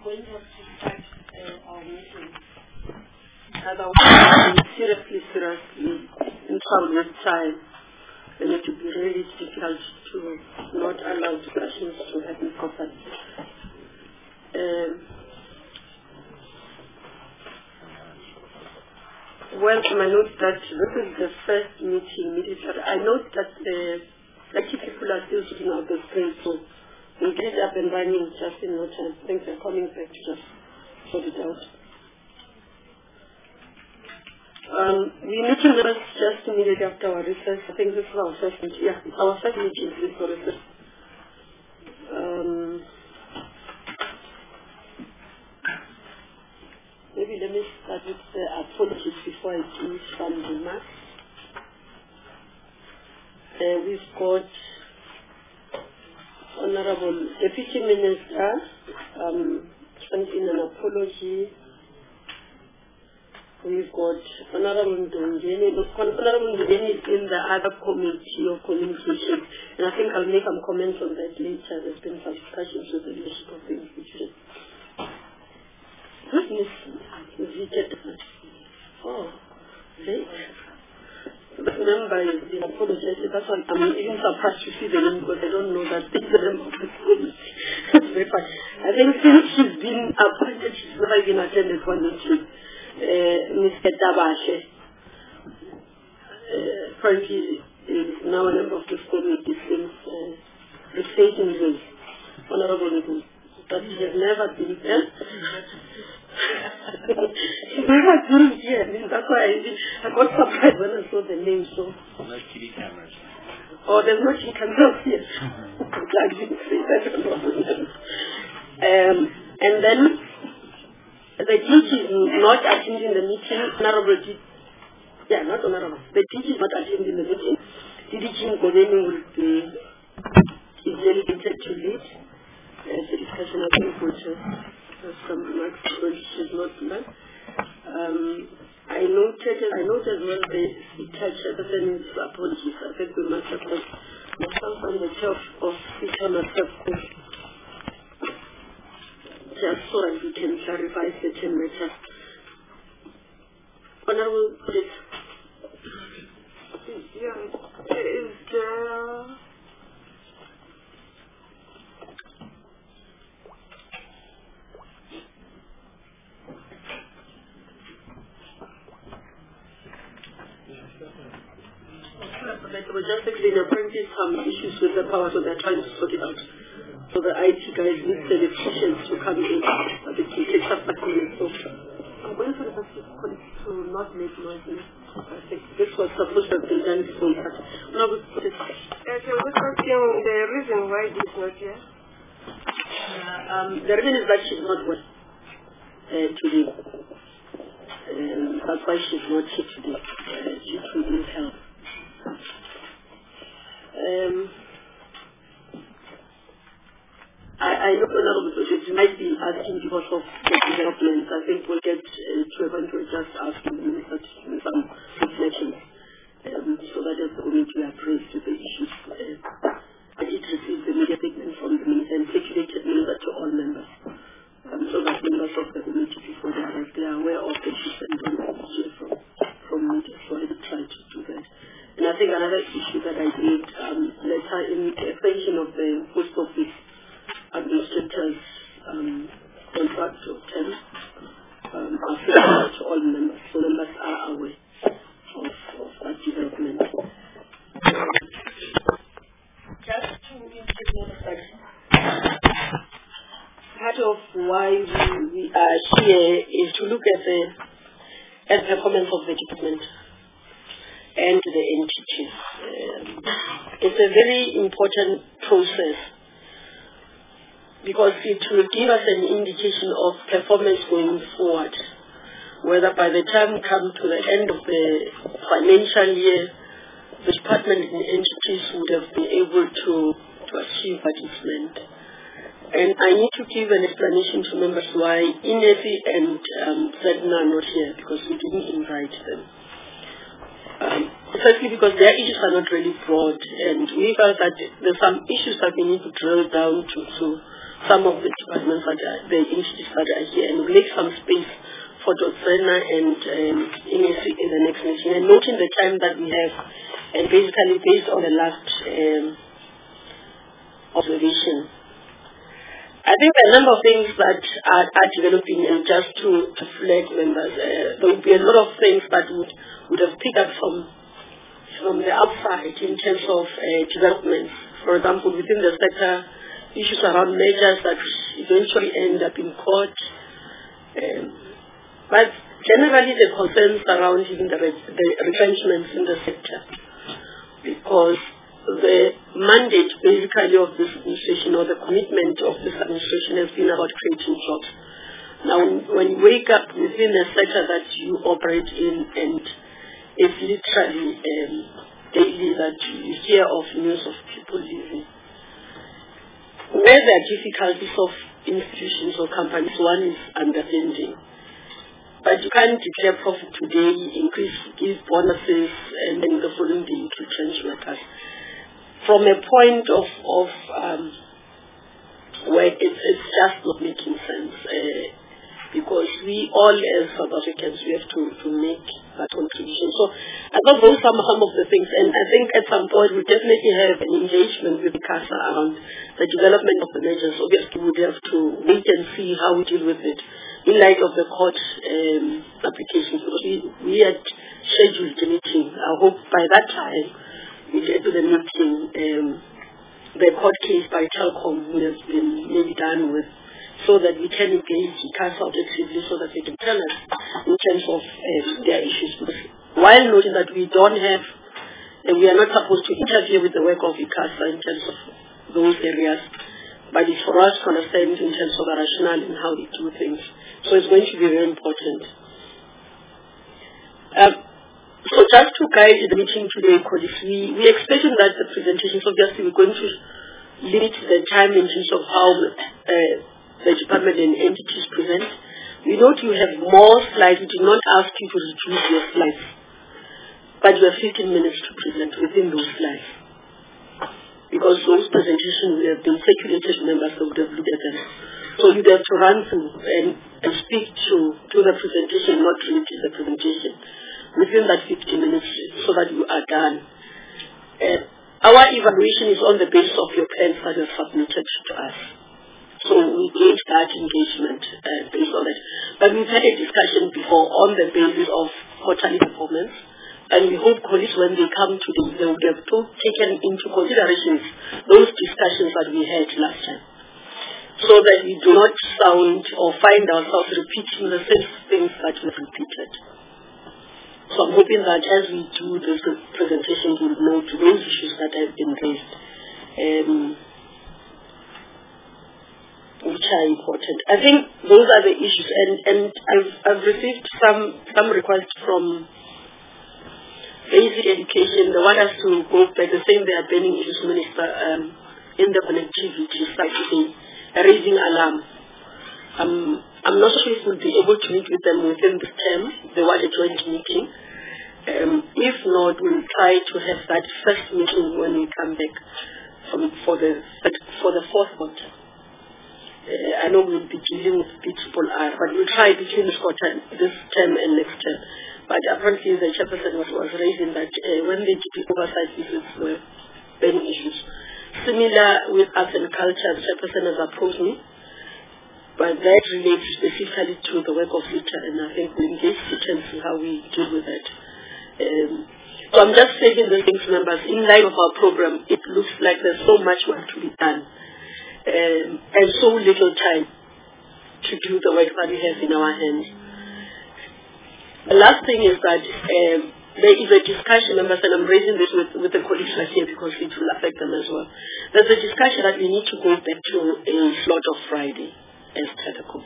going to have to start our meeting. Otherwise, seriously in trouble with time. And it would be really difficult to not allow discussions to happen properly. Welcome. I note that this is the first meeting. I note that the active people are still sorting out the screen, so we'll get it up and running just in no time. Thanks for coming back to just sort it out. We meeting with us just immediately after our recess. I think this is our first meeting. Yeah, our first meeting is for recess. Maybe let me start with the apologies before I do some remarks. We've got Honorable Deputy Minister sent in an apology. We've got Honorable Ndongeni. Honorable Ndongeni is in the other committee of communication, and I think I'll make some comments on that later. There's been some discussions with the leadership of the institution. Who's visited? Oh, late. The member is being apologized. That's why I'm even surprised to see the name because I don't know that the member of the committee. It's very funny. I think since she's been appointed, she's never even attended one meeting. Mr. Tabashe, apparently is now a member of this committee since the state in Zulu, Honorable Niku, but he has never been there. She's never been here. That's why I got surprised when I saw the name. So. No TV cameras. Oh, there's no TV cameras here. I didn't say that. And then. The DG is not attending the meeting. Honorable not honorable. The DG is not attending the meeting. DG Ngobeni will be delegated to lead the discussion of the culture. Some remarks, but she's not done. I noted as well the chairperson's apologies. I think we must have got myself and the chair of speaker myself. Just so that we can clarify certain matters. Honorable, please. Yeah, is there... We're just explaining apparently some issues with the power, so they're trying to sort it out. So the IT guys need the electricians to come in, but it can take some minutes. So I'm going to request to not make noise. I think this was supposed to have been done before. No, we're asking the reason why this is not here. The reason is that she's not well today. That's why she's not here today. Due to ill health. I know Honorable Project might be asking because of the developments. I think we'll get to a point where we're just asking the Minister to do some reflections so that as the committee we are appraised to the issues. I did receive the media statement from the Minister and circulated Minister to all members so that members of the committee before they arrive, they are aware of the issues and don't from media. So I did try to do that. And I think another issue that I did later in the extension of the post office administrators contract to attend to all members, so members are aware of that development. Just to introduce that part of why we are here is to look at the performance of the department and the entities. It's a very important process, because it will give us an indication of performance going forward, whether by the time we come to the end of the financial year, the department and entities would have been able to achieve what is meant. And I need to give an explanation to members why Inesi and Zedna are not here, because we didn't invite them. Firstly, because their issues are not really broad, and we felt that there's some issues that we need to drill down to some of the departments that are, the institutes that are here, and make some space for Dotsena and Ines in the next meeting, and noting the time that we have, and basically based on the last observation. I think a number of things that are developing, and just to flag members, there will be a lot of things that would have picked up from the outside in terms of development. For example, within the sector, issues around measures that eventually end up in court. But generally the concerns around even the retrenchments in the sector, because the mandate basically of this administration, or the commitment of this administration, has been about creating jobs. Now, when you wake up within a sector that you operate in, and it's literally daily that you hear of news of people leaving, where there are difficulties of institutions or companies, one is understanding. But you can't declare profit today, give bonuses, and then the following day you retrench workers. From a point of where it's just not making sense, because we all as South Africans, we have to make that contribution. So I thought those are some of the things, and I think at some point we definitely have an engagement with the CASA around the development of the measures. Obviously we would have to wait and see how we deal with it in light of the court applications. We had scheduled a meeting. I hope by that time we get to the meeting, the court case by Telkom would have been maybe done with, so that we can engage the CASA objectively, so that they can tell us in terms of their issues. While noting that we don't have, we are not supposed to interfere with the work of the CASA in terms of those areas, but it's for us to understand in terms of the rationale and how they do things. So it's going to be very important. So just to guide the meeting today, colleagues, we expecting that the presentations, obviously we're going to limit the time in terms of how the department and entities present. We note you have more slides. We do not ask you to reduce your slides, but you have 15 minutes to present within those slides, because those presentations would have been circulated to members that would have looked at them. So you have to run through and speak to the presentation, not to repeat the presentation within that 15 minutes, so that you are done. Our evaluation is on the basis of your plans that are submitted to us. So we gauge that engagement based on it. But we've had a discussion before on the basis of quarterly performance, and we hope colleagues, when they come today, they will have taken into consideration those discussions that we had last time, so that we do not sound or find ourselves repeating the same things that we've repeated. So I'm hoping that as we do this presentation, we'll know to those issues that have been raised, which are important. I think those are the issues, and I've received some requests from basic education. They want us to go back, the same they are banning issues, Minister, in the connectivity side today, raising alarm. I'm not sure if we'll be able to meet with them within this term. They want a joint meeting. If not, we'll try to have that first meeting when we come back for the fourth quarter. I know we'll be dealing with people but we'll try between this term and next term. But apparently the chairperson was raising that when they do oversight visits were many issues. Similar with arts and culture, the chairperson has approached me, but that relates specifically to the work of LITA, and I think we'll engage LITA and see how we deal with that. So I'm just saying the things, members, in line of our program, it looks like there's so much work to be done, and so little time to do the work that we have in our hands. The last thing is that there is a discussion, members, and I'm raising this with the colleagues right here because it will affect them as well. There's a discussion that we need to go back to a slot of Friday as Telecom.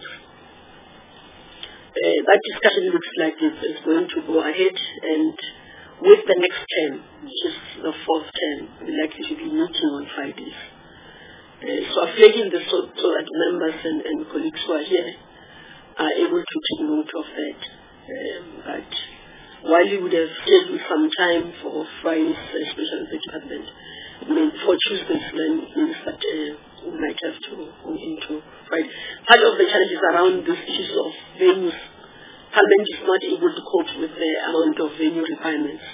That discussion looks like it's going to go ahead, and with the next term, which is the fourth term, we're likely to be meeting on Fridays. So I'm flagging this so that members and colleagues who are here are able to take note of that. But while you would have scheduled some time for Fridays, especially the department, I mean, for Tuesdays, then it means that we might have to go into. Right. Part of the challenges around these issues of venues, Parliament is not able to cope with the amount of venue requirements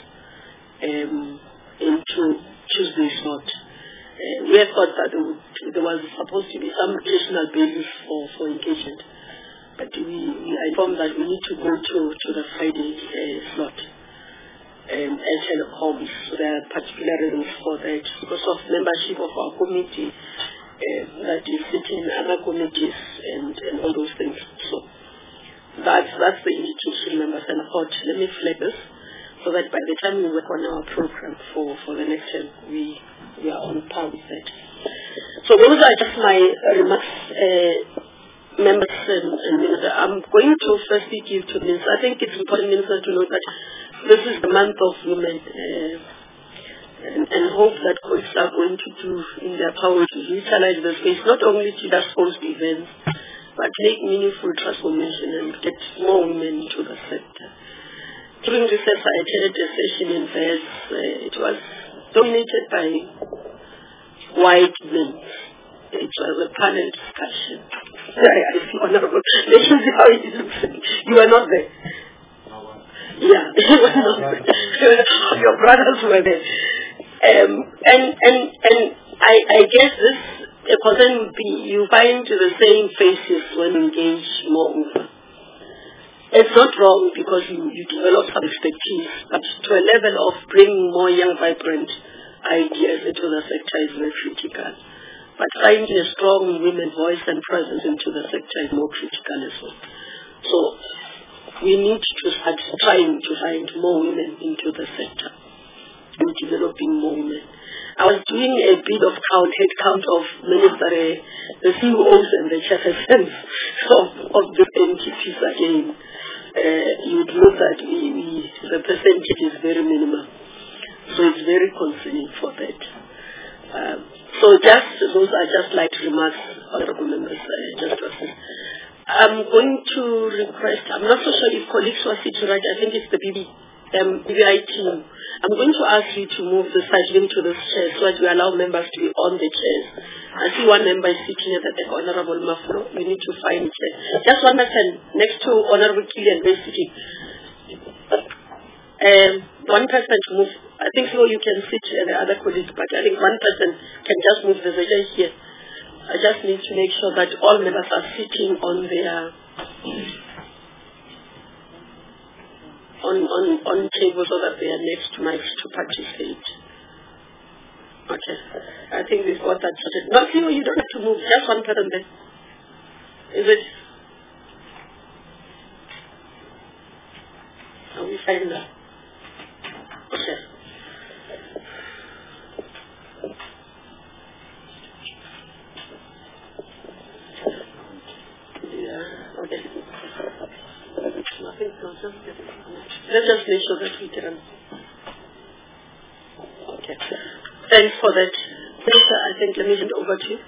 into Tuesday's slot. We had thought that there was supposed to be some additional basis for engagement, but we are informed that we need to go to the Friday slot. And telecoms, there are particular reasons for that because of membership of our committee that is sitting in other committees and all those things. So that's the institution members, and I thought let me flag this so that by the time we work on our program for the next term, we are on par with that. So those are just my remarks, members and Minister. I'm going to firstly give to Minister. I think it's important, Minister, to note that this is the month of women, and hope that colleagues are going to do in their power to utilize the space, not only to just host events, but make meaningful transformation and get more women into the sector. During recess, I attended a session in VES. It was dominated by white men. It was a panel discussion. I see honorable. Let's see how it looks. You were not there. Yeah, your brothers were there. And I guess this concern would be you find the same faces when you engage more over. It's not wrong because you develop some expertise, but to a level of bringing more young, vibrant ideas into the sector is very critical. But finding a strong women voice and presence into the sector is more critical as well. So we need to start trying to find more women into the sector and developing more women. I was doing a bit of head count of the CEOs and the chairpersons of the entities again. You would know that the percentage is very minimal. So it's very concerning for that. So those are just light remarks, honorable members, just to assist. I'm going to request, I'm not so sure if colleagues were sitting right, I think it's the BBI team. I'm going to ask you to move the side to the chairs so that we allow members to be on the chairs. I see one member is sitting at the back, Honorable Mafro. You need to find a chair. Just one person next to Honorable Killian sitting. One person to move. I think so you can sit and the other colleague, but I think one person can just move the chair here. I just need to make sure that all members are sitting on their on table so that they are next to mics to participate. Okay. I think we've got that sorted. Not you don't have to move. Just one person there. Is it? Are we fine now? Okay. Yeah, okay. Nothing, no, let's just make sure that we can. Okay. Thanks for that. Minister, I think let me hand over to you.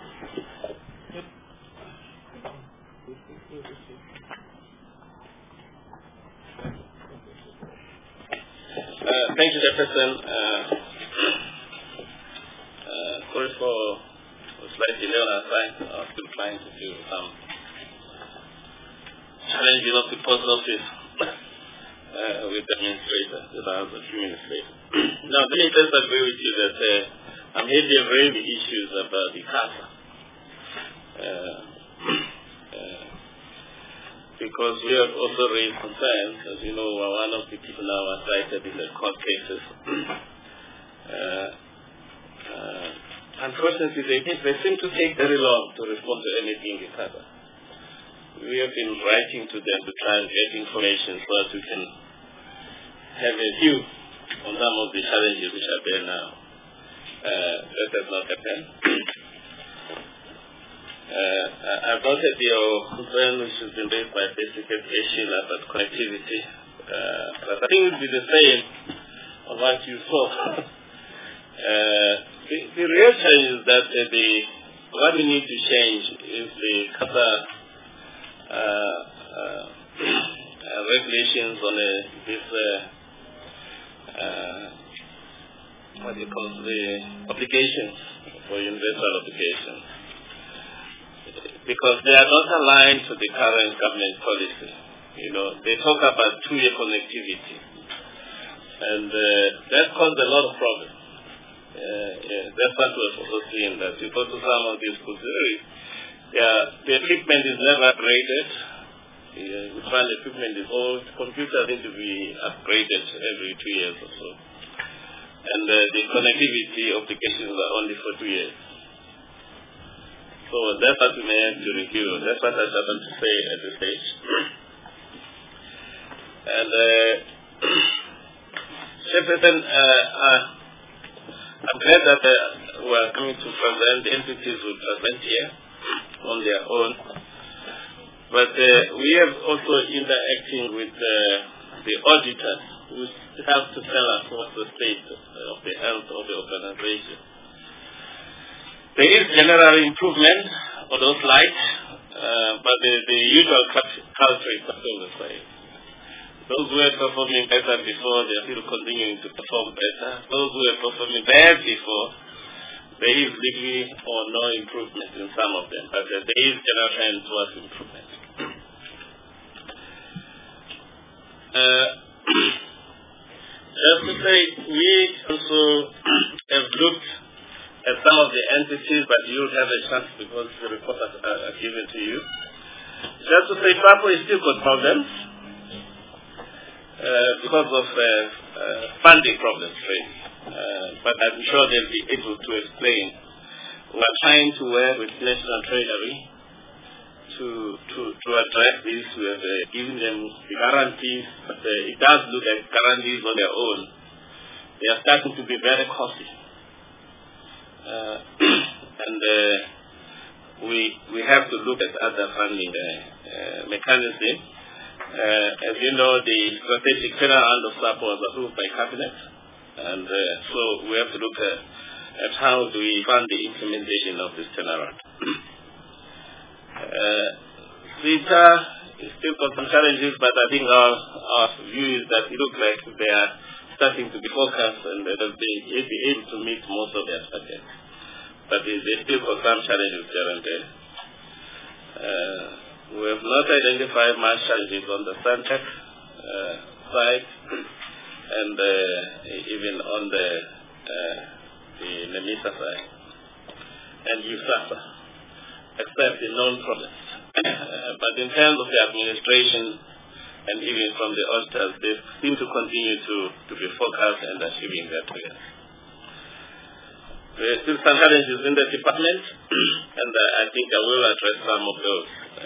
Thank you, Jefferson. Sorry for a slight delay on our side. I was still trying to do some challenging of the post office with the administrator, with our administrator. Now, let me just agree with you that I'm here to raise the issues about the CASA. Because we have also raised concerns, as you know, one of the people now are cited in the court cases. Unfortunately, they seem to take very long to respond to anything in CASA. We have been writing to them to try and get information so that we can have a view on some of the challenges which are there now. That has not happened. I've noted your concern which has been raised by basic education about connectivity. But I think it will be the same of what you saw. The real challenge is that what we need to change is the CASA regulations on this what do you call the obligations for universal obligations. because they are not aligned to the current government policy. You know, they talk about two-way connectivity, and that caused a lot of problems. That's what we're also seeing, that you go to some of these schools, the equipment is never upgraded. We find the equipment is old. Computers need to be upgraded every 2 years or so. And the connectivity applications are only for 2 years. So that's what we may have to review. That's what I want to say at this stage. And Jefferson, I'm glad that we are coming to present, the entities will present here on their own. But we have also interacting with the auditors who have to tell us what's the state of the health of the organization. There is general improvement on those slides, but the usual culture is still the same. Those who were performing better before, they are still continuing to perform better. Those who were performing bad before, there is little or no improvement in some of them, but there is general trend towards improvement. Just to say, we also have looked at some of the entities, but you'll have a chance because the reports are given to you. Just to say, PAPO is still got problems because of funding problems, really. But I'm sure they'll be able to explain. We're trying to work with National Treasury to address this. We have given them the guarantees, but it does look like guarantees on their own. They are starting to be very costly. And we have to look at other funding mechanisms. As you know, the strategic turnaround of SAPO was approved by Cabinet, and so we have to look at how do we fund the implementation of this turnaround. CITA is still got some challenges, but I think our view is that it looks like they are starting to be focused and they'll be able to meet most of their targets. But they still got some challenges there and there. We have not identified much challenges on the Santec side and even on the NEMISA side and USASA, except the known problems. But in terms of the administration and even from the auditors, they seem to continue to be focused and achieving their targets. There are still some challenges in the department, and I think I will address some of those.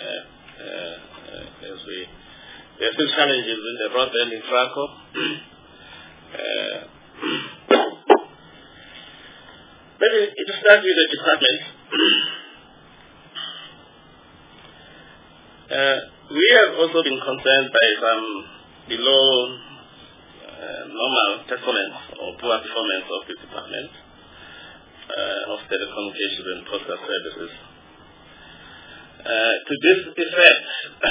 There are still challenges in the broadband in Franco. Let me start with the department. We have also been concerned by some below normal performance or poor performance of the department of telecommunications and postal services. To this effect,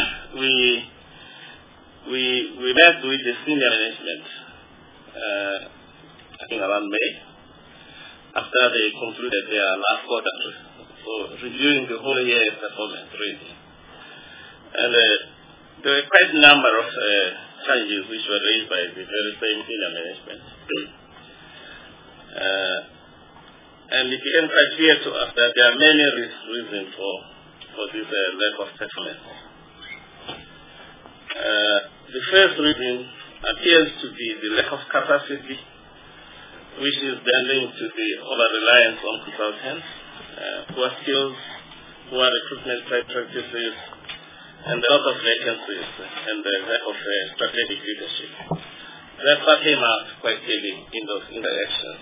we met with the senior management, I think around May, after they concluded their last quarter. So reviewing the whole year performance, really. And there were quite a number of challenges which were raised by the very same senior management. And it became quite clear to us that there are many reasons for this lack of performance. The first reason appears to be the lack of capacity, which is then linked to the over-reliance on consultants, poor skills, poor recruitment practices, and a lot of vacancies, and the lack of strategic leadership. That's what came out quite clearly in those interactions.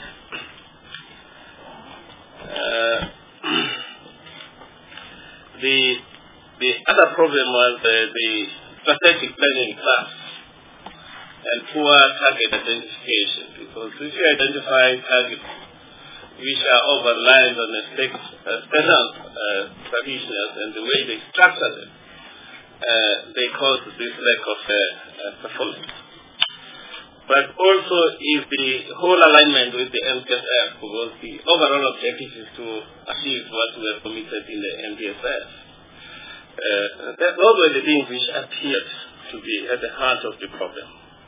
The other problem was the strategic planning class and poor target identification, because if you identify targets which are over-reliant on external practitioners and the way they structure them, they cause this lack of performance. But also is the whole alignment with the MPSF, because the overall objective is to achieve what we have committed in the MPSF. Those were the things which appeared to be at the heart of the problem.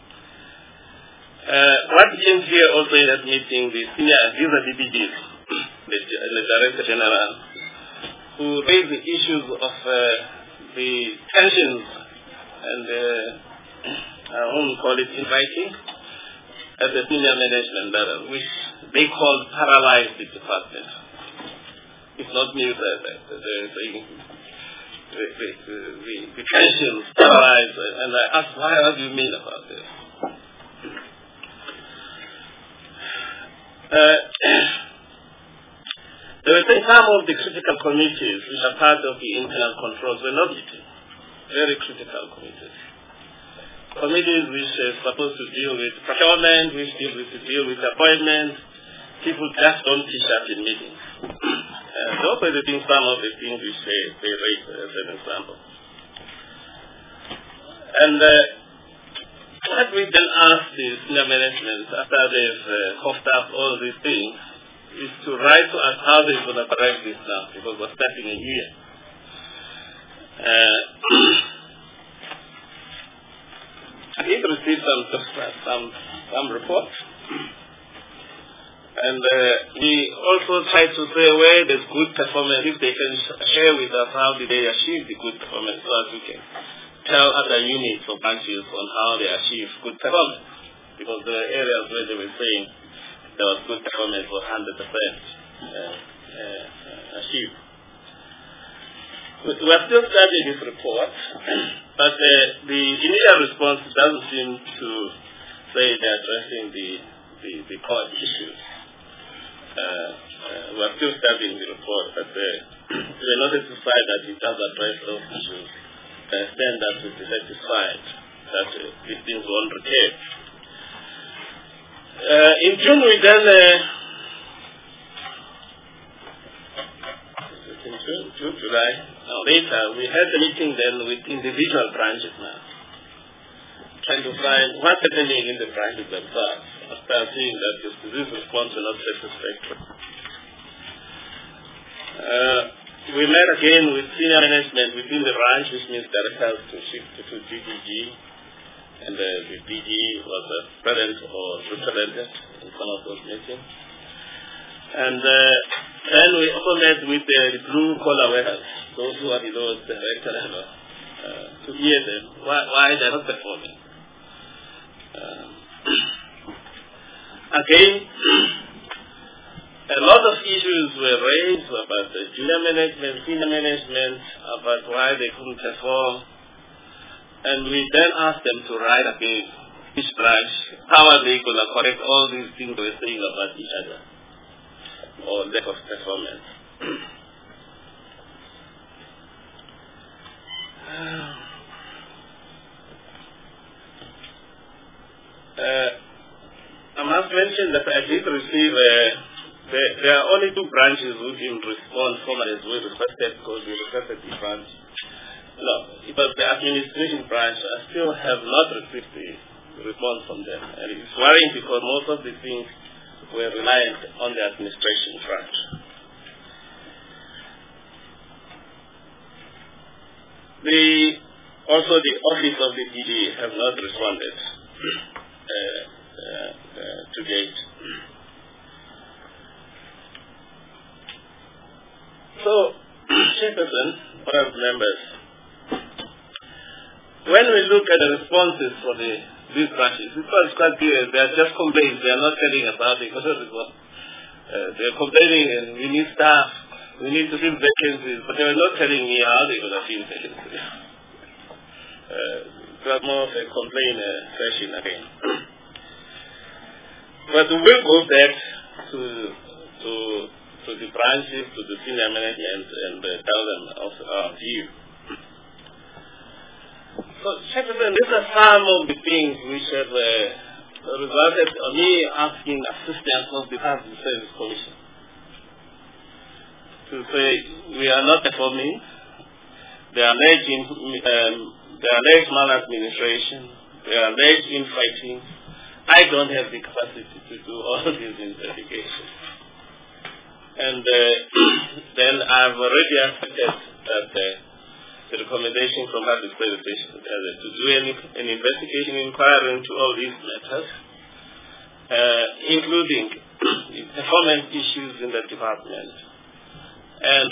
What came here also in that meeting, these are DPGs, the Director General, who raised the issues of the tensions and I won't call it infighting at the senior management level, which they called paralyzed the department. It's not new that the tensions paralyzed, and I asked, what do you mean about this? There were some of the critical committees which are part of the internal controls were not meeting. Very critical committees. Committees which are supposed to deal with procurement, which deal with appointments. People just don't teach up in meetings. Those are some of the things which they raise as an example. And what we then ask the senior management after they've coughed up all these things is to write to us how they're going to correct this now, because we're starting a new year. I did receive some reports, and we also try to say where there's good performance, if they can share with us how did they achieve the good performance, so that we can tell other units or branches on how they achieve good performance, because there are areas where they were saying there was good performance for 100% achieved. We are still studying this report, but the initial response doesn't seem to say they're addressing the core issues. We are still studying the report, but we are not satisfied that it does address those issues. Then that we be satisfied that these things won't recur. In June, we then June, July, later, we had a meeting then with individual branches now, trying to find what's happening in the branches themselves after seeing that this response is not satisfactory. We met again with senior management within the branch, which means directors to shift to DDG, and the DG was present or represented in some of those meetings. And then we also met with the blue-collar workers, those who are below the director level, to hear them, why they're not performing. Again, a lot of issues were raised about the junior management, senior management, about why they couldn't perform. And we then asked them to write again each branch, how are they going to correct all these things they were saying about each other, or lack of performance. I must mention that I did receive there are only two branches who didn't respond formally as we requested, because we requested the branch. No, it was the administration branch. I still have not received the response from them. And it's worrying because most of the things were reliant on the administration branch. Also the office of the DG have not responded to date. So, Chairperson, honourable members, when we look at the responses for these branches, it was quite clear they are just complaints. They are not telling us how they got the response. They are complaining and we need staff, we need to fill vacancies, but they were not telling me how they are going to fill vacancies. It was more of a complaint session again. But we will go back to the branches, to the senior management, and tell them of our view. So, Chairperson, these are some of the things which have resulted on me asking assistance of the Public Service Commission to say we are not performing, they are alleged maladministration, they are alleged infighting. I don't have the capacity to do all these investigations. And then I've already accepted that the recommendation from public services to do an investigation inquiry into all these matters, including performance issues in the department and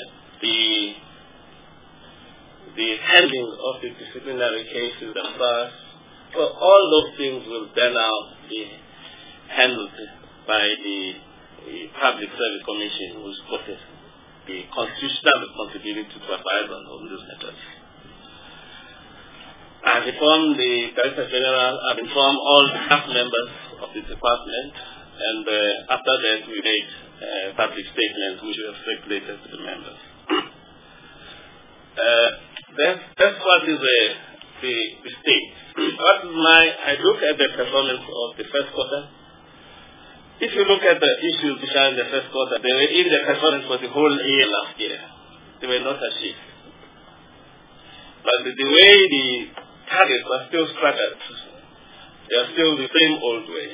the handling of the disciplinary cases themselves. So all those things will then now be handled by the Public Service Commission, who's got the constitutional responsibility to advise on these matters. I've informed the Director General, I've informed all staff members of the department, and after that we made public statements which were circulated to the members. That's what is the state. I look at the performance of the first quarter. If you look at the issues behind the first quarter, they were in the performance for the whole year last year. They were not achieved. But the way the targets are still structured, they are still the same old way.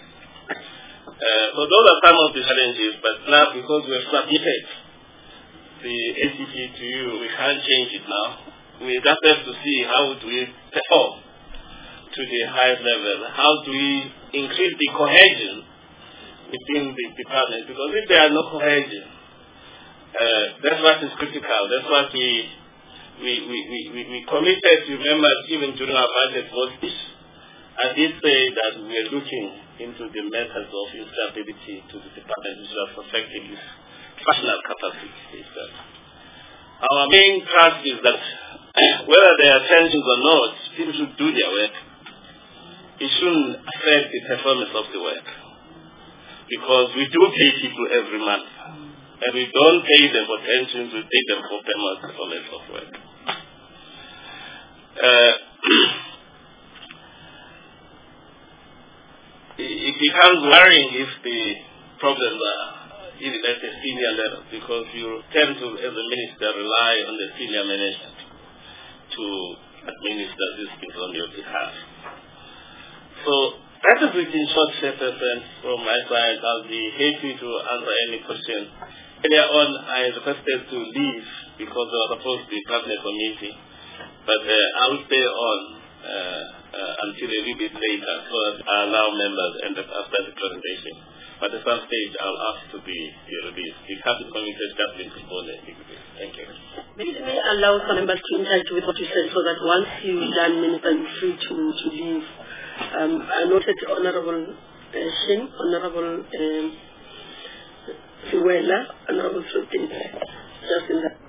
So those are some of the challenges, but now because we have submitted the ACP to you, we can't change it now. We just have to see how do we perform to the highest level. How do we increase the cohesion within the department? Because if there are no cohesion, that's what is critical. That's what we committed to members even during our budget vote. I did say that we are looking into the methods of instability to the department which are affecting its functional capacity. Our main task is that whether there are tensions or not, people should do their work. It shouldn't affect the performance of the work. Because we do pay people every month. And we don't pay them for tensions, we pay them for performance of work. It becomes worrying if the problems are even at the senior level, because you tend to, as a minister, rely on the senior management to administer these things on your behalf. So that is it in short, Chairperson. From my side, I'll be happy to answer any question. Earlier on, I requested to leave because I was supposed to be cabinet committee, but I will stay on until a little bit later so that I allow members and after the presentation. But at some stage, I'll ask to be released. The cabinet committee has just been postponed. Thank you. May I allow some members to interact with what you said so that once you're done, Minister, you're free to leave. I noted Honorable Shin, Honorable Siwela, Honorable Sultan, just in that.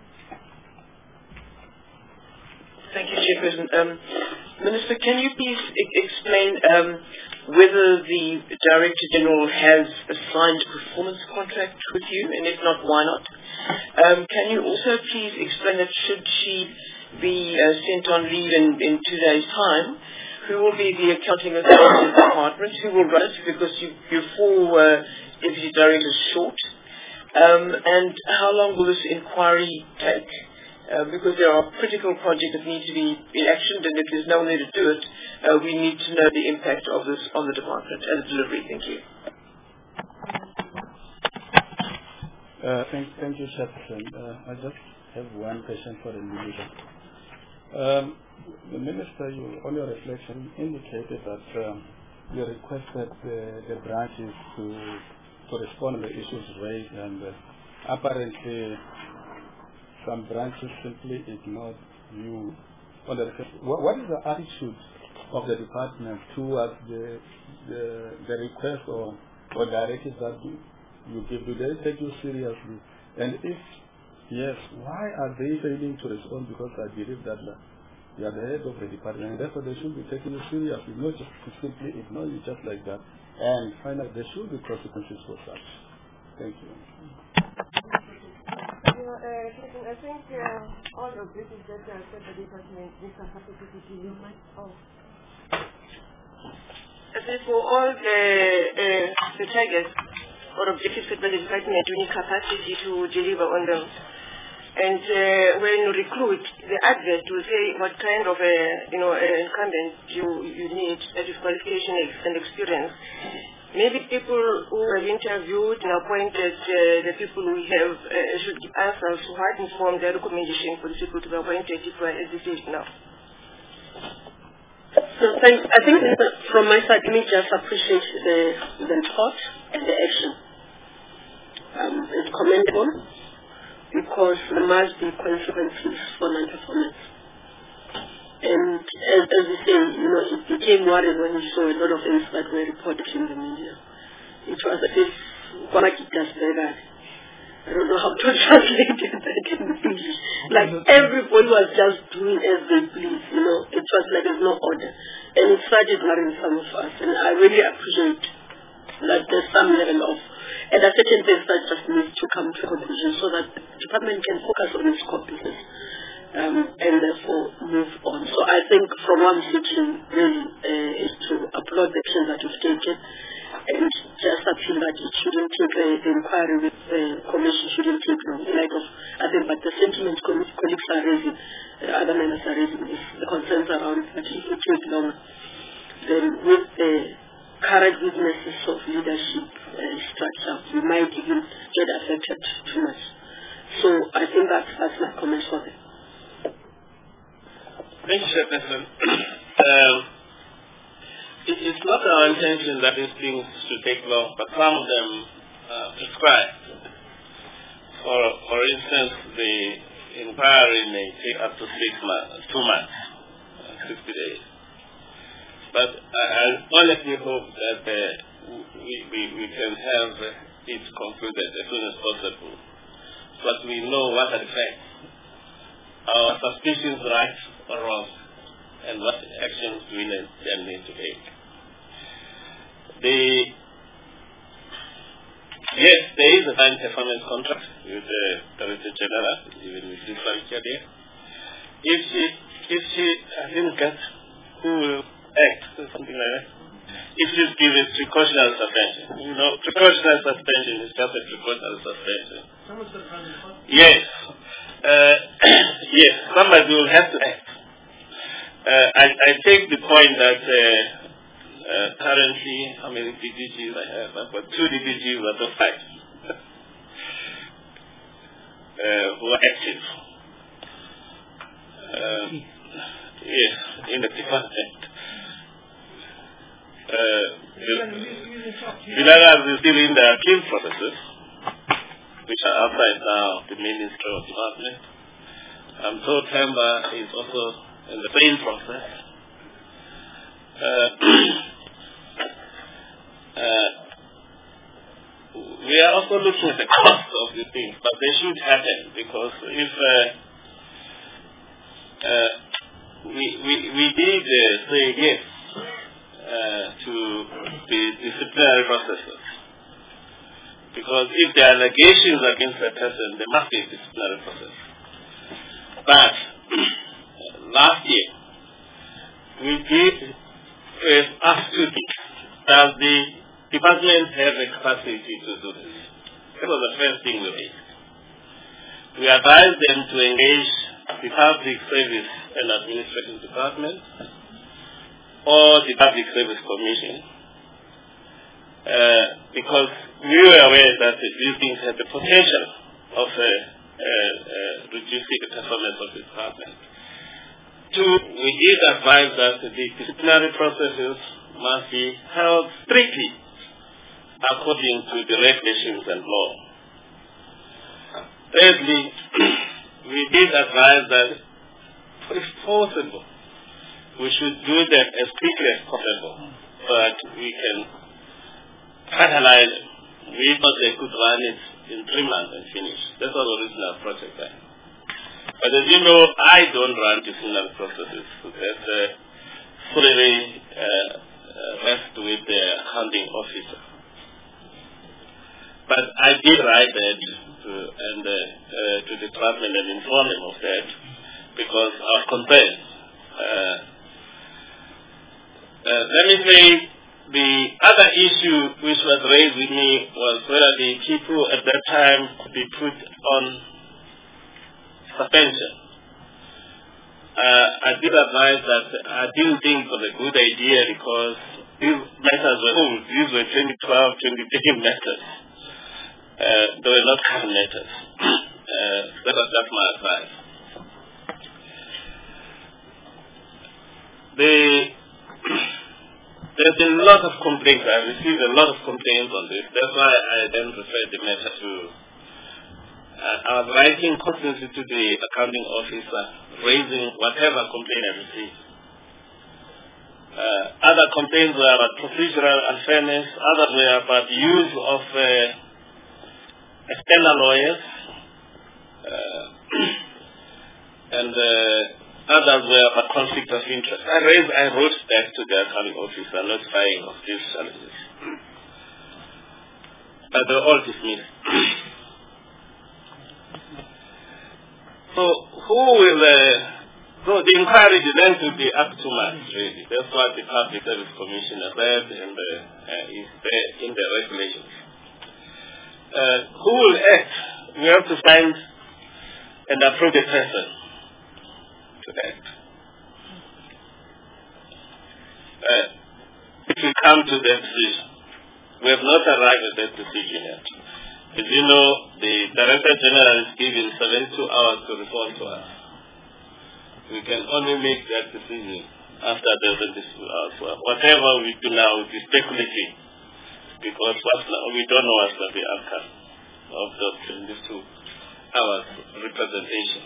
Thank you, Chairperson. Minister, can you please explain whether the Director General has a signed performance contract with you, and if not, why not? Can you also please explain that should she be sent on leave in 2 days' time, who will be the accounting authority department, who will run it, because you're 4 deputy directors short, and how long will this inquiry take? Because there are critical projects that need to be actioned, and if there's no one there to do it, we need to know the impact of this on the department and the delivery. Thank you. Thank you, Chairperson. I just have one question for the Minister. The Minister, on your reflection, indicated that you requested the branches to respond to the issues raised, and apparently some branches simply ignored you. What is the attitude of the department towards the request or directives that you give? Do they take you seriously? And if yes, why are they failing to respond? Because I believe that you are the head of the department, and therefore they should be taking you seriously, not just to simply ignore you just like that. And finally, there should be consequences for such. Thank you. I think all the objectives that are set by the department is a capacity to deliver. I think for all the targets or objectives set by the department, we need capacity to deliver on them. And when you recruit, the advert will say what kind of incumbent you need, that is qualification and experience. maybe people who have interviewed and appointed the people we have should give answers to what informed their recommendation for the people to be appointed if we are at this stage now. So thanks. I think from my side, let me just appreciate the thought and the action. It's commendable because there must be consequences for non-performance. And as you say, it became worrying when we saw a lot of things that were reported in the media. It was as if I don't know how to translate that in English. Like everybody was just doing as they please, It was like there's no order. And it started worrying some of us. And I really appreciate that there's some level of, and there are certain things that just need to come to a conclusion so that the department can focus on its core business. And therefore move on. So I think from one section really is to applaud the action that you've taken and just appeal that it shouldn't take the inquiry with the commission shouldn't take long. But the sentiments colleagues are raising, other members are raising is the concerns around that it will take long. Then with the current weaknesses of leadership structure, we might even get affected too much. So I think that's my comment for them. Thank you, Chairperson. It's not our intention that these things should take long, but some of them prescribed. For instance, the inquiry may take up to 2 months, 60 days. But I honestly hope that we can have it concluded as soon as possible, so that we know what are the facts, our suspicions right or wrong, and what actions we then need to take. Yes, there is a signed performance contract with the Director General, even with this structure there. If she I didn't get who will act or something like that, if she's given precautionary suspension. Precautionary suspension is just a precautionary suspension. Yes. Yes, somebody will have to act. I take the point that currently, how many DDGs I have? I've got 2 DDGs out of 5 who are active. Yes, in the department. The others are still in the appeal processes, which are outside now the Ministry of Department. I'm told Temba is also in the same process. We are also looking at the cost of these things, but they should happen because if we did say yes to the disciplinary processes, because if there are allegations against a person, there must be a disciplinary process. But last year, we did ask 2 things. Does the department have the capacity to do this? That was the first thing we did. We advised them to engage the Public Service and Administration Department or the Public Service Commission because we were aware that these things had the potential of reducing the performance of the department. 2, we did advise that the disciplinary processes must be held strictly according to the regulations and law. Thirdly, we did advise that if possible, we should do them as quickly as possible so that we can finalize them. We thought they could run it in 3 months and finish. That's our original project plan. But as you know, I don't run disciplinary processes. That's fully rest with the accounting officer. But I did write that to the department and inform them of that because our concern. Let me say the other issue which was raised with me was whether the people at that time could be put on suspension. I did advise that I didn't think it was a good idea because these matters were old. These were 2012, 2013 matters. They were not current matters. That was just my advice. There's been a lot of complaints. I received a lot of complaints on this. That's why I then referred the matter to I was writing constantly to the accounting officer, raising whatever complaint I received. Other complaints were about procedural unfairness. Others were about the use of external lawyers. And others were about conflict of interest. I wrote back to the accounting officer notifying of these challenges. But they were all dismissed. So so the inquiry is then to be up to March, really. That's what the Public Service Commissioner said is there in the regulations. Who will act? We have to find an appropriate person to act. It will come to that decision. We have not arrived at that decision yet. As you know, the Director General is given 72 hours to respond to us. We can only make that decision after the 72 hours. Whatever we do now will be speculative because we don't know what's the outcome of those 72 hours representation.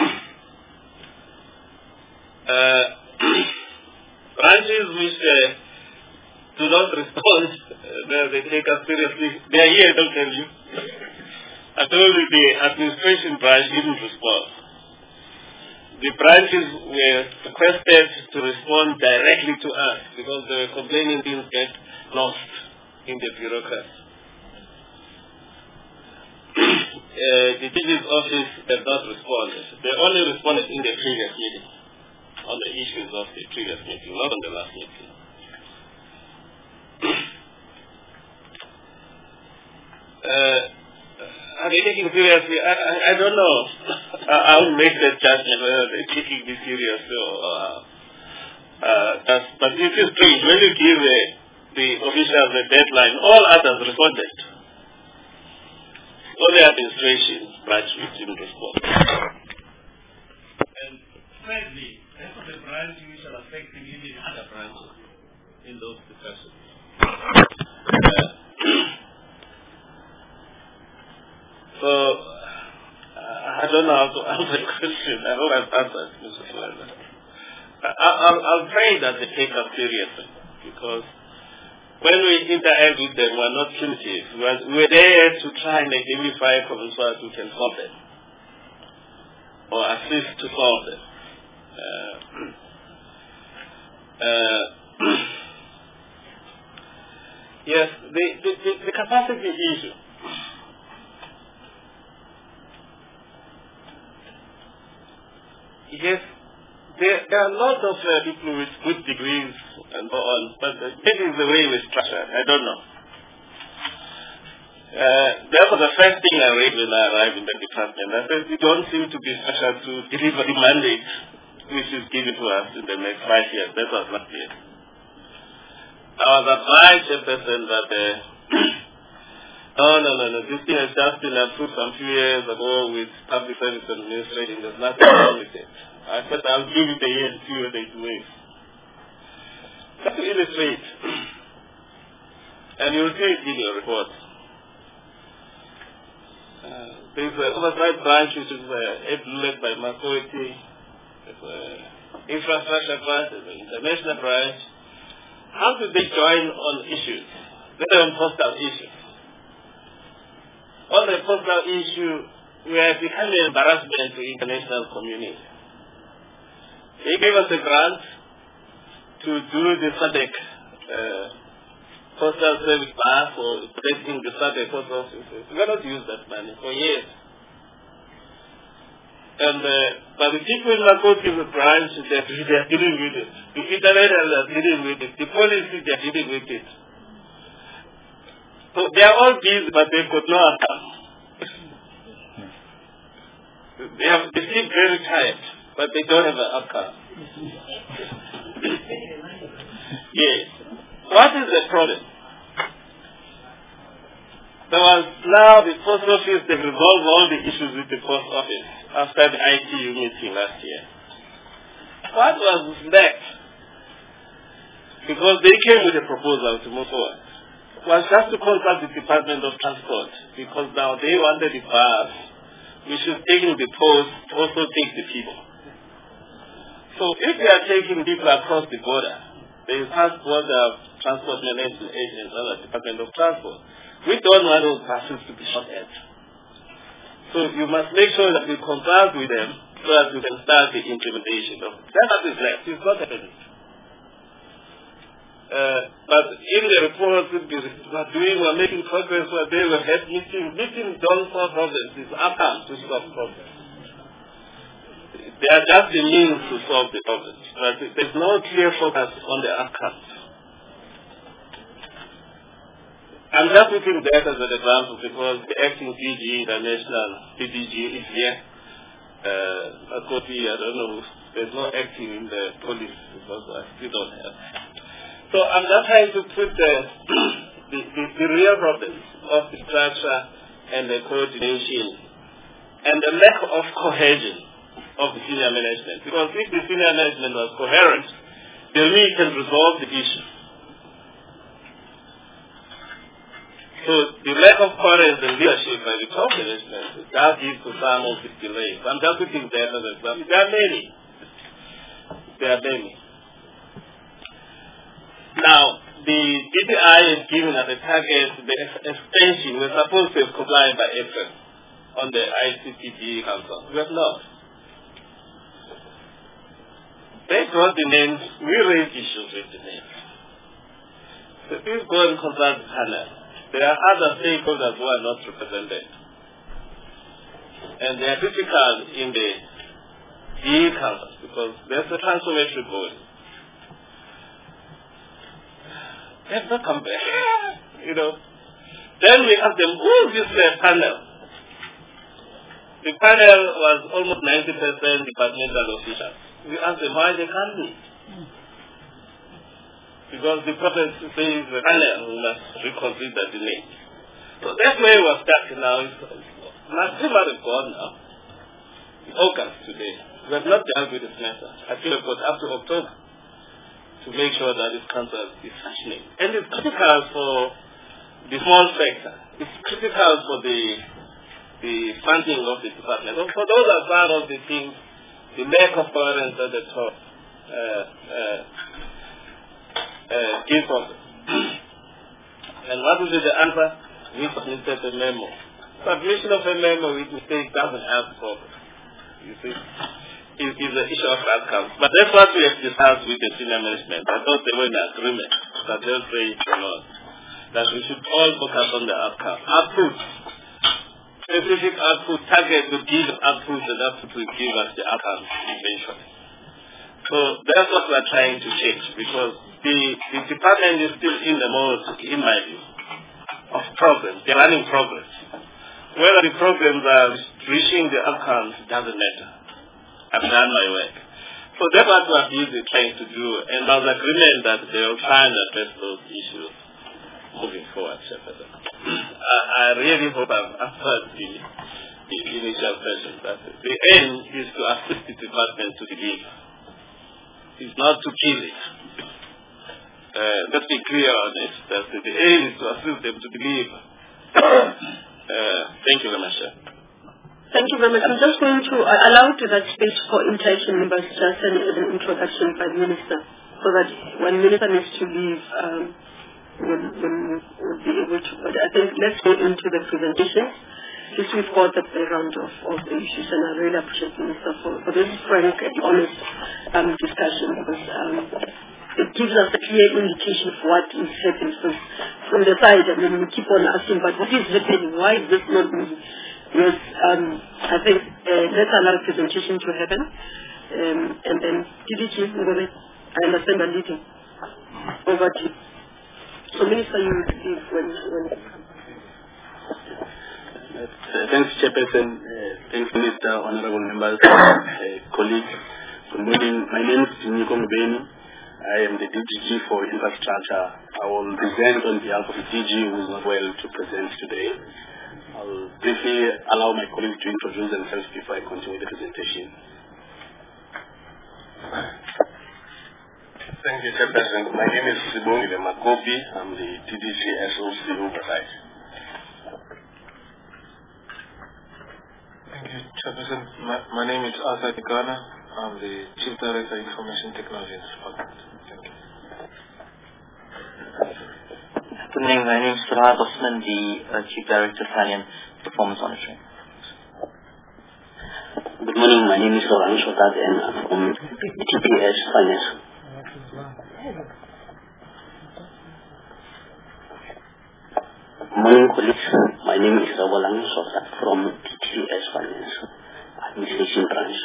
Branches which do not respond, they take us seriously. They are here, don't tell you. I told you the administration branch didn't respond. The branches were requested to respond directly to us because they were complaining things get lost in the bureaucracy. The DG's office has not responded. They only responded in the previous meeting on the issues of the previous meeting, not on the last meeting. Are they taking seriously? I don't know. I won't make that judgment whether they're taking this seriously but it is strange. When you give the officials a deadline, all others responded. Only administration branch which didn't respond. And thirdly, that was a branch which are affecting even other branches in those discussions. So, I don't know how to answer the question. I hope I've answered, Mr. Florida. I'll pray that they take us seriously because when we interact with them, we're not punitive. We're there to try and identify problems so that we can solve them or assist to solve them. Yes, the capacity issue. Yes, there are lots of people with good degrees and so on, but this is the way we structure. I don't know. Therefore, the first thing I read when I arrived in the department, I said, we don't seem to be structured to deliver the mandate which is given to us in the next 5 years. That was last year. I was advised a person that no. This thing has just been approved some few years ago with Public Service Administration. There's nothing wrong with it. I said I'll give it a year and see whether it works. Just to illustrate, and you'll see it in your report. There's an oversight branch which is led by Makoti. There's an infrastructure branch. There's an international branch. How do they join on issues? They're on postal issues. On the postal issue, we are becoming an embarrassment to the international community. They gave us a grant to do the SADC postal service bar for protecting the SADC postal services. We cannot use that money for years. And but the people in Makoti branch, they are dealing with it. The international are dealing with it. The policy, they are dealing with it. So they are all busy, but they've got no outcome. They seem very tired. but they don't have an outcome. Yes. What is the problem? There was now the post office, they resolved all the issues with the post office after the ITU meeting last year. What was left? Because they came with a proposal to move forward. Was just to consult the Department of Transport, because now they wanted the bus, we should take in the post, also take the people. So if they are taking people across the border, the Transport Management Agents or the Department of Transport, we don't want those buses to be shot at. So you must make sure that we consult with them so that we can start the implementation of that. Is left. It's not happening. But in the reports we're making progress where they were had meetings don't solve problems. It's outcomes to solve problems. They are just the means to solve the problems. But there's no clear focus on the outcomes. I'm just looking at that as an example because the acting DG, the national PDG is here. A copy, I don't know, there's no acting in the police because I still don't have. So I'm just trying to put the real problems of the structure and the coordination and the lack of cohesion of the senior management. Because if the senior management was coherent, then we can resolve the issue. So the lack of coherence and leadership by the top management does lead to some of the delays. I'm just looking there as an example. There are many. There are many. Now, the DPI is given as a target, the extension, we're supposed to have complied by April on the ICTD Council. We have not. They brought the names, we raised issues with the names. So please go and consult the panel. There are other stakeholders who are not represented. And they are difficult in the DE Council because there's a transformation going. They have not come back. Then we ask them, who is this panel? The panel was almost 90% departmental officials. We ask them why they can't meet. Because the prophet says the panel must reconsider the name. So that's where we're stuck now. Maximum is gone now. In August today. We have not dealt with this matter. I think we've got up to October to make sure that this council is functioning. And it's critical for the small sector. It's critical for the funding of the department. So for those are part of the things, the lack of coherence at the top gives us. And what will be the answer? We submitted a memo. Submission of a memo with mistake doesn't have progress. You see? It is an issue of outcomes. But that's what we have discussed with the senior management. I thought they were in agreement that they'll say that we should all focus on the outcome. Output. Specific output target to give output and output will give us the outcomes eventually. So that's what we're trying to change because the department is still in the mode, in my view, of progress. They're running progress. Whether the programs are reaching the outcomes doesn't matter. I've done my work. So that's what we're busy trying to do, and there's agreement that they will try and address those issues moving forward. I really hope I've answered the initial question. That the aim is to assist the department to deliver. It's not to kill it. Let's be clear on it. That the aim is to assist them to deliver. Thank you very much, sir. Thank you very much. I'm just going to allow to that space for interaction members just an introduction by the Minister, so that when Minister needs to leave, we'll be able to. But I think let's go into the presentation. Just we've got the background of the issues, and I really appreciate Minister for this frank and honest discussion, because it gives us a clear indication of what is happening. So from the side, I mean, we keep on asking, but what is happening? Why is this not moving? Yes, I think let's allow the presentation to happen, and then DDG, I understand the leading. Over to you. So Minister, you will leave when you come. Thanks, Chairperson. Thanks, Minister, honorable members, colleagues. Good morning. My name is Niko Mbeni. I am the DG for Infrastructure. I will present on behalf of the DG who is not well to present today. I'll briefly allow my colleagues to introduce themselves before I continue the presentation. Thank you, Chairperson. My name is Sibongi Makobi. I'm the TDC SOC Oversight. Thank you, Chairperson. My name is Arthur Tikana. I'm the Chief Director, Information Technology Department. Thank you. Good morning. My name is Farhad Osman, the Chief Director, Sanian Performance Monitoring. Good morning. My name is Laurent Shotat and I'm from TPS Finance. Morning, colleagues. My name is Rawalang Shotat from TPS Finance, Administration Branch.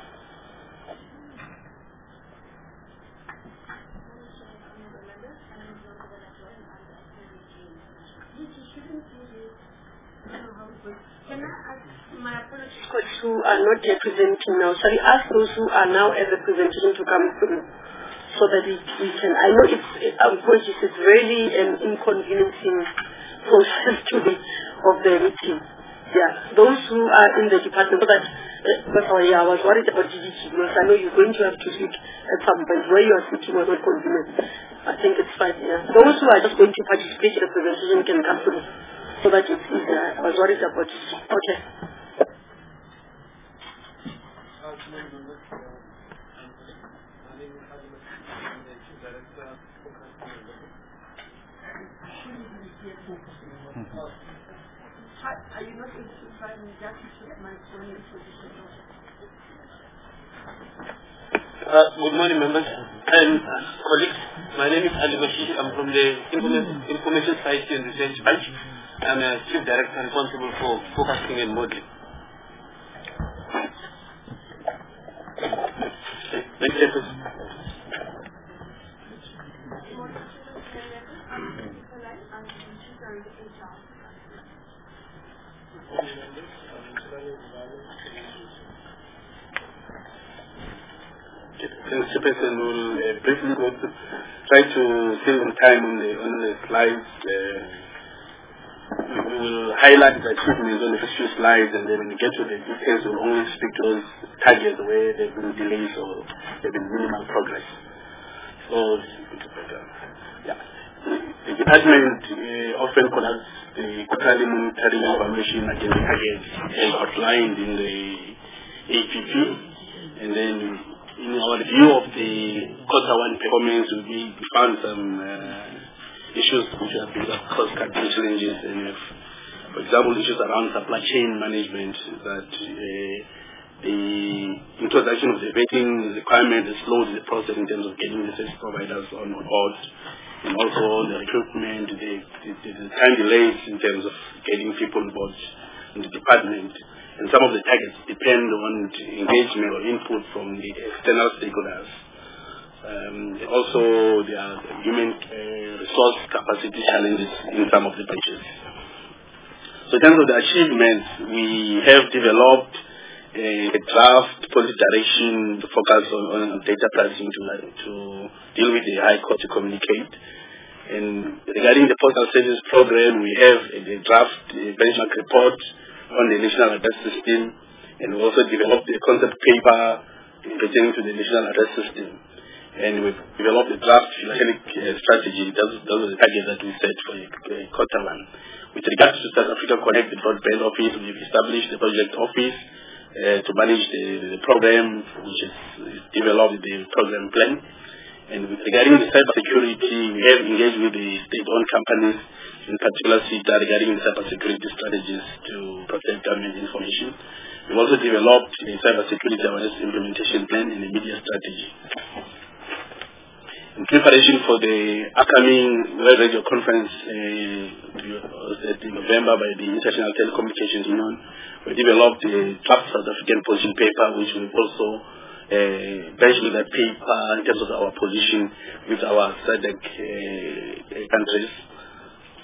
Who are not yet presenting now. Shall we ask those who are now at the presentation to come through so that we can, I know it's really an inconveniencing process of the meeting. Yeah, those who are in the department, so that, I was worried about GDG because I know you're going to have to sit at some point where you are sitting was not convenient. I think it's fine, yeah. Those who are just going to participate in the presentation can come through so that it's easier. I was worried about it. Okay. Are you not able to try and just check my phone position? Good morning, members and colleagues. My name is Ali Bashir. I'm from the Information Science and Research Branch. I'm a Chief Director responsible for forecasting and modeling. Next step is. Thanks, Chairperson. We'll briefly go to try to save some time on the slides. We will highlight the achievements on the first few slides, and then when we get to the details, we'll only speak to those targets where there have been delays or there have been minimal progress. So, yeah. The department often conducts the quarterly monitoring evaluation against the targets as outlined in the APP, and then in our review of the Q1 performance, we found some issues which have been cost-cutting challenges, and for example, issues around supply chain management, that the introduction of the vetting requirement has slowed the process in terms of getting the service providers on board, and also the recruitment, the time delays in terms of getting people on board in the department. And some of the targets depend on engagement or input from the external stakeholders. Also, there are human resource capacity challenges in some of the branches. So in terms of the achievements, we have developed a draft policy direction to focus on data pricing to deal with the high cost to communicate. And regarding the postal service program, we have a draft benchmark report on the national address system, and we also developed a concept paper pertaining to the national address system. And we've developed a draft electronic strategy. Those are the targets that we set for Q1. With regards to South Africa Connect, the broadband office, we've established the project office to manage the program, which is developed the program plan. And regarding the cybersecurity, we have engaged with the state-owned companies, in particular CETA, regarding the cybersecurity strategies to protect government information. We've also developed a cybersecurity awareness implementation plan and a media strategy. In preparation for the upcoming World Radio Conference in November by the International Telecommunications Union, we developed a draft South African position paper, which we've also benchmark that paper in terms of our position with our SADC countries.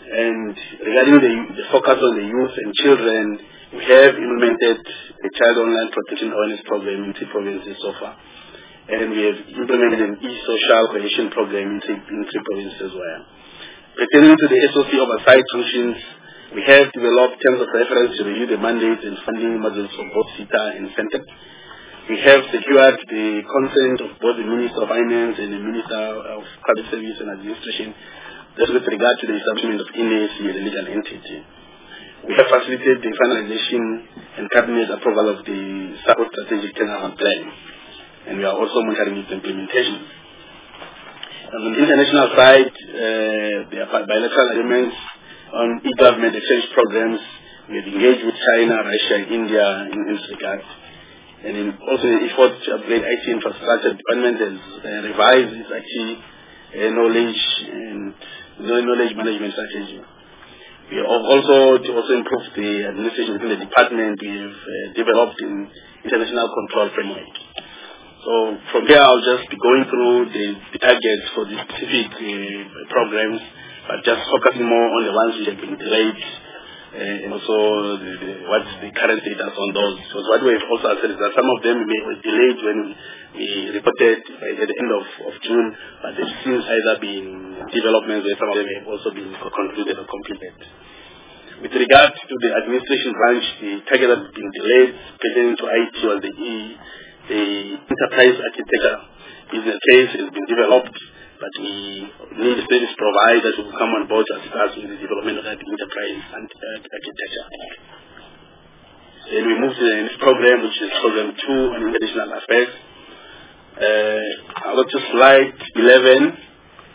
And regarding the focus on the youth and children, we have implemented the Child Online Protection Awareness Program in 3 provinces so far. And we have implemented an e-social cohesion program in 3 provinces as well. Pertaining to the SOC oversight functions, we have developed terms of reference to review the mandates and funding models for both SETA and CENTEP. We have secured the consent of both the Minister of Finance and the Minister of Public Service and Administration with regard to the establishment of NAC as a legal entity. We have facilitated the finalization and cabinet approval of the South Strategic Turnaround Plan, and we are also monitoring its implementation. On the international side, there are bilateral agreements on e-government exchange programs. We have engaged with China, Russia, and India in this regard. And in also the effort to upgrade IT infrastructure, the department has revised its IT knowledge and knowledge management strategy. We have also to improve the administration within the department. We have developed an international control framework. So from here, I'll just be going through the targets for the specific programs, but just focusing more on the ones which have been delayed, and also what's the current status on those. Because what we have also said is that some of them were delayed when we reported at the end of June, but they've since either been developments where some of them have also been concluded or completed. With regard to the administration branch, the target that has been delayed pertaining to IT was the enterprise architecture business case has been developed, but we need a service provider to come on board to assist us in the development of that enterprise architecture. Then we move to the next program, which is program 2 on international affairs. I'll go to slide 11.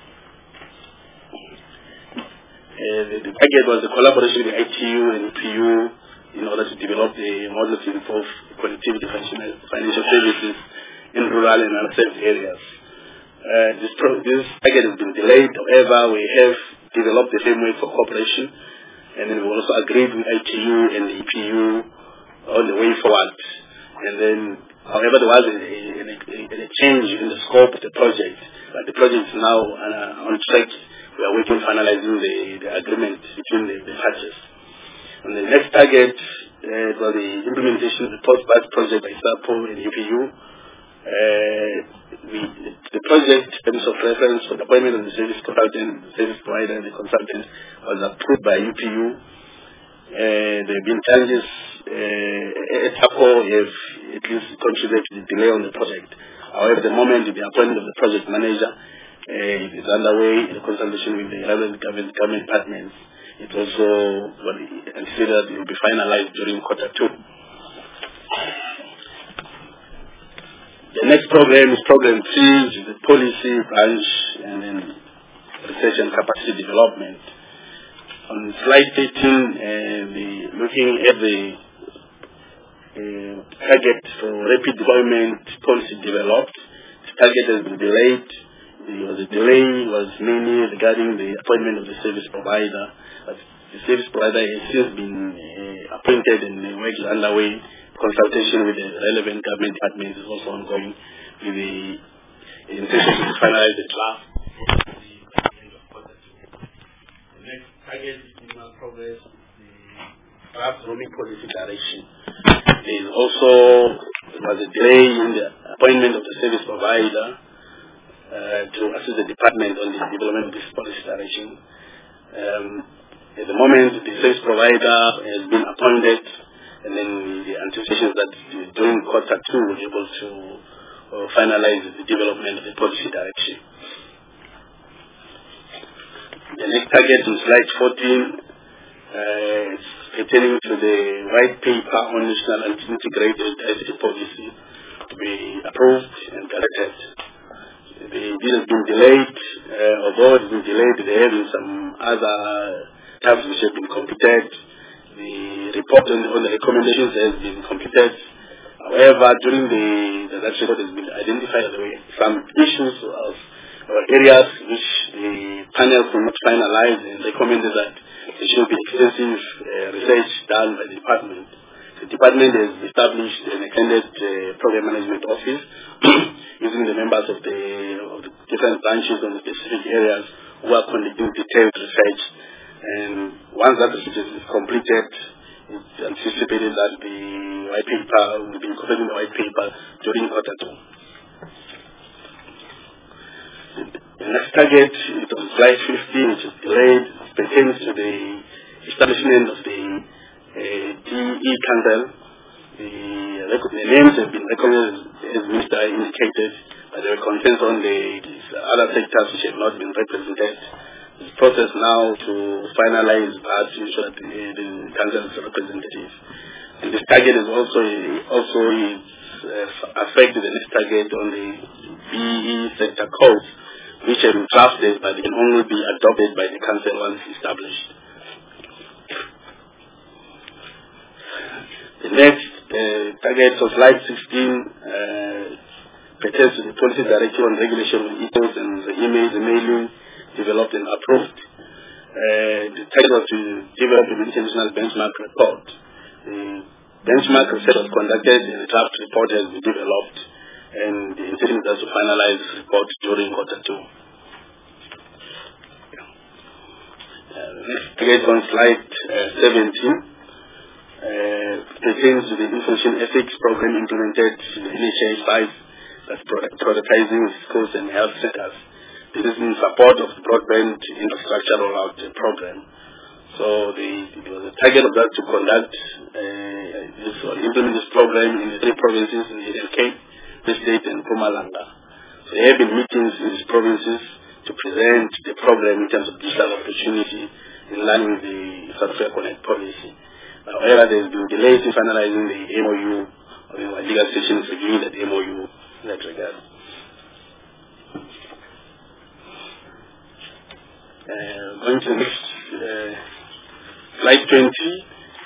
The target was the collaboration with the ITU and EPU in order to develop the models to improve connectivity financial services in rural and unserved areas. This target has been delayed. However, we have developed the framework for cooperation, and then we also agreed with ITU and the EPU on the way forward. And then, however, there was a change in the scope of the project, but the project is now on track. We are working on finalizing the agreement between the parties. And the next target was the implementation of the post-BAS project by SAPO and EPU. The project, in terms of reference for the appointment of the service consultant, the service provider, and the consultant, was approved by EPU. There have been challenges at SAPO have at least contributed to the delay on the project. However, at the moment, the appointment of the project manager is underway in consultation with the relevant government departments. It also anticipated it will be finalized during quarter 2. The next program is program 3, which is the policy branch and then research and capacity development. On slide 13, looking at the target for rapid deployment policy developed. The target has been delayed. The delay was mainly regarding the appointment of the service provider. The service provider has since been appointed and the work is underway. Consultation with the relevant government departments is also ongoing with the intention to finalize the draft at the end of quarter 2. The next target is minimal progress with the draft roaming policy direction. There is also was a delay in the appointment of the service provider to assist the department on the development of this policy direction. At the moment, the service provider has been appointed, and then the anticipation is that during quarter 2 we'll be able to finalize the development of the policy direction. The next target on slide 14 is pertaining to the white paper on national and integrated ICT policy to be approved and directed. This has been delayed, although it has been delayed, there have been some other tasks which have been completed. The report on the recommendations has been completed. However, during that report has been identified some issues or areas which the panel could not finalize and recommended that there should be extensive research done by the department. The department has established an extended program management office using the members of the different branches on the specific areas who are conducting detailed research And once that research is completed, it's anticipated that the white paper will be incorporated in the white paper during Q2. The next target is on slide 15, which is delayed, pertains to the establishment of the DE Council. The names have been recognized, as Minister indicated, but there are concerns on the other sectors which have not been represented. The process now to finalize that to ensure that the council is representative. And this target is also affected the next target on the BE sector codes, which have been drafted but can only be adopted by the council once established. The next target on slide 16 pertains to the policy directive on regulation of e-posts and the mailing developed and approved. The target was to develop an international benchmark report. The benchmark research was conducted and the draft report has been developed, and the intention is to finalize this report during Q2. Next target on slide 17 pertains to the information ethics program implemented in the NHI 5 that's prioritizing schools and health centers. This is in support of the broadband infrastructure rollout program. So the target of that to conduct implement this program in the 3 provinces in Eastern Cape, Free State and Mpumalanga. So there have been meetings in these provinces to present the program in terms of digital opportunity in line with the South Africa Connect policy. However, there has been delays in finalizing the MOU, or the legal sessions reviewing that MOU in that regard. Going to the next slide 20.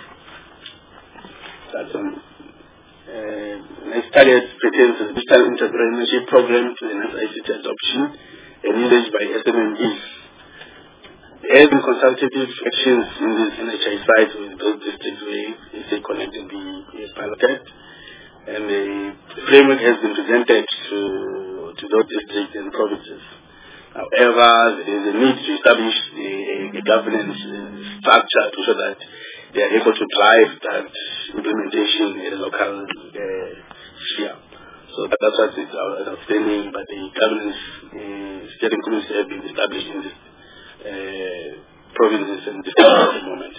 That's on next target pertains to the digital entrepreneurship program to enhance ICT adoption and usage by SMMEs. There have been consultative actions in this NHI sites with those districts where SA Connect will be piloted, and the framework has been presented to those districts and provinces. However, there is a need to establish a governance structure to show that they are able to drive that implementation in a local sphere. So that's what is outstanding, but the governance steering committees have been established in this provinces and districts at the moment.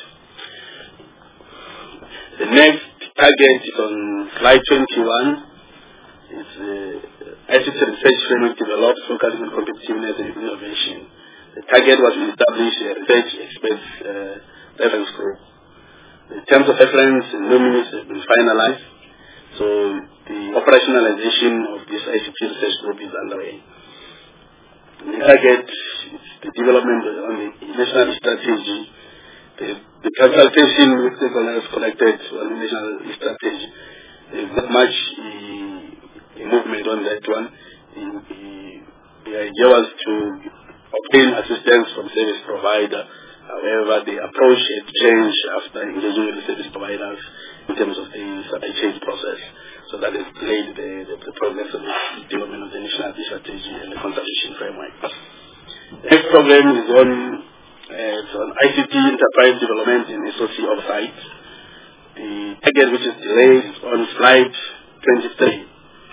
The next target is on slide 21. It's ICT research framework developed focusing on competitiveness and innovation. The target was to establish a research experts reference group. The terms of reference and nominees have been finalized, so the operationalization of this ICT research group is underway. The target is the development on the national strategy. The consultation with stakeholders collected on the national strategy. There is not much movement on that one. The idea was to obtain assistance from service provider. However, the approach had changed after engaging with the service providers in terms of the supply chain process. So that has delayed the progress of the development of the national strategy and the consultation framework. The next program is on ICT enterprise development and SOC oversight. The target, which is delayed, is on slide 23.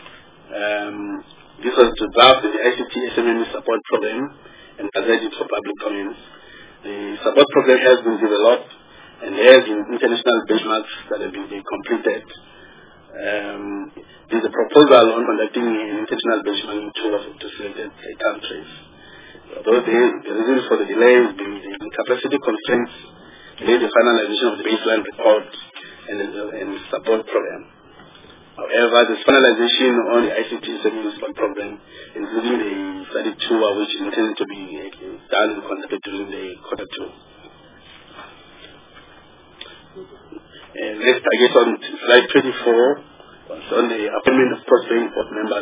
This was to draft the ICT SMME support program and present it for public comments. The support program has been developed and there has been international benchmarks that have been completed. There is a proposal on conducting an international benchmarking tour to selected countries. Although the reasons for the delay has been the capacity constraints, delayed the finalization of the baseline report and support program. However, the finalization on the ICT SMME support program, including the study tour, which is intended to be done and conducted during the Q2. Next, I guess on slide 24, was on the appointment of prospective board members.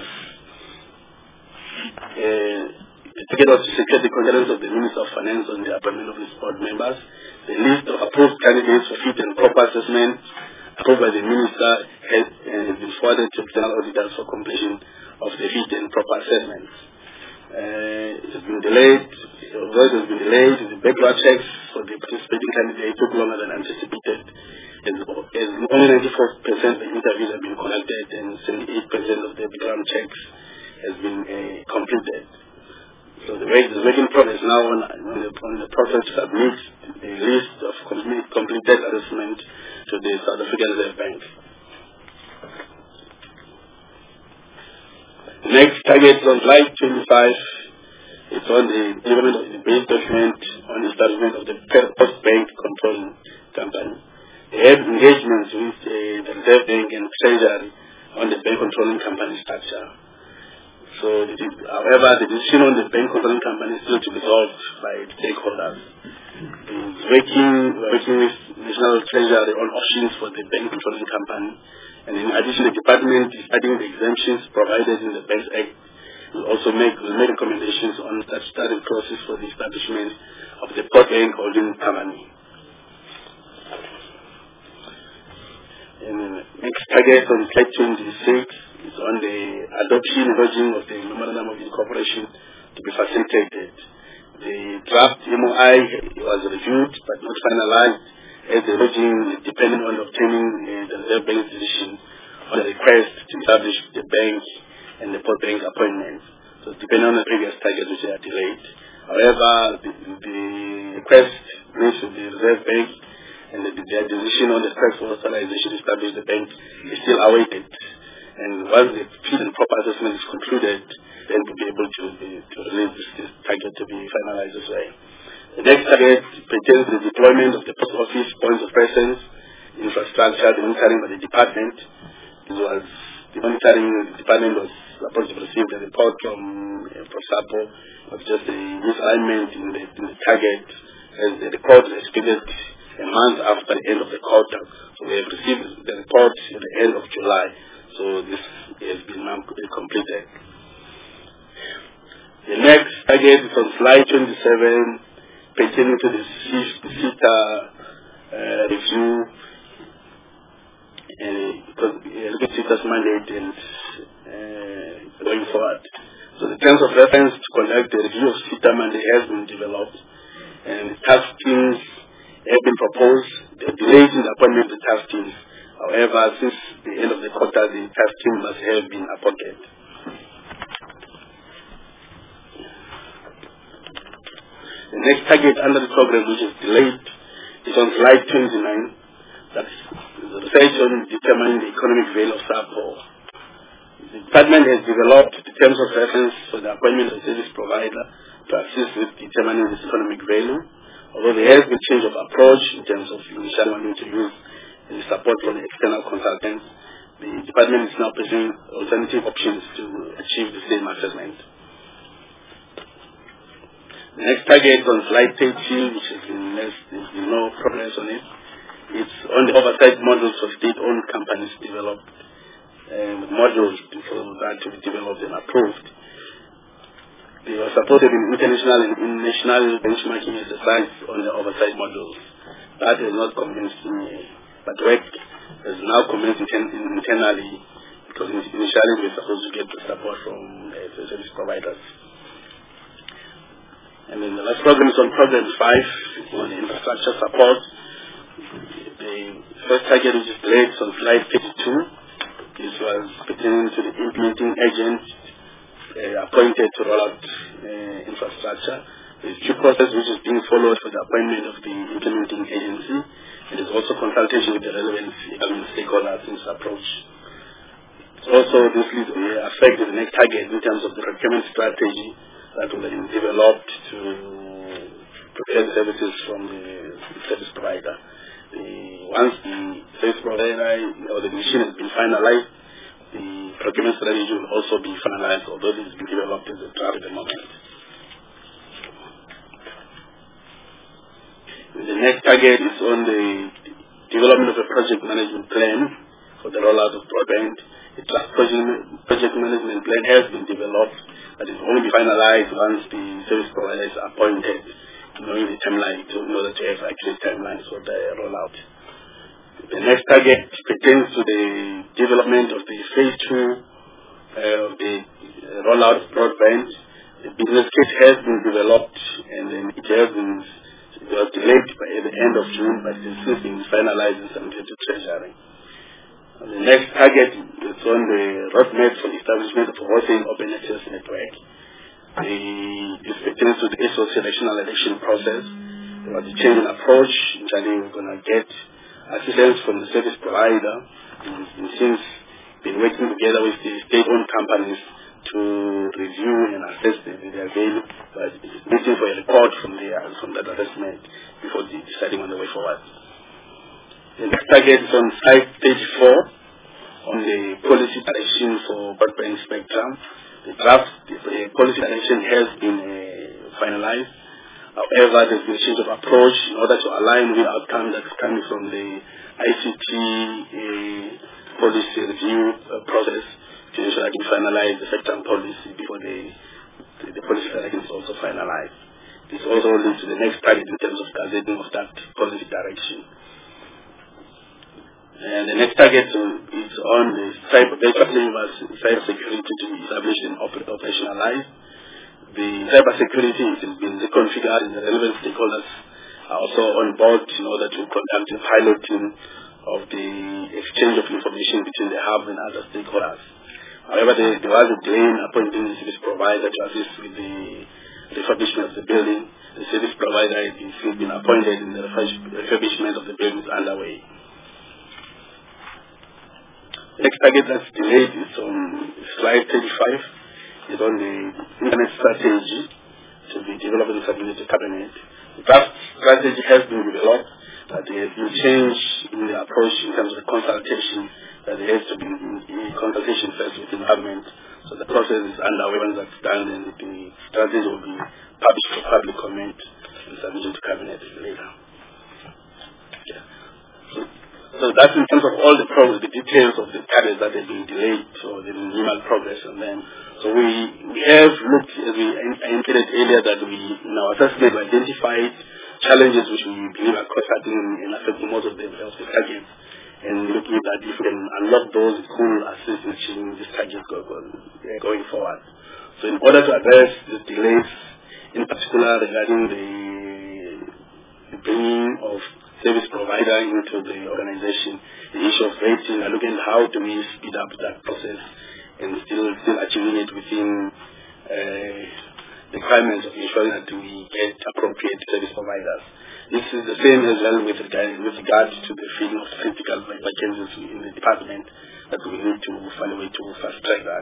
The target was to secure the concurrence of the Minister of Finance on the appointment of these board members. The list of approved candidates for fit and proper assessment approved by the Minister has been forwarded to external auditors for completion of the fit and proper assessments. It has been delayed. work has been delayed. The background checks for the participating candidates took longer than anticipated. As only 94% of the interviews have been conducted and 78% of the background checks has been completed. So the work is in progress now on the process to submit a list of completed assessment to the South African Reserve Bank. The next target on slide 25 is on the development of the base document on the establishment of the post-bank controlling company. They have engagements with the Reserve Bank and Treasury on the bank controlling company structure. So, however, the decision on the bank controlling company is still to be resolved by the stakeholders. We're working with National Treasury on options for the bank controlling company. And in addition, the department is adding the exemptions provided in the Banks Act. We'll also make recommendations on the statutory process for the establishment of the post-bank holding company. And the next target on slide 26 is on the adoption and lodging of the Memorandum of Incorporation to be facilitated. The draft MOI was reviewed but not finalized, as the lodging is dependent on obtaining the Reserve Bank's decision on the request to establish the bank and the post-bank appointments. So it's depending on the previous targets which are delayed. However, the request reached the Reserve Bank and their decision on the request for authorization to establish the bank is still awaited. And once the fit and proper assessment is concluded, then we'll be able to release this target to be finalized as well. The next target pertains to the deployment of the post office points of presence infrastructure, the monitoring by the department. The monitoring department was supposed to receive the report from SAPO of just a misalignment in the target, as the report is expected a month after the end of the quarter. So we have received the report at the end of July. So this has been now completed. The next target is on slide 27, pertaining to the CETA review, because CETA's mandate and going forward. So the terms of reference to conduct the review of CETA mandate has been developed, and the task teams have been proposed. The delays in the appointment of the task teams. However, since the end of the quarter, the task team must have been appointed. The next target under the program, which is delayed, is on slide 29. That's the research on determining the economic value of SAPO. The department has developed the terms of reference for the appointment of service provider to assist with determining this economic value. Although there has been change of approach in terms of initially wanting to use the support from the external consultants, the department is now pursuing alternative options to achieve the same assessment. The next target on slide 30, which has been there's been no progress on it, it's on the oversight models for state-owned companies developed, modules for that to be developed and approved. They were supported in international and national benchmarking exercise on the oversight models. That has not convinced me, but work has now commenced internally, because initially we were supposed to get the support from the service providers. And then the last program is on program 5 on infrastructure support. The first target, which is delayed, on slide 52. This was pertaining to the implementing agent appointed to roll out infrastructure. There's due process which is being followed for the appointment of the implementing agency. It is also consultation with the relevant stakeholders in this approach. Also, this will affect the next target in terms of the procurement strategy that will be developed to procure services from the service provider. Once the service provider or the machine has been finalized, the procurement strategy will also be finalized, although this is being developed as a draft at the moment. The next target is on the development of a project management plan for the rollout of broadband. The draft project management plan has been developed, but it will only be finalized once the service provider is appointed, knowing the timeline, in order to have accurate timelines for the rollout. The next target pertains to the development of the phase 2 of the rollout of broadband. The business case has been developed, and then it was delayed by the end of June, but it's still being finalized and submitted to Treasury. The next target is on the roadmap for the establishment of a wholesale open access network. This pertains to the SOC national election process. There was a change in approach. Initially, we're going to get assistance from the service provider, and since been working together with the state-owned companies to review and assess the value, but waiting for a report from that assessment before deciding on the way forward. The next target is on slide 34 on the policy direction for broadband spectrum. The draft policy direction has been finalized. However, there's been a change of approach in order to align with the outcome that's coming from the ICT policy review process to ensure that we finalize the spectrum policy before the policy direction is also finalized. This also leads to the next target in terms of gazetting of that policy direction. And the next target is on the cyber security to be established and operationalized. The cyber security has been reconfigured, and the relevant stakeholders are also on board in order to conduct a piloting of the exchange of information between the hub and other stakeholders. However, there was a delay in appointing the service provider to assist with the refurbishment of the building. The service provider has been appointed, and the refurbishment of the building is underway. The next target that's delayed is on slide 35. It's on the internet strategy to be developed and submitted to Cabinet. The draft strategy has been developed, but there has been change in the approach in terms of the consultation, that there has to be consultation first within government. So the process is underway. Once that's done, then the strategy will be published for public comment and submitted to Cabinet later. Yeah. So that's in terms of all the details of the targets that have been delayed or the minimal progress on them. So we have looked, as we indicated earlier, that we, in our assessment, we identified challenges which we believe are cross-cutting and affecting most of the targets. And looking at that, if we can unlock those, it could assist in achieving these targets going forward. So in order to address the delays, in particular regarding the bringing of service provider into the organization, the issue of rating, and looking at how do we speed up that process and still achieving it within the requirements of ensuring that we get appropriate service providers. This is the same as well with regard to the filling of critical vacancies in the department, that we need to find a way to fast track that.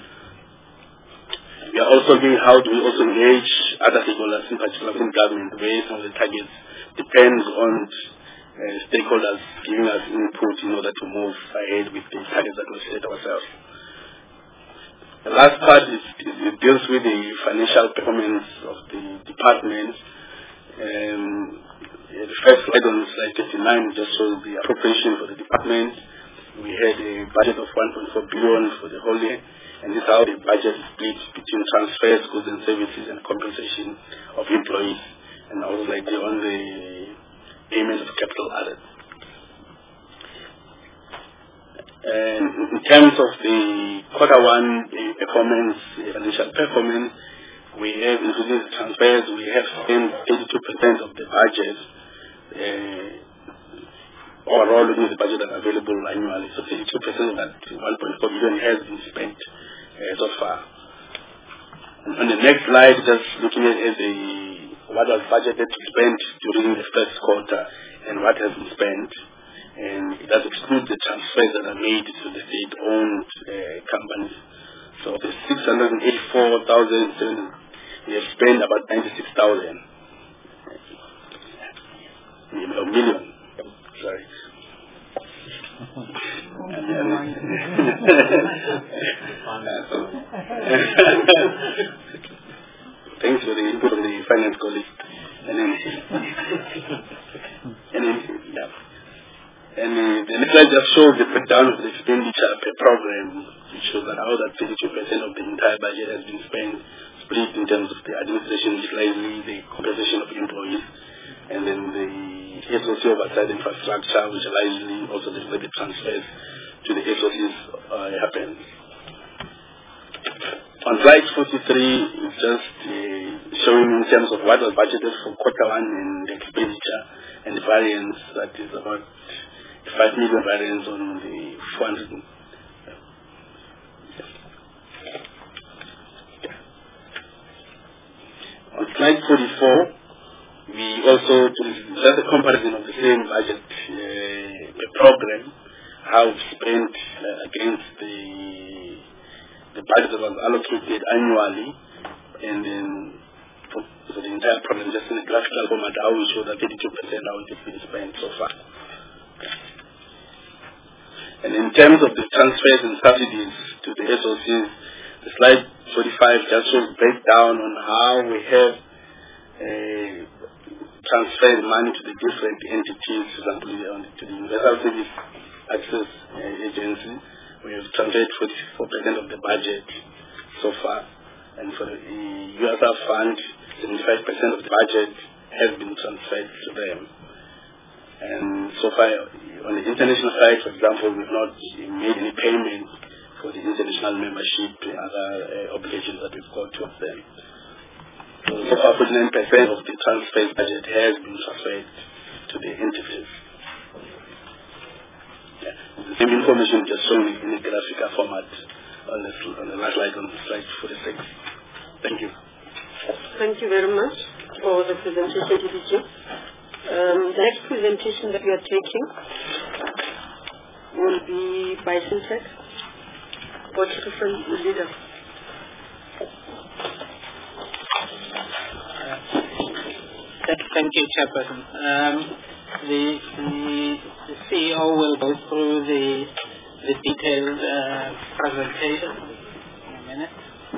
We are also looking how do we also engage other stakeholders, in particular within government, where some of the targets depends on stakeholders giving us input in order to move ahead with the targets that we set ourselves. The last part it deals with the financial performance of the department. The first slide on slide 39 just shows the appropriation for the department. We had a budget of 1.4 billion for the whole year, and this is how the budget is split between transfers, goods and services, and compensation of employees, and also like on the payments of capital added. And in terms of the quarter one performance, financial performance, we have including the transfers, we have spent 82% of the budget. Overall, looking at the budget that's available annually, so 32% of that 1.4 billion has been spent so far. And on the next slide, just looking at what was budgeted to spend during the first quarter and what has been spent, and it does exclude the transfers that are made to the state-owned companies. So the 684,000, we have spent about 96,000 million. Sorry. Thanks for the input of the finance colleague. And the next slide just shows the breakdown of the expenditure per program, which shows that how that 32% of the entire budget has been spent, split in terms of the administration, which largely the compensation of employees, and then the SOC oversight infrastructure, which largely also the transfers to the SOCs happen. On slide 43, it's just showing in terms of what was budgeted for quarter one and the expenditure and the variance, that is about 5 million variance on the 400. On slide 44, we also just a comparison of the same budget program, how it's spent against the budget that was allocated annually, and then for the entire program, just in a graphical format, how we show that 32% how it has been spent so far. And in terms of the transfers and subsidies to the SOCs, the slide 45 just shows breakdown on how we have transferred money to the different entities. For example, to the Universal Service Access Agency, we have transferred 44% of the budget so far, and for the USR Fund, 75% of the budget has been transferred to them. And so far, on the international side, for example, we've not made any payment for the international membership and other obligations that we've got towards them. So far, 49% of the transfer budget has been transferred to the entities. Yeah. The same information just shown in a graphical format on the last slide, on slide 46. Thank you. Thank you very much for the presentation, DDG. The next presentation that we are taking will be by Syntec. What different leader? Thank you, Chairperson. The CEO will go through the detailed presentation in a minute.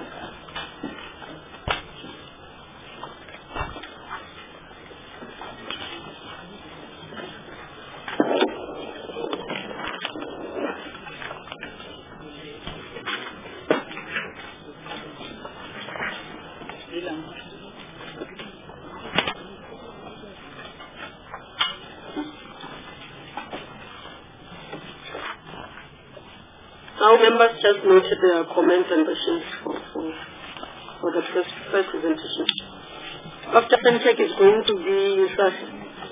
Our members just noted their comments and questions for the first presentation. After Syntec is going to be Safi.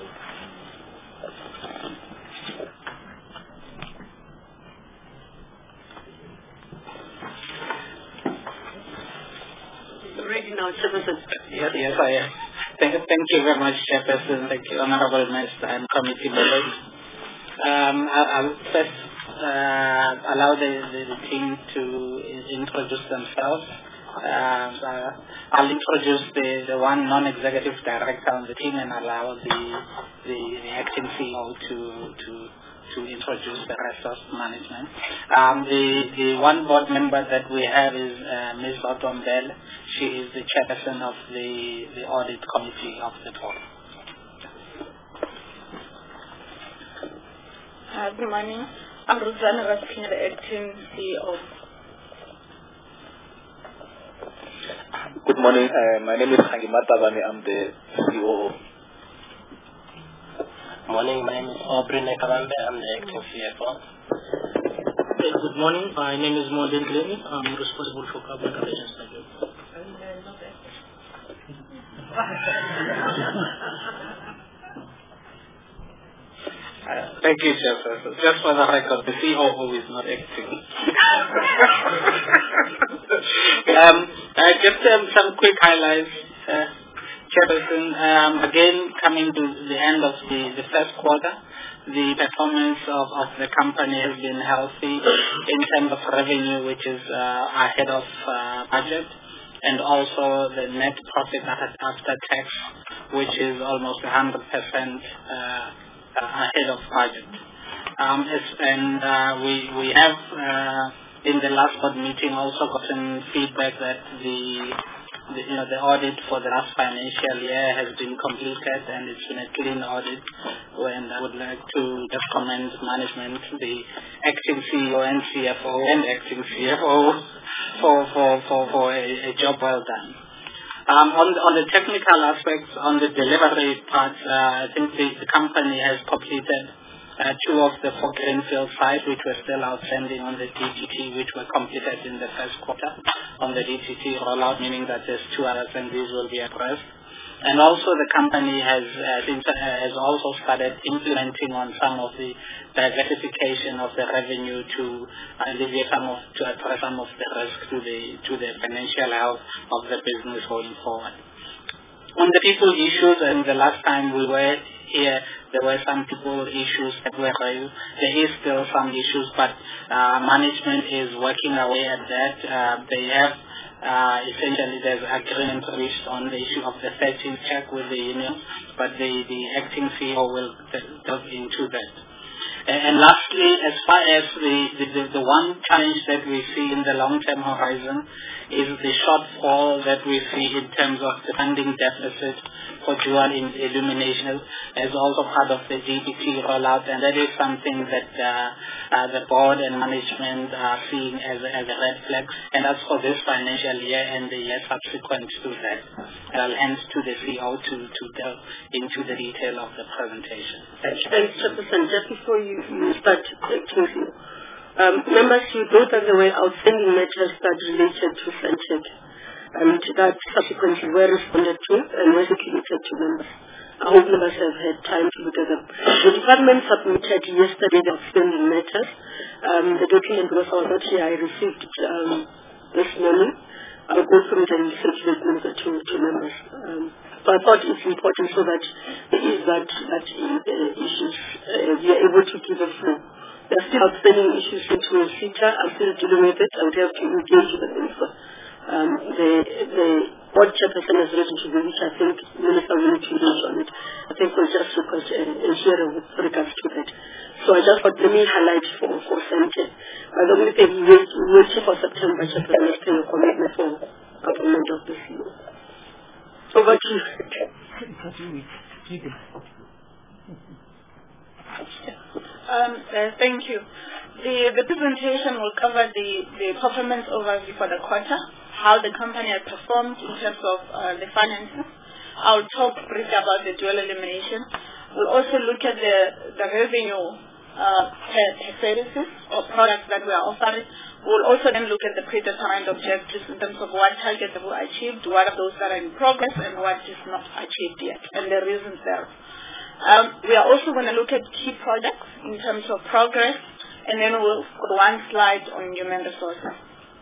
Ready now, Chairperson. Yes, I am. Thank you very much, Chairperson. Thank you, Honorable Minister and committee members. I'll first allow the team to introduce themselves. I'll introduce the one non-executive director on the team and allow the acting CEO to introduce the rest of management. The one board member that we have is Ms. Otombele. She is the chairperson of the audit committee of the board. Good morning. I'm Rosanna Raskin, the acting CEO. Good morning. My name is Hangimata Bani. I'm the COO. Morning. My name is Aubrey Nekalambe. I'm the acting CFO. Good morning. My name is Moden Glenny. I'm responsible for public relations. Thank you. Thank you, Chairperson. Just for the record, the COO is not acting. Just some quick highlights, Chairperson. Again, coming to the end of the first quarter, the performance of the company has been healthy in terms of revenue, which is ahead of budget, and also the net profit after tax, which is almost 100% ahead of budget. We have in the last board meeting also gotten feedback that the audit for the last financial year has been completed and it's been a clean audit. And I would like to just commend management, the acting CEO and CFO and acting CFO for a job well done. On the technical aspects, on the delivery part, I think the company has completed 2 of the 4 greenfield sites which were still outstanding on the DTT, which were completed in the first quarter on the DTT rollout, meaning that there's 2 others and these will be addressed. And also the company has also started implementing on some of the diversification of the revenue to alleviate to address some of the risk to the financial health of the business going forward. On the people issues, and the last time we were here, there were some people issues that were raised. There is still some issues, but management is working away at that. They have essentially there's agreement reached on the issue of the 13th check with the union, but the acting CEO will delve into that. And lastly, as far as the one challenge that we see in the long-term horizon is the shortfall that we see in terms of the funding deficit for dual illumination as also part of the DTT rollout, and that is something that the board and management are seeing as a red flag, and that's for this financial year and the year subsequent to that. I'll hand to the CEO to delve into the detail of the presentation. Thanks, Chairperson. Just before you start, Kingsley, members, you note that there were outstanding matters that related to Centric, and that subsequently were responded to and were circulated to members. I hope members have had time to look at them. The department submitted yesterday the outstanding matters. The document was already I received this morning. I'll go through it and circulate to members. So I thought it's important so that there is that issues we are able to give a flow. There are still outstanding issues into a CETA. I'm still dealing with it. I would have to engage with them. The board chairperson has written to me, which I think Minister will need to engage on it. I think we'll just request a hearing with regards to that. So I just thought, let me highlight for Centric. By the way, we're waiting for September, chairperson, to take a commitment for appointment of the CEO. Over to you. Thank you. The presentation will cover the performance overview for the quarter, how the company has performed in terms of the finances. I'll talk briefly about the dual elimination. We'll also look at the revenue per services or products that we are offering. We'll also then look at the predetermined objectives in terms of what targets have we achieved, what are those that are in progress, and what is not achieved yet, and the reasons there. We are also going to look at key products in terms of progress, and then we'll put one slide on human resources.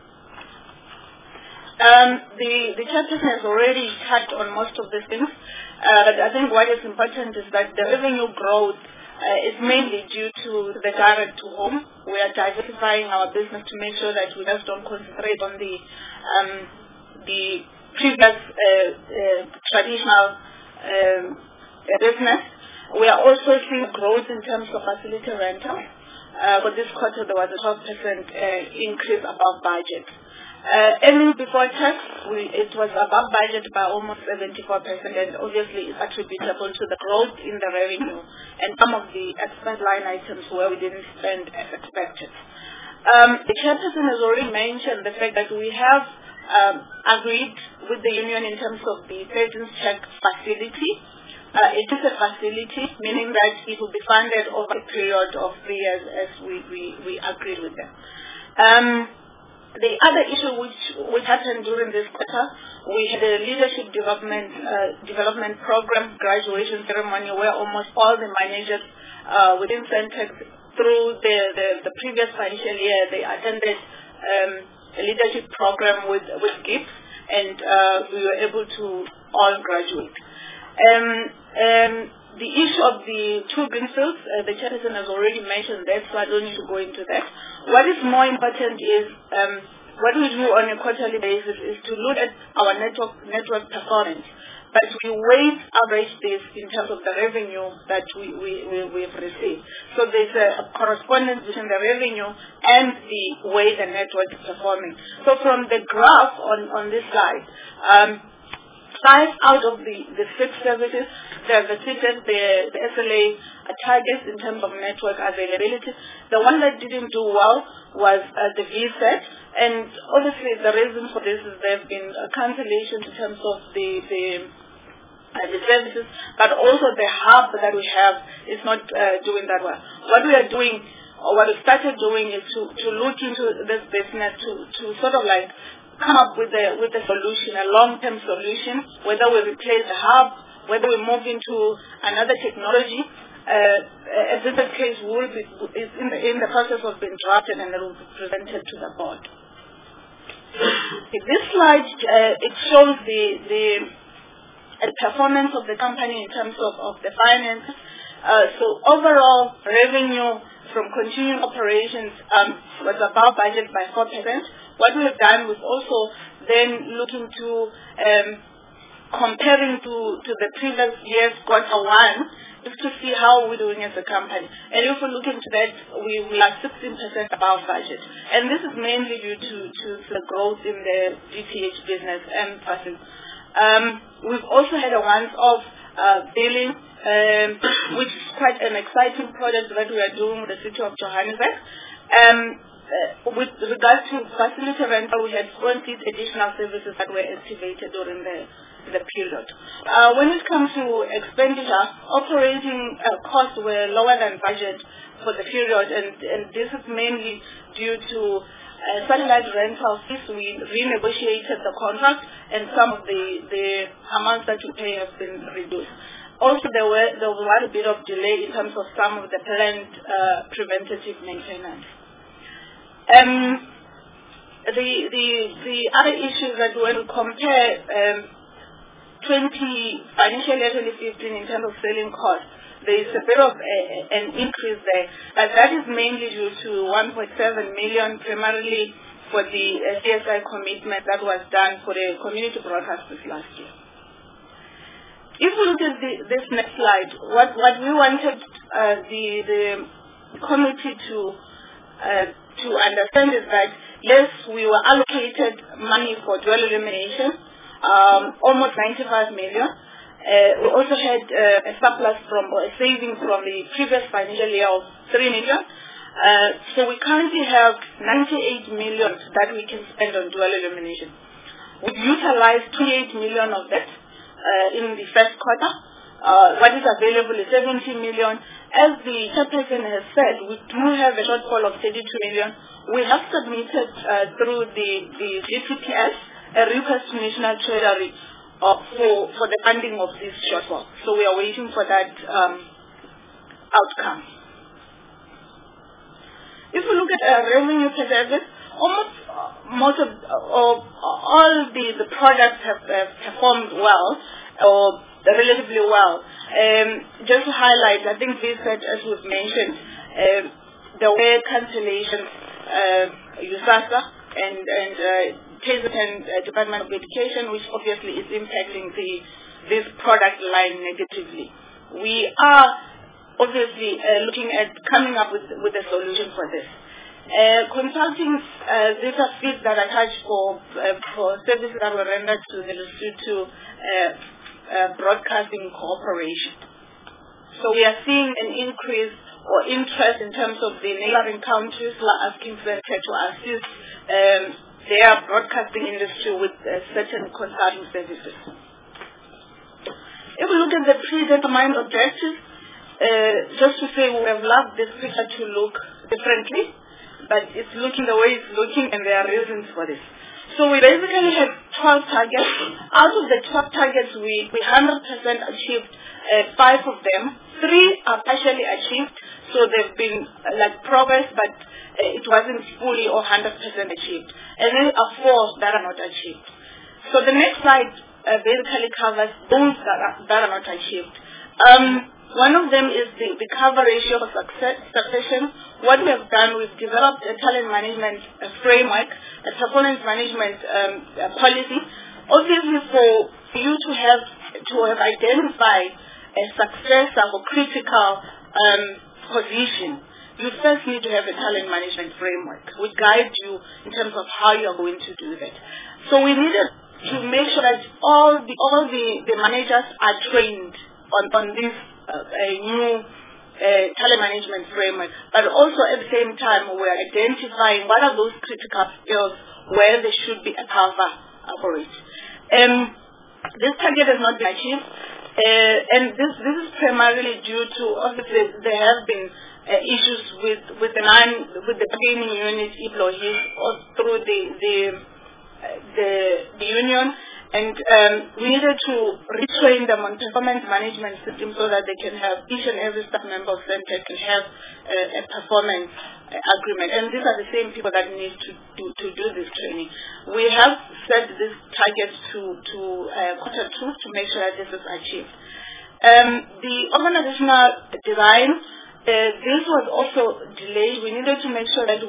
The chairperson has already touched on most of these things, but I think what is important is that the revenue growth is mainly due to the direct to home. We are diversifying our business to make sure that we just don't concentrate on the previous traditional business. We are also seeing growth in terms of facility rental. For this quarter, there was a 12% increase above budget. Earnings before tax, it was above budget by almost 74%, and obviously it's attributable to the growth in the revenue and some of the expense line items where we didn't spend as expected. The chairperson has already mentioned the fact that we have agreed with the union in terms of the 13th check facility. It is a facility, meaning that it will be funded over a period of 3 years as we agreed with them. The other issue which happened during this quarter, we had a leadership development program graduation ceremony where almost all the managers within Centrex through the previous financial year, they attended a leadership program with gifts, and we were able to all graduate. The issue of the 2 greenfields, the chairperson has already mentioned that, so I don't need to go into that. What is more important is what we do on a quarterly basis is to look at our network performance, but we weight average this in terms of the revenue that we have received. So there's a correspondence between the revenue and the way the network is performing. So from the graph on this slide, 5 out of the 6 services, they have exceeded the SLA targets in terms of network availability. The one that didn't do well was the VSAT, and obviously the reason for this is there have been a cancellation in terms of the the services, but also the hub that we have is not doing that well. What we are doing, or what we started doing, is to look into this business to sort of like come up with a solution, a long-term solution, whether we replace the hub, whether we move into another technology. A business case is in the process of being drafted and it will be presented to the board. This slide, it shows the performance of the company in terms of the finances. So overall revenue from continuing operations was above budget by 4%. What we have done was also then looking to comparing to the previous year's quarter one, just to see how we're doing as a company. And if we look into that, we are 16% above budget. And this is mainly due to the growth in the GTH business and passive. We've also had a once-off billing, which is quite an exciting project that we are doing with the City of Johannesburg. With regards to facility rental, we had 20 additional services that were activated during the period. When it comes to expenditure, operating costs were lower than budget for the period, and this is mainly due to satellite rental fees. We renegotiated the contract, and some of the amounts that we pay have been reduced. Also, there was a bit of delay in terms of some of the planned preventative maintenance. The other issues that when we compare 20 financial year 2015 in terms of selling costs, there is a bit of an increase there, but that is mainly due to 1.7 million primarily for the CSI commitment that was done for the community broadcasters last year. If we look at this next slide, what we wanted the committee to understand is that yes, we were allocated money for dual elimination, almost 95 million. We also had a surplus a saving from the previous financial year of 3 million. So we currently have 98 million that we can spend on dual elimination. We've utilized 28 million of that in the first quarter. What is available is 17 million. As the chairperson has said, we do have a shortfall of 32 million. We have submitted through the GTPS a request to National Treasury for the funding of this shortfall. So we are waiting for that outcome. If we look at revenue per service, most of all the products have performed well, or relatively well. Just to highlight, I think this, as we've mentioned, there were cancellations, USASA and KZN Department of Education, which obviously is impacting this product line negatively. We are obviously looking at coming up with a solution for this. Consulting, these are fees that are charged for services that were rendered to the Lesotho Broadcasting Corporation. So we are seeing an increase or interest in terms of the neighboring countries who are asking Centre to assist their broadcasting industry with certain consulting services. If we look at the predetermined objectives, just to say we have loved this picture to look differently, but it's looking the way it's looking, and there are reasons for this. So we basically had 12 targets. Out of the 12 targets, we 100% achieved 5 of them. 3 are partially achieved, so they've been like progress, but it wasn't fully or 100% achieved. And then 4 that are not achieved. So the next slide basically covers those that are not achieved. One of them is the cover ratio for succession. What we have done, we've developed a talent management framework, a performance management policy. Obviously, for you to have identified a successor or critical position, you first need to have a talent management framework which guides you in terms of how you are going to do that. So we needed to make sure that all the managers are trained on this new talent management framework, but also at the same time we're identifying what are those critical skills where there should be a cover for it. This target has not been achieved. And this is primarily due to, obviously, there have been issues with the bargaining unit employees through the union, and we needed to retrain them on performance management system so that they can have, each and every staff member of Centec can have a performance agreement. And these are the same people that need to do this training. We have set this target to quarter 2 to make sure that this is achieved. The organizational design, this was also delayed. We needed to make sure that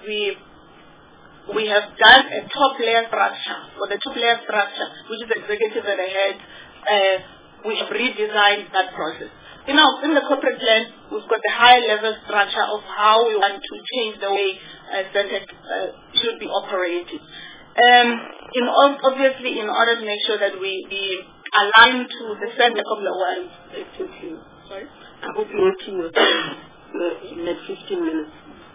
we have done a top layer structure. For the top layer structure, which is the executive that I had, we have redesigned that process. In the corporate plan, we've got the high level structure of how we want to change the way Centec should be operating. Obviously, in order to make sure that we align to the Centec of the world. Sorry? I hope you're working with in 15 minutes.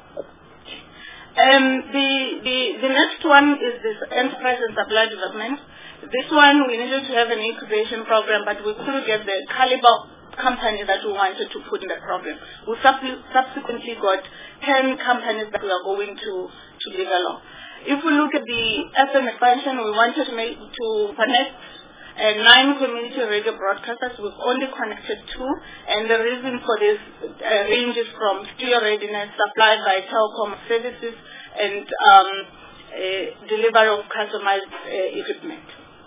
The next one is this enterprise and supply development. This one, we needed to have an incubation program, but we couldn't get the caliber company that we wanted to put in the program. We subsequently got 10 companies that we are going to develop. If we look at the FM expansion, we wanted to connect 9 community radio broadcasters. We've only connected 2, and the reason for this ranges from studio readiness, supplied by telecom services, and delivery of customized equipment.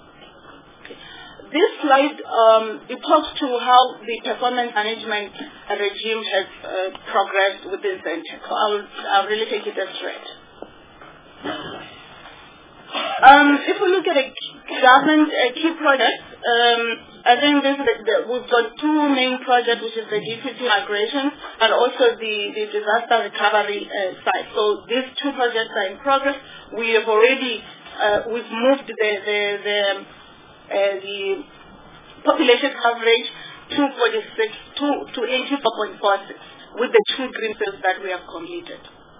This slide, it talks to how the performance management regime has progressed within Centec. So I'll really take it as read. If we look at a government key projects, I think we've got 2 main projects, which is the DPT migration and also the disaster recovery side. So these 2 projects are in progress. We have already we've moved the population coverage to 84.46 with the 2 green fields that we have completed.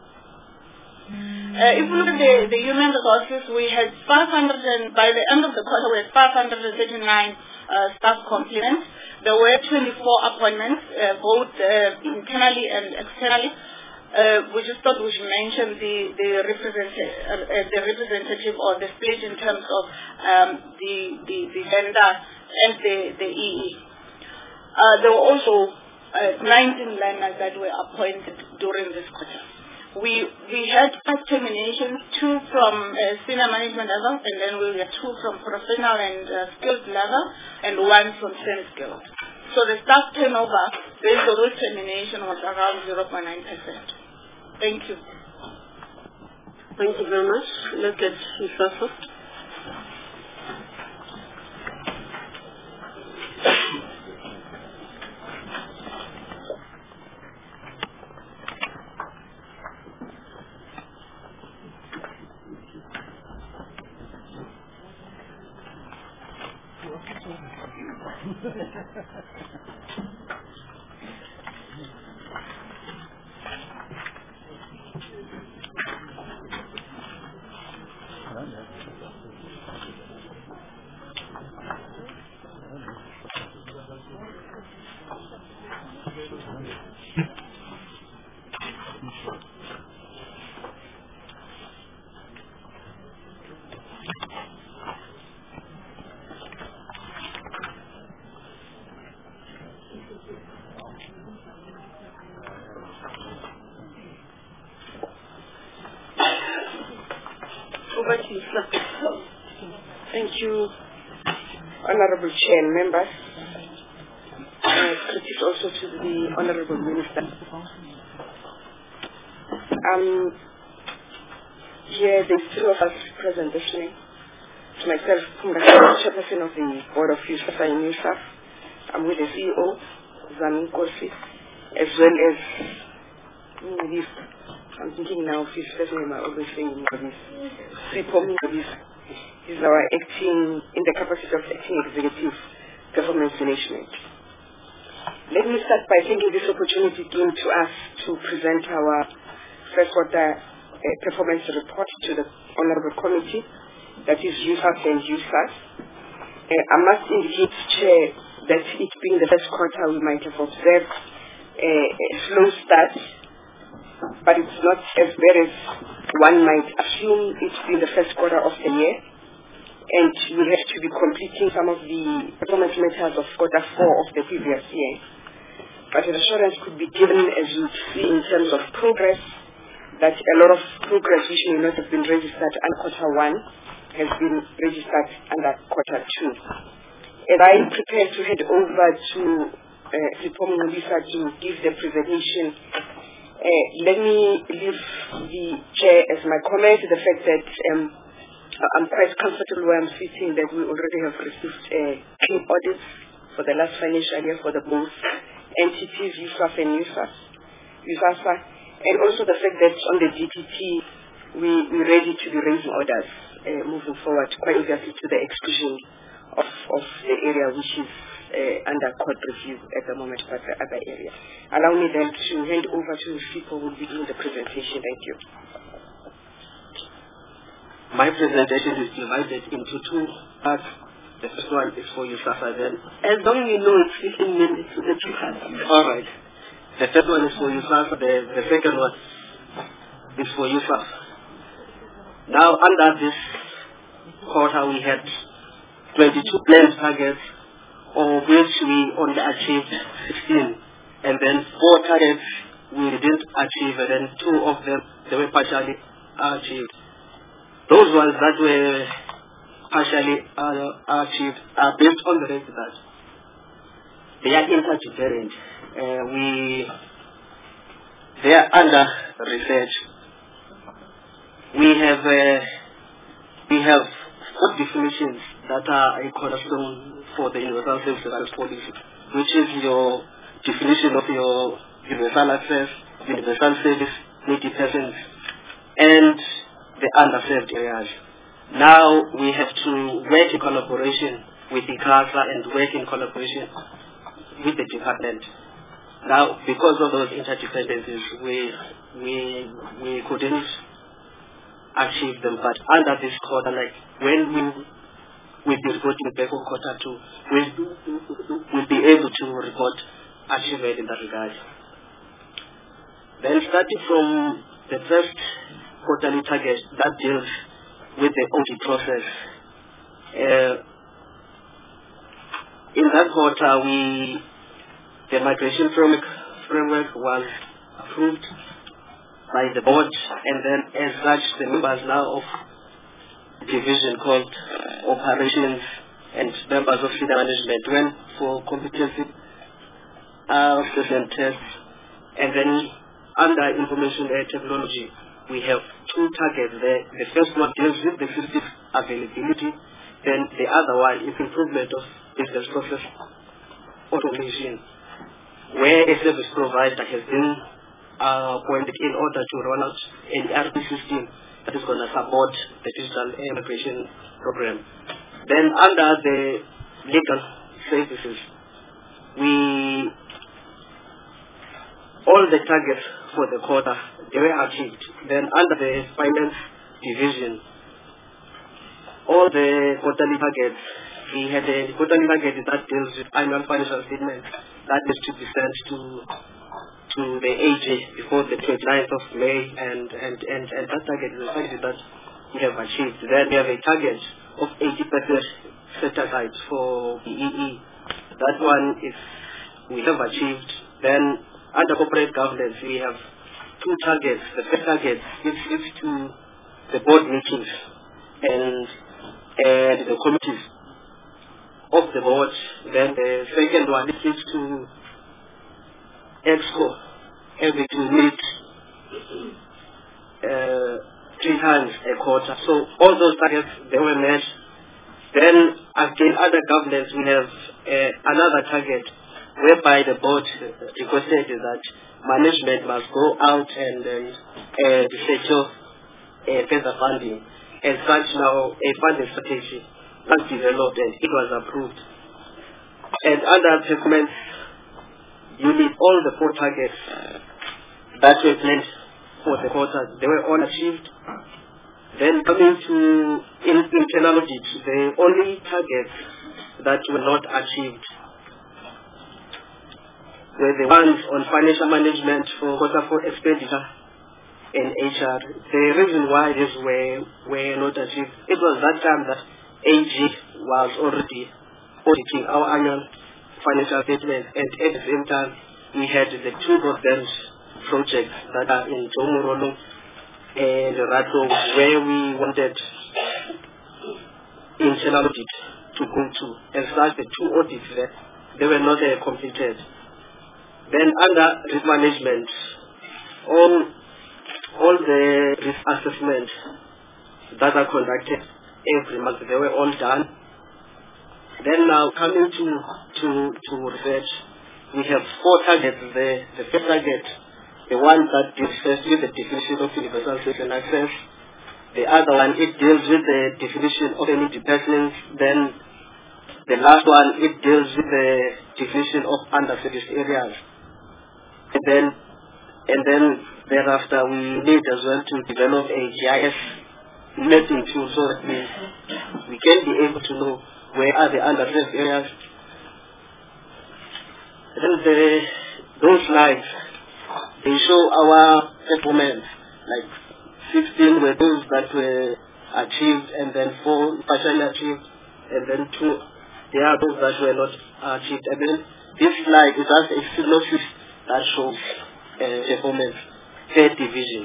If we look at the human resources, we had 500, by the end of the quarter, we had 539 staff complements. There were 24 appointments, both internally and externally. We just thought we should mention the representative or the split in terms of the vendor and the EE. There were also 19 learners that were appointed during this quarter. We had 5 terminations, 2 from senior management level, and then we had 2 from professional and skilled level, and 1 from semi-skilled. So the staff turnover based on those termination was around 0.9%. Thank you. Thank you very much. Let's get Lisa first. Thank you, Honorable Chair and members. Credit also to the Honorable Minister. Here, there's 2 of us present this evening. To myself, Chairperson of the Board of Users and New Staff. I'm with the CEO, Zamin Kosi, as well as I'm thinking now of his first name, I always think Sipo Mingabis. He's our acting, in the capacity of acting executive performance management. Let me start by thanking this opportunity given to us to present our first quarter performance report to the Honorable Committee, that is USAF and USAS. I must indicate, Chair, that it being the first quarter, we might have observed a slow start, but it's not as bad as one might assume it being the first quarter of the year. And we have to be completing some of the performance measures of quarter 4 of the previous year. But an assurance could be given, as you see in terms of progress, that a lot of progress which may not have been registered under quarter 1 has been registered under quarter 2. As I prepare to head over to Sipho Mngolisa to give the presentation, let me leave the chair as my comment, the fact that I'm quite comfortable where I'm sitting, that we already have received clean audits for the last financial year for the both entities, USAF and USASA, and also the fact that on the DPP, we're ready to be raising orders moving forward, quite obviously to the exclusion of the area which is under court review at the moment, but the other area. Allow me then to hand over to Sipho who will be doing the presentation. Thank you. My presentation is divided into 2 parts. The first one is for USASA then. As long as you know it's 15 minutes, the 2 parts. Alright. The first one is for USASA, the second one is for USASA. Now under this quarter we had 22 planned targets, of which we only achieved 16. And then 4 targets we didn't achieve, and then 2 of them, they were partially achieved. Those ones that were partially achieved are based on the fact that they are interdependent. They are under research. We have 4 definitions that are a cornerstone for the universal service policy, which is your definition of your universal access, universal service, needy persons, and the underserved areas. Now we have to work in collaboration with the ICASA and work in collaboration with the department. Now, because of those interdependencies, we couldn't achieve them. But under this quarter, like when we'll be reporting back on quarter 2, we'll be able to report achievement in that regard. Then starting from the first quarterly target that deals with the audit process. In that quarter, the migration framework was approved by the board, and then as such, the members now of the division called operations and members of senior management went for competency assessment tests, and then under information technology, we have 2 targets there. The first one deals with the system availability, then the other one is improvement of business process automation, where a service provider has been appointed in order to roll out an ERP system that is going to support the digital immigration program. Then under the legal services, all the targets for the quarter, they were achieved. Then under the finance division, all the quarterly targets, we had a quarterly target that deals with annual financial statements that is to be sent to the AJ before the 29th of May, and that target is a target that we have achieved. Then we have a target of 80% set aside for BEE. That one is we have achieved. Then under corporate governance, we have 2 targets. The first target is to the board meetings and the committees of the board. Then the second one is to EXCO every 2 weeks, 3 times a quarter. So all those targets, they were met. Then again, under governance, we have another target whereby the board requested that management must go out and secure further funding. As such, now a funding strategy was developed and it was approved. And under assessments, you need all the 4 targets that were planned for the quarter. They were all achieved. Then coming to internal audit, the only targets that were not achieved were the ones on financial management for quarter four expenditure and HR. The reason why these were not achieved, it was that time that AG was already auditing our annual financial statement, and at the same time we had the two broadband projects that are in Jomorono and Rato, where we wanted internal audit to go to. As such, the two audits there, they were not completed. Then under risk management, all the risk assessments that are conducted every month, they were all done. Then now coming to research, we have 4 targets there. The first target, the one that deals first with the definition of universal service and access. The other one, it deals with the definition of any persons. Then the last one, it deals with the definition of underserviced areas. And then thereafter, we need as well to develop a GIS mapping tool so that we can be able to know where are the underserved areas. And those slides, they show our performance. Like 16 were those that were achieved, and then 4 partially achieved, and then 2, there are those that were not achieved. And then this slide is just a synopsis that shows performance per division.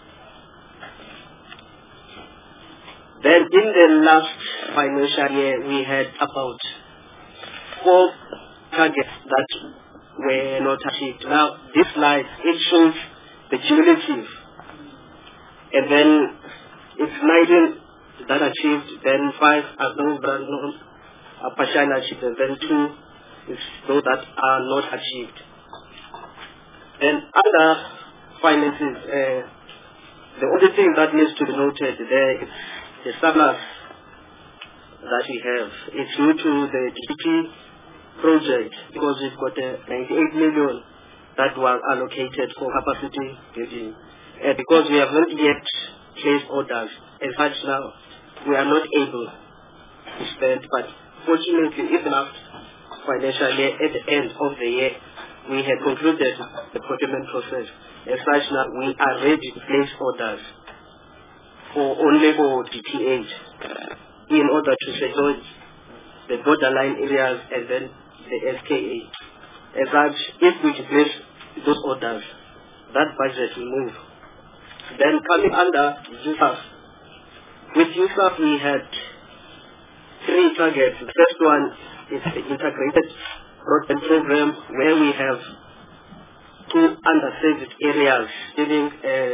Then in the last financial year, we had about 4 targets that were not achieved. Now, this slide, it shows the cumulative. And then it's 19 that achieved, then 5 are those that are partially achieved, and then 2 is those that are not achieved. Then under finances, the only thing that needs to be noted there is the surplus that we have. It's due to the DPP project, because we've got 98 million that was allocated for capacity building. Because we have not yet placed orders, as such now, we are not able to spend. But fortunately, in the last financial year, at the end of the year, we have concluded the procurement process. As such now, we are ready to place orders only for DTH in order to secure the borderline areas and then the SKA. As such, if we place those orders, that budget will move. Then coming under USAF, with USAF we had 3 targets. The first one is the integrated broadband program, where we have 2 underserved areas, meaning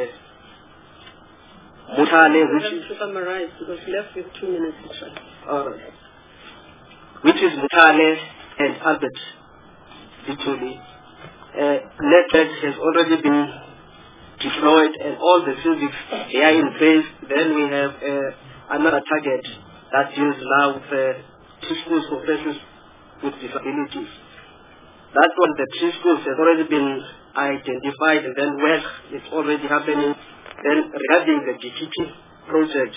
Mutale, which is to summarize, because we left with 2 minutes to try. Which is Mutale and Albert Vitoli. Network has already been deployed, and all the physics they are in place. Then we have another target that deals now with 2 schools for persons with disabilities. That one, the 3 schools have already been identified, and then work is already happening. Then regarding the DTP project,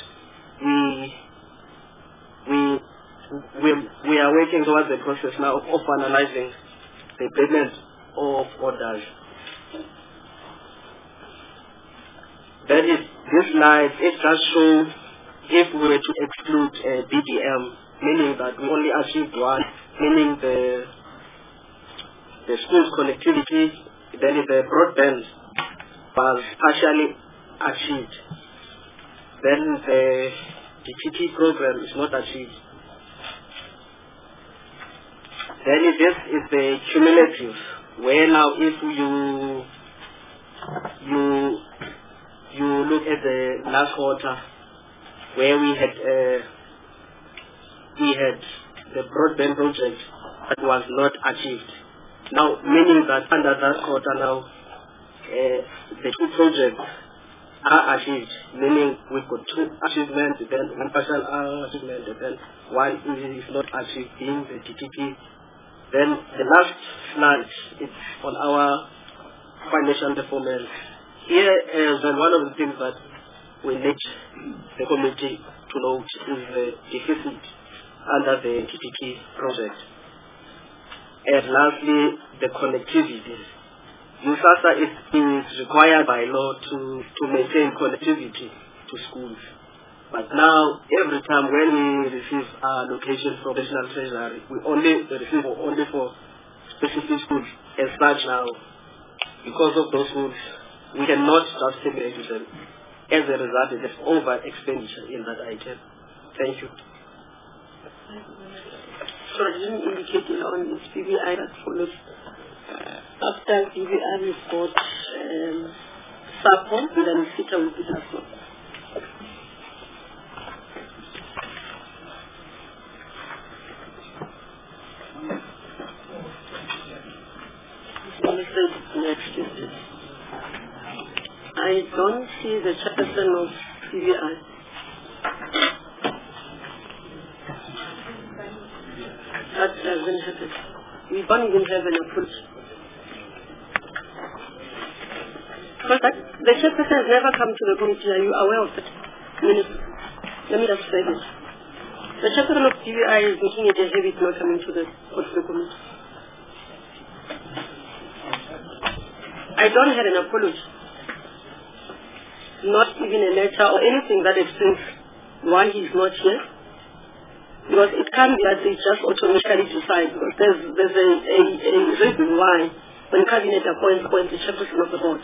we are working towards the process now of analyzing the payment of orders. That is, this slide, it does show if we were to exclude BDM, meaning that we only achieved 1, meaning the school's connectivity, then the broadband was partially achieved. Then the DTP program is not achieved. Then this is the cumulative, where now if you look at the last quarter, where we had the broadband project that was not achieved. Now, meaning that under that quarter now, the 2 projects are achieved, meaning we've got 2 achievements, then 1 partial achievement, and then 1 is not achieved, being the DTP. Then the last slide is on our financial performance. Here is one of the things that we need the committee to note is the deficit under the DTP project. And lastly, the connectivity. USASA is required by law to maintain connectivity to schools. But now, every time when we receive allocation from National Treasury, we only receive only for specific schools. As such now, because of those schools, we cannot just terminate them. As a result, there's over expenditure in that item. Thank you. So I didn't indicate it on this BBI that follows. After BBI we've got SAPO, then SITA will be SAPO. Next is this. I don't see the chairperson of BBI. That doesn't happen. We don't even have an approach. But the chairperson has never come to the committee. Are you aware of that? Minister, let me just say this. The chairperson of BBI is making it a habit not coming to the committee. I don't have an apology. Not even a letter or anything that explains why he's not here. Because it can't be that they just automatically decide. Because there's a reason why when cabinet appoints the chairperson of the board.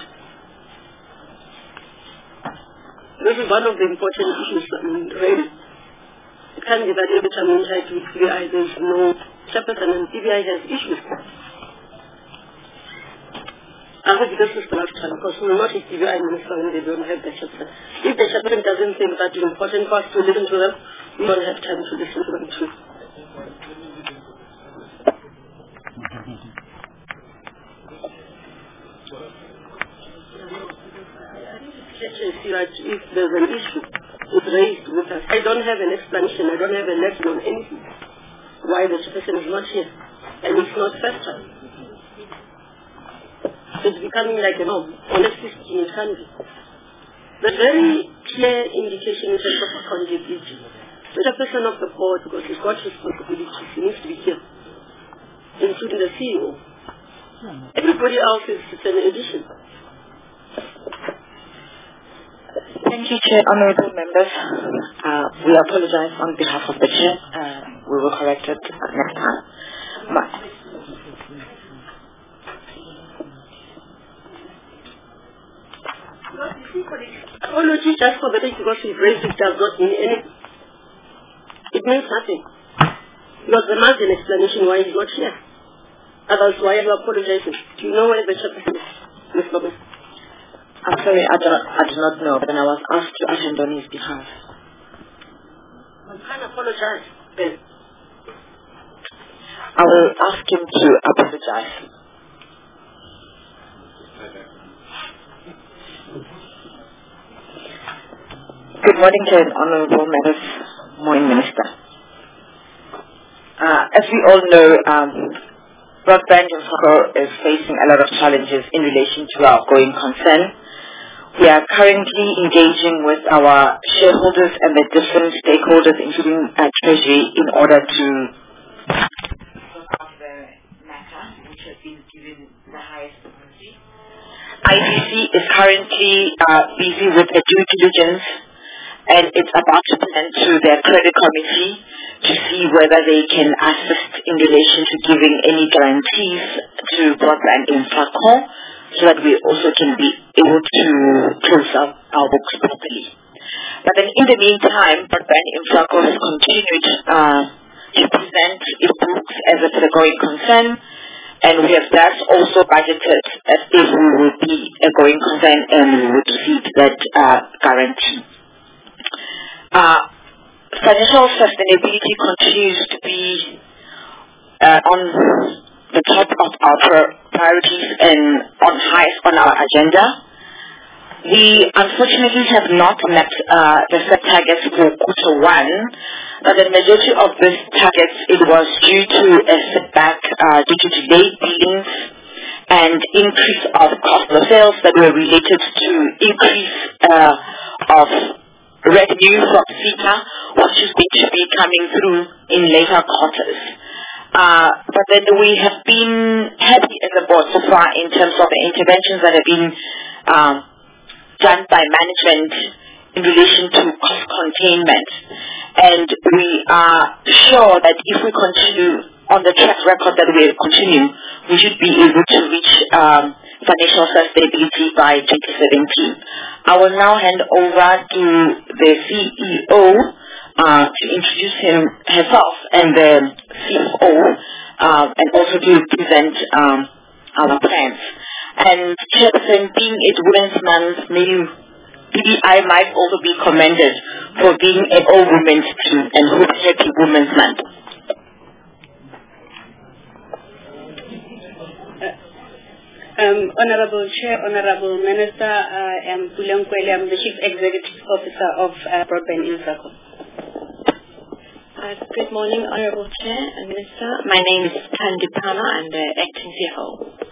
This is one of the important issues. Really. It can't be that every time we interact with CBI there's no chairperson and CBI has issues. I hope this is the last time because we will not take CBI minister when they don't have the chairperson. If the chairperson doesn't think that it's important for us to listen to them, we don't have time to listen to them too. If there's an issue, it's raised with us. I don't have an explanation, I don't have a lesson on anything why the chairperson is not here. And it's not first time. It's becoming like a norm. Honestly speaking, it can be. The very clear indication in terms of accountability. The chairperson of the board, because he's got responsibilities, he needs to be here, including the CEO. Everybody else is an addition. Thank you, Chair. Honourable members, we apologize on behalf of the Chair. We will correct it next time. Apology just for the day because we've raised it does not mean anything. It means nothing. Because there must be an explanation why he's not here. Otherwise, why are you apologizing? Do you know where the chairperson is, Ms. Gomez? I'm sorry, I do not know, but I was asked to attend on his behalf. You can't apologize, then. I will ask him to apologize. Good morning, Chair and Honourable Members. Morning, Minister. As we all know, broadband in Soko is facing a lot of challenges in relation to our going concern. We are currently engaging with our shareholders and the different stakeholders, including Treasury, in order to sort out the matter, which has been given the highest priority. IDC is currently busy with a due diligence, and it's about to present to their credit committee to see whether they can assist in relation to giving any guarantees to broadband in Sako, so that we also can be able to close up our books properly. But then in the meantime, broadband in Sako has continued to present its books as a going concern, and we have thus also budgeted as if we would be a going concern and we would receive that guarantee. Financial sustainability continues to be on the top of our priorities and highest on our agenda. We unfortunately have not met the set targets for Q1, but the majority of these targets, it was due to a setback due to delayed billings and increase of cost of sales that were related to increase of revenue from CETA, which is going to be coming through in later quarters. But then we have been happy as a board so far in terms of the interventions that have been done by management in relation to cost containment. And we are sure that if we continue on the track record that we continue, we should be able to reach financial sustainability by 2017. I will now hand over to the CEO to introduce herself and the CFO and also to present our plans. And Chairperson, being it Women's Month, maybe I might also be commended for being an all-women's team and Happy Women's Month. Honorable Chair, Honorable Minister, I am Puleng Kwele. I'm the Chief Executive Officer of Broadband Infraco. Good morning, Honorable Chair and Minister. My name is Thandi Phama. I'm the Acting CFO.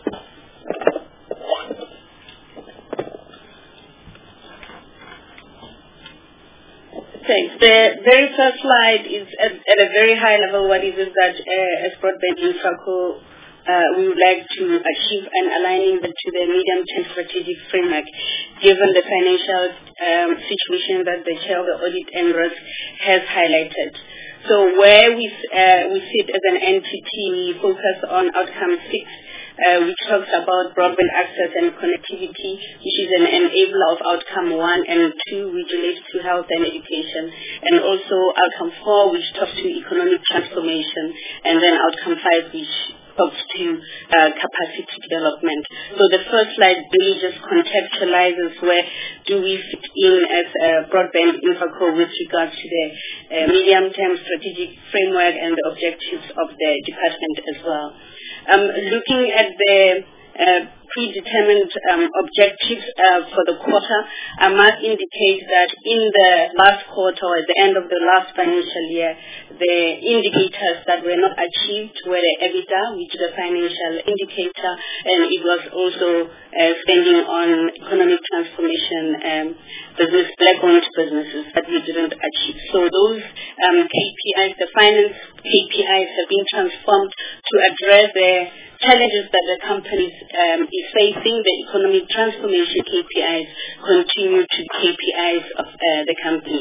Thanks. The very first slide is at a very high level. What is it that as Broadband Infraco we would like to achieve and aligning to the medium-term strategic framework, given the financial situation that the Chair of the Audit and Risk has highlighted. So where we sit as an entity, we focus on outcome 6, which talks about broadband access and connectivity, which is an enabler of outcome 1 and 2, which relates to health and education, and also outcome 4, which talks to economic transformation, and then outcome 5, which talks to capacity development. So the first slide really just contextualizes where do we fit in as Broadband Infraco with regards to the medium-term strategic framework and the objectives of the department as well. Looking at the predetermined objectives for the quarter, I must indicate that in the last quarter, or at the end of the last financial year, the indicators that were not achieved were the EBITDA, which is a financial indicator, and it was also spending on economic transformation, black-owned businesses that we didn't achieve. So those KPIs, the finance KPIs, have been transformed to address the challenges that the company is facing. The economic transformation KPIs continue to KPIs of the company.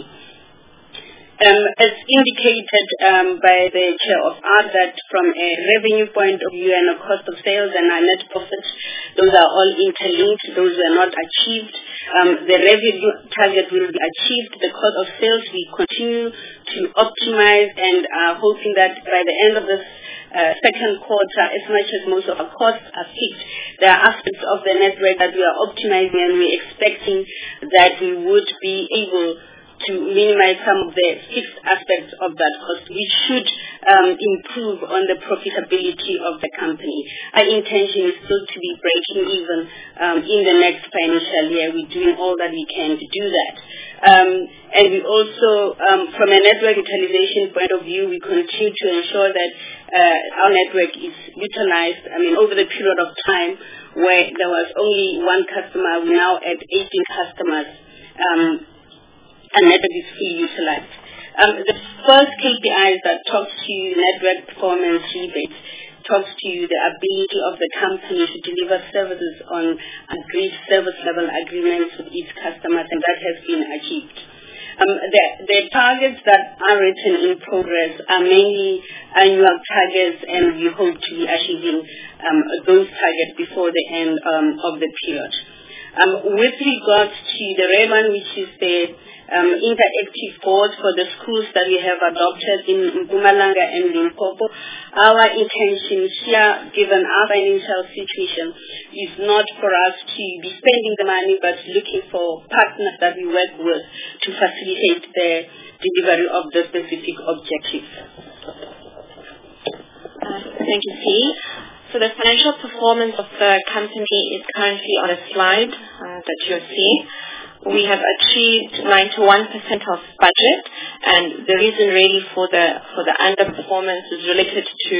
As indicated by the Chair of ARC, that from a revenue point of view and a cost of sales and our net profits, those are all interlinked. Those were not achieved. The revenue target will be achieved. The cost of sales, we continue to optimize and are hoping that by the end of this second quarter, as much as most of our costs are fixed, there are aspects of the network that we are optimizing, and we're expecting that we would be able to minimize some of the fixed aspects of that cost, which should improve on the profitability of the company. Our intention is still to be breaking even in the next financial year. We're doing all that we can to do that. And we also, from a network utilization point of view, we continue to ensure that our network is utilized. I mean, over the period of time where there was only one customer, we're now at 18 customers. And network is fully utilized. The first KPIs that talks to network performance rebates talks to the ability of the company to deliver services on agreed service level agreements with its customers, and that has been achieved. The targets that are written in progress are mainly annual targets, and we hope to be achieving those targets before the end of the period. With regards to the REMAN, which is the interactive board for the schools that we have adopted in Mpumalanga and Limpopo, our intention here, given our financial situation, is not for us to be spending the money, but looking for partners that we work with to facilitate the delivery of the specific objectives. Thank you, Fee. So the financial performance of the company is currently on a slide that you'll see. We have achieved 91% of budget, and the reason really for the underperformance is related to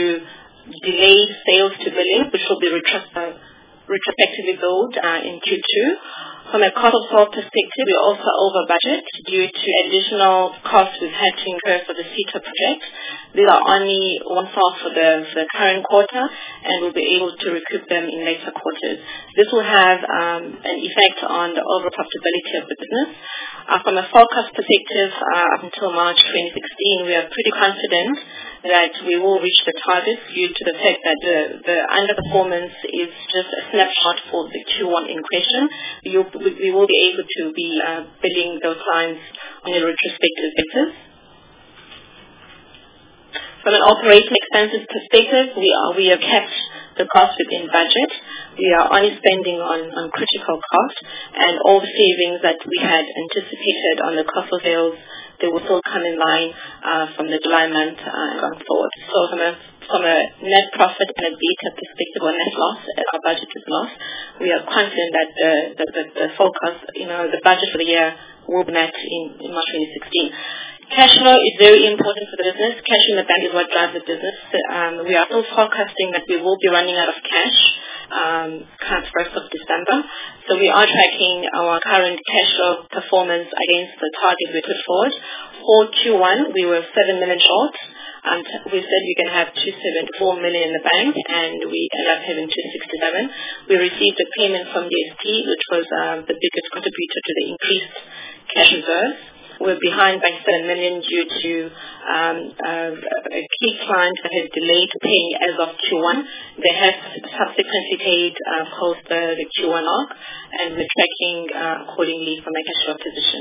delayed sales to billing, which will be retrospectively billed in Q2. From a cost of sales perspective, we're also over budget due to additional costs we've had to incur for the CETA project. These are only one-off for the current quarter, and we'll be able to recoup them in later quarters. This will have an effect on the overall profitability of the business. From a forecast perspective, up until March 2016, we are pretty confident that we will reach the targets due to the fact that the underperformance is just a snapshot for the Q1 in question. We will be able to be billing those lines on a retrospective basis. From an operating expenses perspective, we have kept the cost within budget. We are only spending on critical costs, and all the savings that we had anticipated on the cost of sales, they will still come in line from the July month going forward. So from a net profit and a beta perspective or net loss, our budget is loss. We are confident that the forecast, the budget for the year will be met in March 2016. Cash flow is very important for the business. Cash in the bank is what drives the business. We are still forecasting that we will be running out of cash come 1st of December. So we are tracking our current cash flow performance against the target we put forward. For Q1, we were 7 million short. We said we can have 274 million in the bank, and we ended up having 267. We received a payment from DST, which was the biggest contributor to the increased cash reserves. We're behind by 7 million due to a key client that has delayed paying as of Q1. They have subsequently paid post the Q1 arc, and we're tracking accordingly from a cash flow position.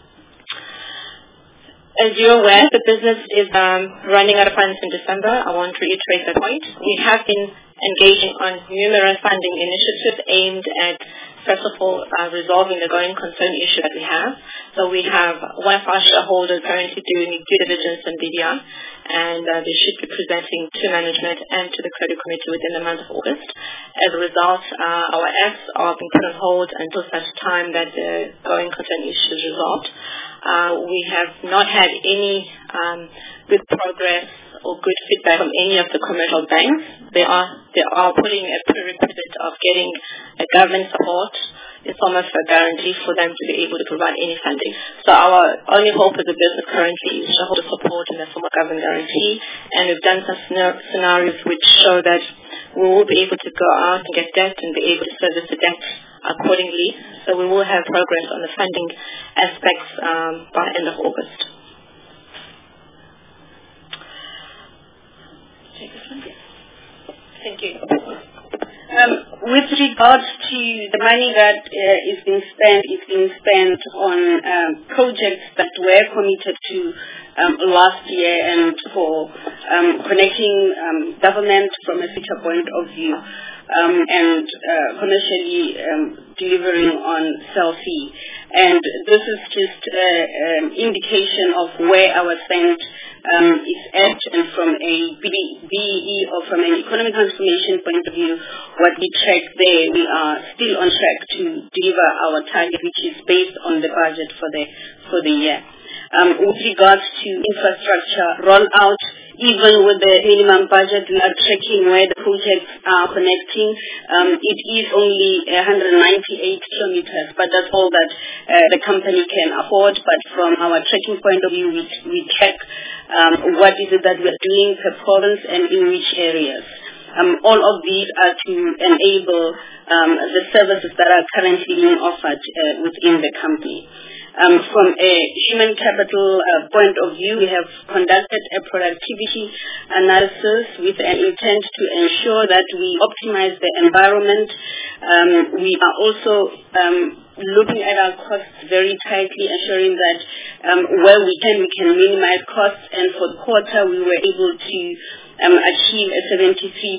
As you're aware, the business is running out of funds in December. I want to reiterate that point. We have been engaging on numerous funding initiatives aimed at, first of all, resolving the going concern issue that we have. So we have one of our shareholders currently doing due diligence on BDR, and they should be presenting to management and to the credit committee within the month of August. As a result, our Fs are being put on hold until such time that the going concern issue is resolved. We have not had any good progress or good feedback from any of the commercial banks. They are putting a prerequisite of getting a government support in form of a guarantee for them to be able to provide any funding. So our only hope as a business currently is shareholder support in the form of government guarantee, and we've done some scenarios which show that we will be able to go out and get debt and be able to service the debt accordingly. So we will have progress on the funding aspects by end of August. Thank you. With regards to the money that is being spent on projects that were committed to last year and for connecting government from a future point of view and commercially delivering on selfie. And this is just an indication of where our spend is at, and from a BEE or from an economic transformation point of view, what we track there, we are still on track to deliver our target, which is based on the budget for the year. With regards to infrastructure rollout, even with the minimum budget, we are tracking where the projects are connecting. It is only 198 kilometers, but that's all that the company can afford. But from our tracking point of view, we track what is it that we are doing per province and in which areas. All of these are to enable the services that are currently being offered within the company. From a human capital point of view, we have conducted a productivity analysis with an intent to ensure that we optimize the environment. We are also looking at our costs very tightly, ensuring that where we can minimize costs. And for the quarter, we were able to achieve a 73%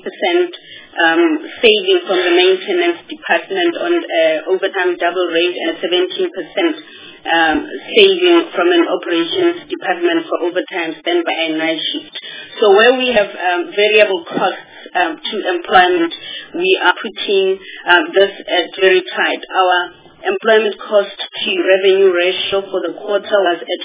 saving from the maintenance department on overtime double rate, and 17% saving from an operations department for overtime standby and night shift. So where we have variable costs to employment, we are putting this very tight. Our employment cost to revenue ratio for the quarter was at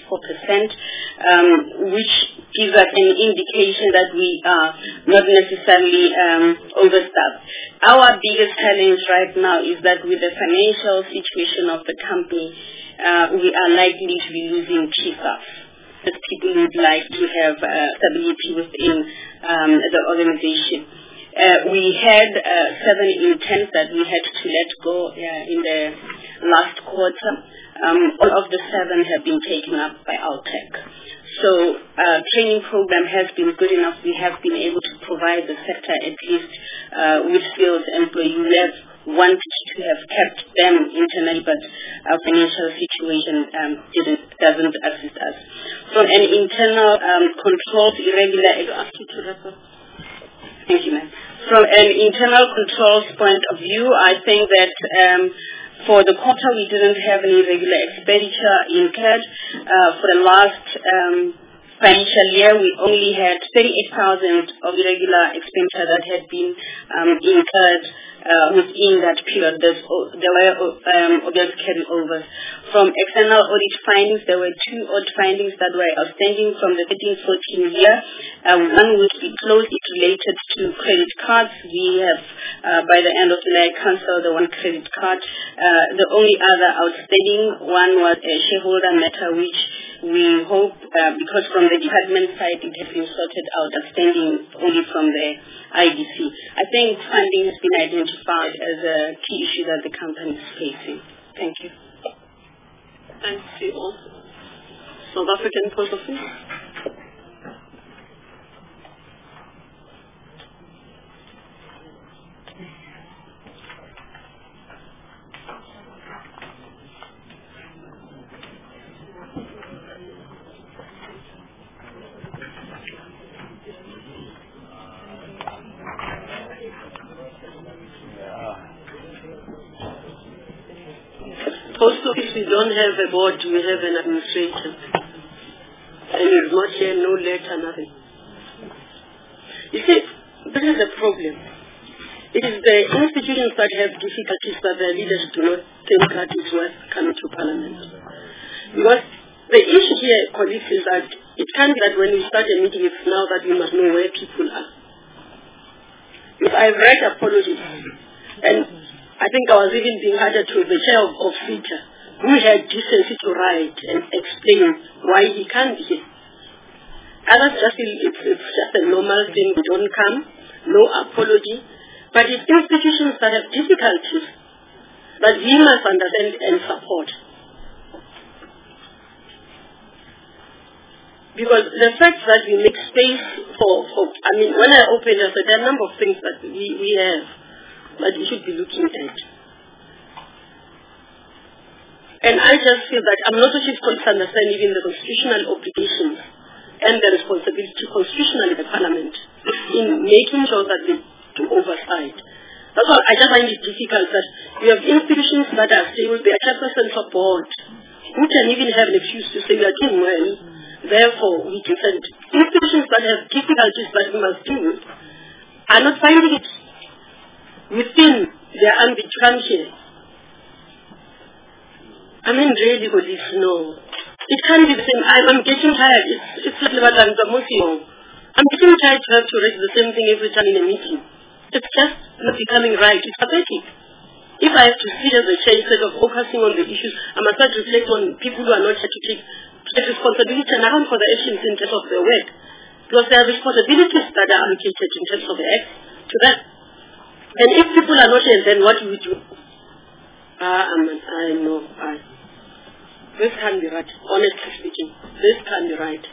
24%, which gives us an indication that we are not necessarily overstaffed. Our biggest challenge right now is that with the financial situation of the company, we are likely to be losing key staff. That people would like to have stability within the organization. We had 7 interns that we had to let go in the last quarter. All of the 7 have been taken up by Altec. So training program has been good enough. We have been able to provide the sector at least with skilled employees. We have wanted to have kept them internally, but our financial situation doesn't assist us. From an internal controls irregular Thank you, ma'am. From an internal controls point of view, I think that for the quarter we didn't have any regular expenditure incurred. For the last financial year, we only had 38,000 of irregular expenditure that had been incurred within that period. There were obvious carryovers. From external audit findings, there were 2 audit findings that were outstanding from the 13-14 year. One would be closely related to credit cards. We have, by the end of July, cancelled the 1 credit card. The only other outstanding one was a shareholder matter, which we hope, because from the department side it has been sorted out, outstanding only from the IDC. I think funding has been identified as a key issue that the company is facing. Thank you. Thanks to you all. South African Post Office. Post Office, we don't have a board, we have an administrator. And he's not here, no letter, nothing. You see, this is a problem. It is the institutions that have difficulties that their leaders do not think that it's worth coming to Parliament. Because the issue here, colleagues, is that it can't be that when we start a meeting, it's now that we must know where people are. If I've read apologies, and I think I was even being added to the chair of FITA, who had decency to write and explain why he can't be here. Others just feel it's just a normal thing, we don't come, no apology. But it's institutions that have difficulties that we must understand and support. Because the fact that we make space for I mean, when I open it, there are a number of things that we have that we should be looking at. And I just feel that I'm not a chief to understand even the constitutional obligations and the responsibility constitutionally the Parliament in making sure that they do oversight. That's why I just find it difficult that you have institutions that are stable, they are chairpersons of board, who can even have an excuse to say we are doing well, therefore we can send. Institutions that have difficulties that we must deal with are not finding it within their ambit to come here. I mean, really, colleagues, no. It can't be the same. I'm getting tired. It's like what I'm getting tired to have to raise the same thing every time in a meeting. It's just not becoming right. It's pathetic. If I have to sit as a chair instead of focusing on the issues, I must start to reflect on people who are not here to take responsibility and account for the actions in terms of their work. Because there are responsibilities that are allocated in terms of the act to them. And if people are not here, then what do we do? I know. This can't be right, honestly speaking. This can't be right.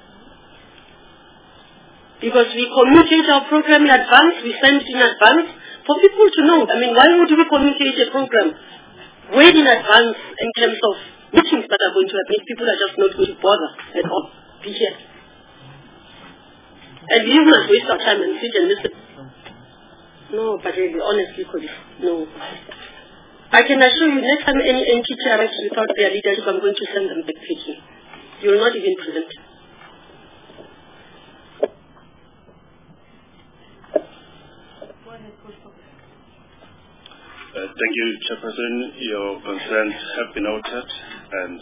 Because we communicate our program in advance, we send it in advance for people to know. I mean, why would we communicate a program way in advance in terms of meetings that are going to happen if people are just not going to bother at all? Be here. And we must waste our time and sit and listen. No, but really, honestly, no. I can assure you, next time any entity arrives without their leadership, I'm going to send them back picking. You will not even present. Thank you, Chairperson. Your concerns have been noted, and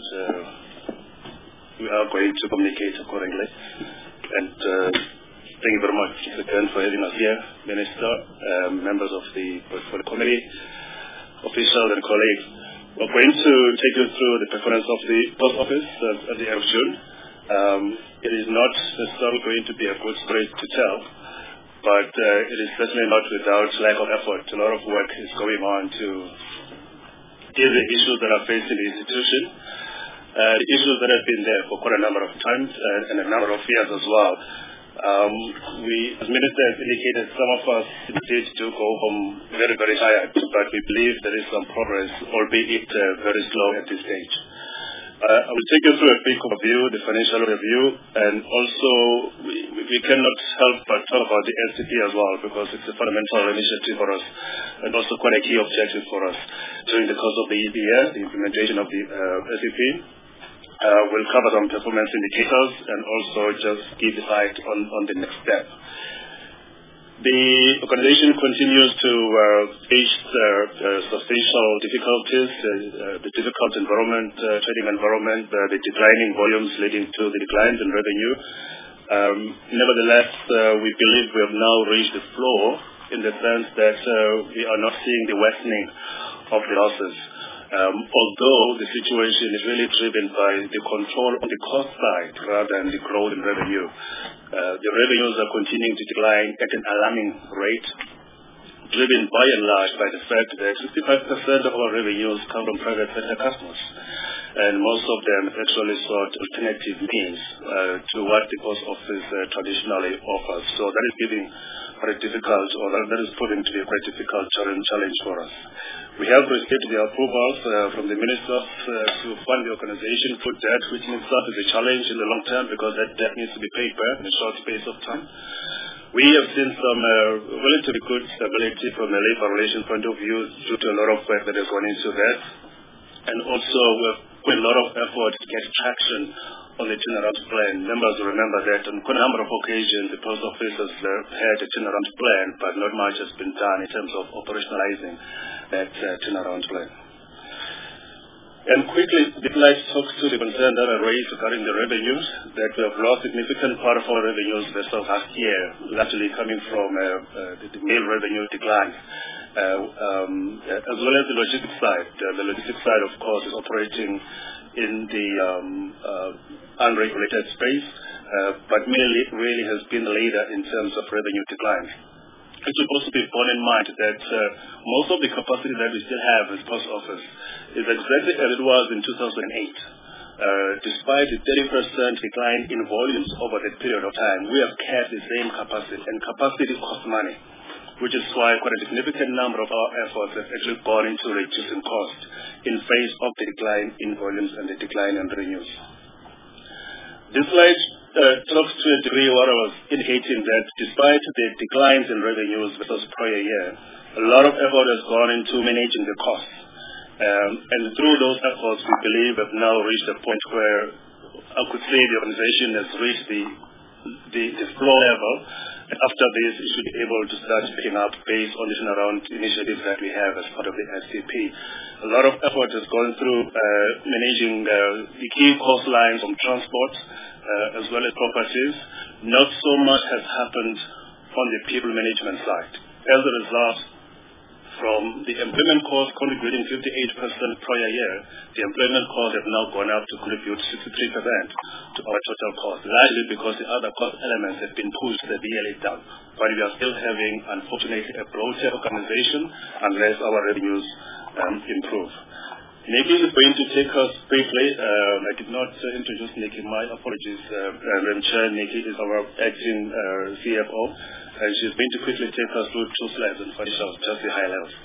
we are going to communicate accordingly. And thank you very much again for having us here, Minister, members of the Portfolio Committee, officials and colleagues. We're going to take you through the performance of the Post Office at the end of June. It is not necessarily going to be a good story to tell, but it is certainly not without lack of effort. A lot of work is going on to deal with the issues that are facing the institution, the issues that have been there for quite a number of times and a number of years as well. We, as Minister has indicated, some of us indeed do go home very, very tired, but we believe there is some progress, albeit very slow at this stage. I will take you through a quick overview, the financial review, and also we cannot help but talk about the SCP as well, because it's a fundamental initiative for us and also quite a key objective for us during the course of the year, the implementation of the SCP. We'll cover some performance indicators and also just give the light on the next step. The organization continues to face substantial difficulties, the difficult environment, trading environment, the declining volumes leading to the declines in revenue. Nevertheless, we believe we have now reached the floor in the sense that we are not seeing the worsening of the losses. Although the situation is really driven by the control on the cost side rather than the growth in revenue. The revenues are continuing to decline at an alarming rate, driven by and large by the fact that 65% of our revenues come from private sector customers, and most of them actually sought alternative means to what the Post Office traditionally offers. So that is giving quite difficult, or that is proving to be a quite difficult challenge for us. We have received the approvals from the ministers to fund the organization for debt, which in itself is a challenge in the long term because that debt needs to be paid back in a short space of time. We have seen some relatively good stability from a labor relations point of view due to a lot of work that has gone into that. And also we have put a lot of effort to get traction on the turnaround plan. Members will remember that on quite a number of occasions the Post Office has had a turnaround plan, but not much has been done in terms of operationalizing that turnaround plan. And quickly, I'd like to talk to the concern that I raised regarding the revenues, that we have lost significant part of our revenues versus last year, largely coming from the mail revenue decline, as well as the logistics side. The logistics side, of course, is operating in the unregulated space, but mainly really has been the leader in terms of revenue decline. It should also be borne in mind that most of the capacity that we still have as Post Office is exactly as it was in 2008. Despite the 30% decline in volumes over that period of time, we have kept the same capacity, and capacity costs money, which is why quite a significant number of our efforts have actually gone into reducing cost in face of the decline in volumes and the decline in revenues. This slide talks to a degree what I was indicating, that despite the declines in revenues versus prior year, a lot of effort has gone into managing the costs. And through those efforts, we believe we've now reached a point where I could say the organization has reached the floor level. And after this, it should be able to start picking up based on the turnaround initiatives that we have as part of the SCP. A lot of effort has gone through managing the key cost lines from transport, as well as properties. Not so much has happened on the people management side. As a result, from the employment cost contributing 58% prior year, the employment costs have now gone up to contribute 63% to our total cost, largely because the other cost elements have been pushed severely down. But we are still having, unfortunately, a broader organization unless our revenues improve. Nikki is going to take us briefly. I did not introduce Nikki. My apologies. Nikki is our acting CFO, and she's going to quickly take us through two slides on financials, just the high levels.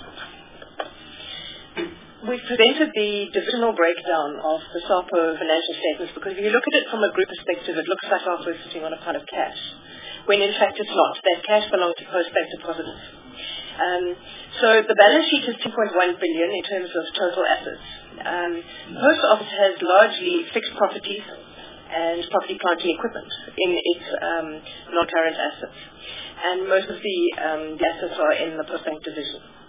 We've presented the divisional breakdown of the SAPO financial statements because if you look at it from a group perspective, it looks like SAPO is sitting on a pile of cash, when in fact it's not. That cash belongs to Postbank depositors. So the balance sheet is 2.1 billion in terms of total assets. Post Office has largely fixed properties and property, plant and equipment in its non-current assets. And most of the assets are in the Postbank division.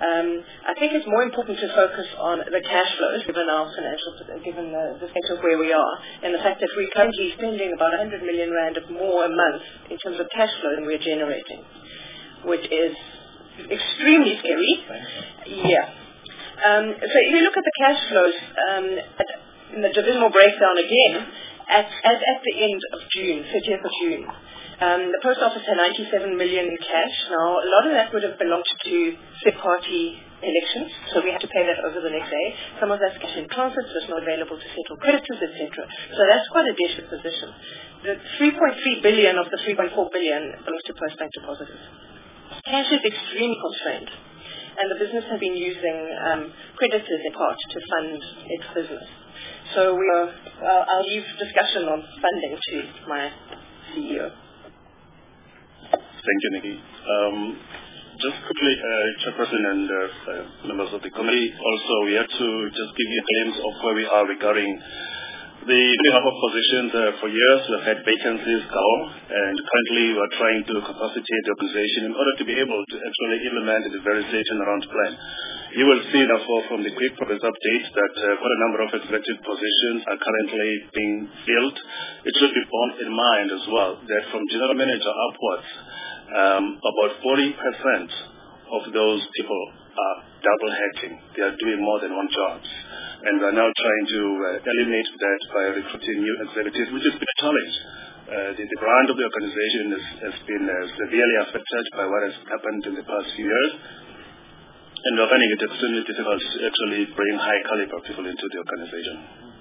I think it's more important to focus on the cash flows, given our given the state of where we are, and the fact that we're currently spending about 100 million rand more a month in terms of cash flow than we're generating, which is extremely scary. Yeah. So if you look at the cash flows, in the divisional breakdown again, at the end of June, 30th of June, the post office had 97 million in cash. Now, a lot of that would have belonged to third-party elections, so we had to pay that over the next day. Some of that's cash in transit, so it's not available to settle creditors, etc. So that's quite a desperate position. The 3.3 billion of the 3.4 billion belongs to Post Bank depositors. Cash is extremely constrained, and the business has been using creditors in part to fund its business. So I'll leave discussion on funding to my CEO. Thank you, Nikki. Just quickly, Chairperson and members of the committee, also we have to just give you a glimpse of where we are regarding the filling up of positions. For years we've had vacancies galore, and currently we are trying to capacitate the organization in order to be able to actually implement the very state turnaround plan. You will see therefore from the quick progress update that quite a number of executive positions are currently being filled. It should be borne in mind as well that from general manager upwards, about 40% of those people are double hatting. They are doing more than one job. And we are now trying to eliminate that by recruiting new executives, which has been a challenge. The brand of the organization has been severely affected by what has happened in the past few years. And we're finding it extremely difficult to actually bring high caliber people into the organization.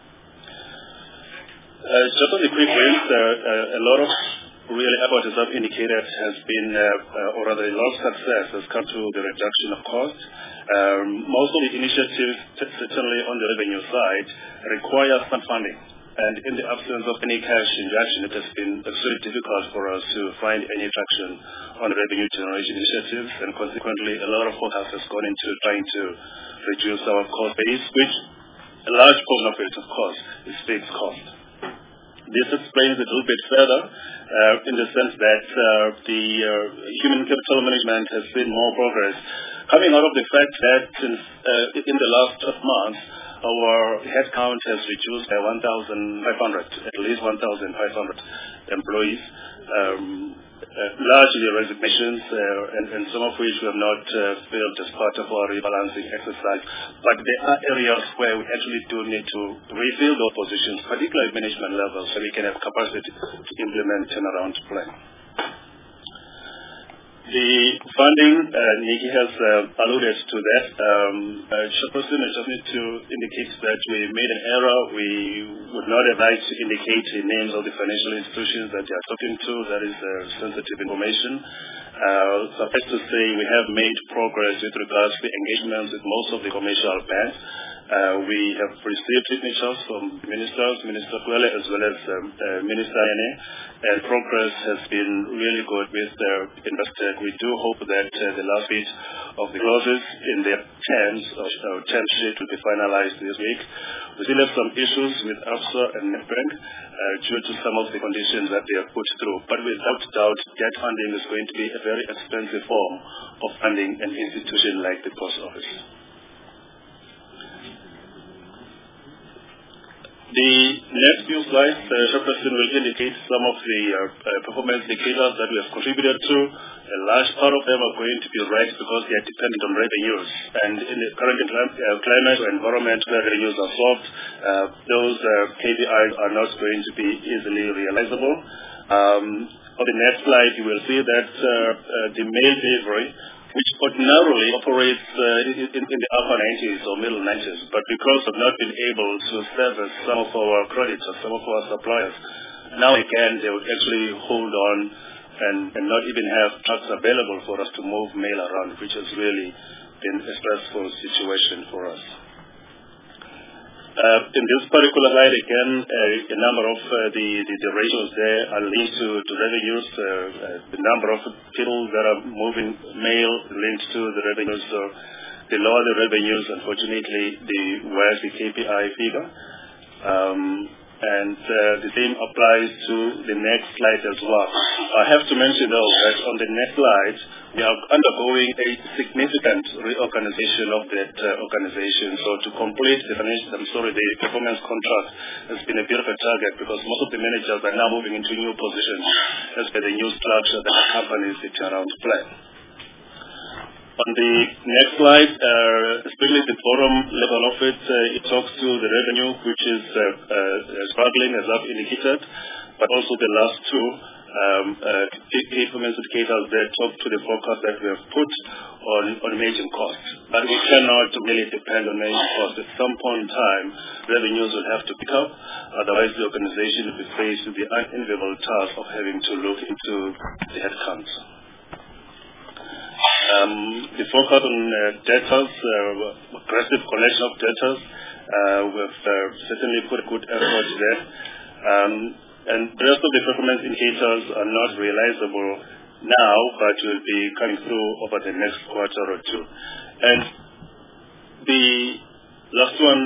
Just on the quick wins, a lot of really effort, as I've indicated, has been, or rather a lot of success has come to the reduction of costs. Most of the initiatives, certainly on the revenue side, require some funding. And in the absence of any cash injection, it has been extremely difficult for us to find any traction on revenue generation initiatives, and consequently a lot of focus has gone into trying to reduce our cost base, which a large portion of it, of course, is fixed cost. This explains it a little bit further in the sense that the human capital management has seen more progress, coming out of the fact that since in the last 12 months, our headcount has reduced by 1,500, at least 1,500 employees, largely resignations, and some of which we have not filled as part of our rebalancing exercise. But there are areas where we actually do need to refill those positions, particularly at management levels, so we can have capacity to implement turnaround plan. The funding, Nikki has alluded to that. Chairperson, I just need to indicate that we made an error. We would not have liked to indicate the names of the financial institutions that they are talking to. That is sensitive information. Suffice to say, we have made progress with regards to engagements with most of the commercial banks. We have received signatures from ministers, Minister Kwele as well as Minister Ene, and progress has been really good with Investec. We do hope that the last bit of the clauses in their terms sheet will be finalized this week. We still have some issues with ABSA and Nedbank due to some of the conditions that they have put through. But without doubt, debt funding is going to be a very expensive form of funding an institution like the Post Office. The next few slides, Chairperson will indicate some of the performance indicators that we have contributed to. A large part of them are going to be right because they are dependent on revenues. And in the current climate or environment where revenues are soft, those KPIs are not going to be easily realizable. On the next slide, you will see that the mail delivery, which ordinarily operates in the upper 90s or middle 90s, but because of not being able to service some of our creditors, some of our suppliers, now again they would actually hold on and not even have trucks available for us to move mail around, which has really been a stressful situation for us. In this particular slide, again, a number of the ratios there are linked to revenues. The number of people that are moving mail linked to the revenues. So the lower the revenues, unfortunately, the worse the KPI figure. and the same applies to the next slide as well. I have to mention though that on the next slide, we are undergoing a significant reorganization of that organization. So to complete the performance contract has been a bit of a target because most of the managers are now moving into new positions as per the new structure that the company is sitting around to play. On the next slide, especially the bottom level of it, it talks to the revenue, which is struggling, as I've indicated, but also the last two key performance indicators that talk to the focus that we have put on managing costs. But we cannot really depend on managing costs. At some point in time, revenues will have to pick up, otherwise the organization will be faced with the unenviable task of having to look into the headcounts. The focus on debtors, aggressive collection of debtors, we've certainly put a good effort there. And the rest of the performance indicators are not realizable now, but will be coming through over the next quarter or two. And the last one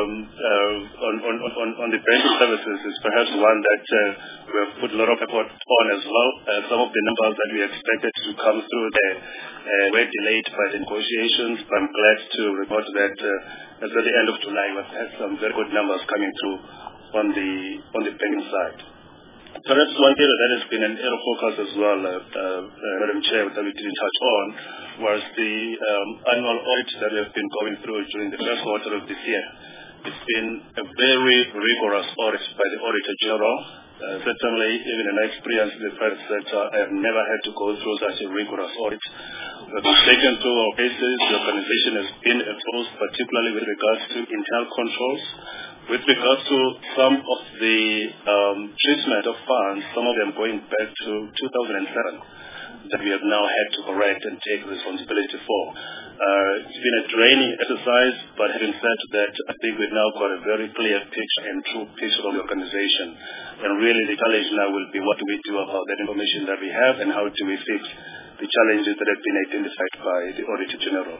on the banking services is perhaps one that we have put a lot of effort on as well. Some of the numbers that we expected to come through there were delayed by the negotiations, but I'm glad to report that as at the end of July we've had some very good numbers coming through on the banking side. Perhaps one area that has been an area of focus as well, Madam Chair, that we didn't touch on, was the annual audit that we have been going through during the first quarter of this year. It's been a very rigorous audit by the Auditor General. Certainly, even in my experience in the private sector, I have never had to go through such a rigorous audit. We've taken through our cases. The organization has been exposed, particularly with regards to internal controls. With regards to some of the treatment of funds, some of them going back to 2007, that we have now had to correct and take responsibility for. It's been a draining exercise, but having said that, I think we've now got a very clear picture and true picture of the organization. And really the challenge now will be what do we do about that information that we have and how do we fix the challenges that have been identified by the Auditor General.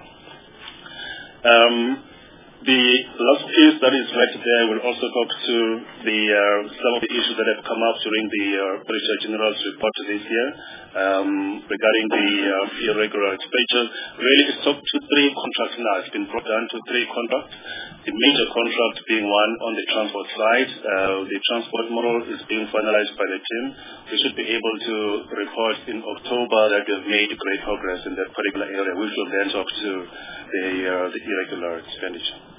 The last piece that is right there will also talk to the some of the issues that have come up during the Auditor General's report this year regarding the irregular expenditure. Really, it's up to 3 contracts now. It's been brought down to 3 contracts. The major contract being one on the transport side. The transport model is being finalized by the team. We should be able to report in October that we have made great progress in that particular area, which will then talk to the irregular expenditure.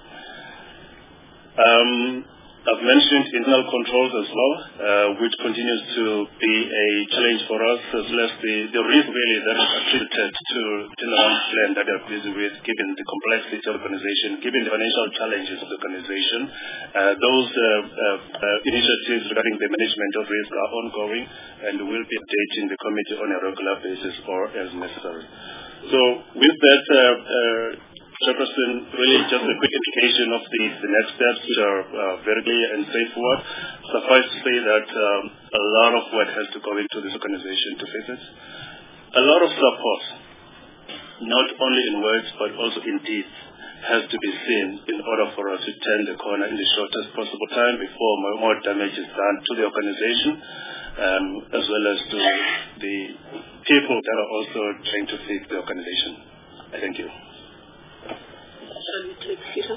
I've mentioned internal controls as well, which continues to be a challenge for us, as well as the risk really that is attributed to turnaround plan that we are busy with, given the complexity of the organization, given the financial challenges of the organization. Those initiatives regarding the management of risk are ongoing, and we will be updating the committee on a regular basis or as necessary. So with that, Chairperson, really just a quick indication of the next steps, which are very clear and straightforward. Suffice to say that a lot of work has to go into this organization to fix it. A lot of support, not only in words but also in deeds, has to be seen in order for us to turn the corner in the shortest possible time before more damage is done to the organization, as well as to the people that are also trying to fix the organization. Thank you. Shall we take Peter?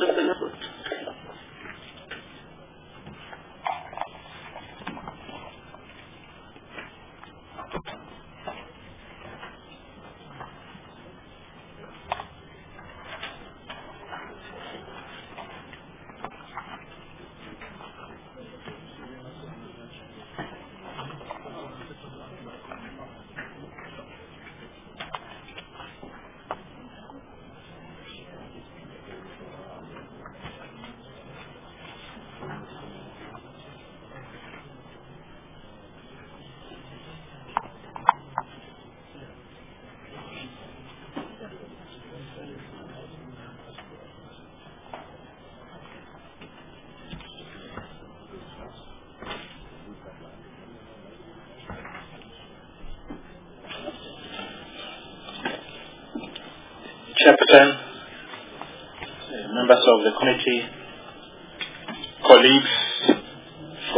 Chairperson, members of the committee, colleagues,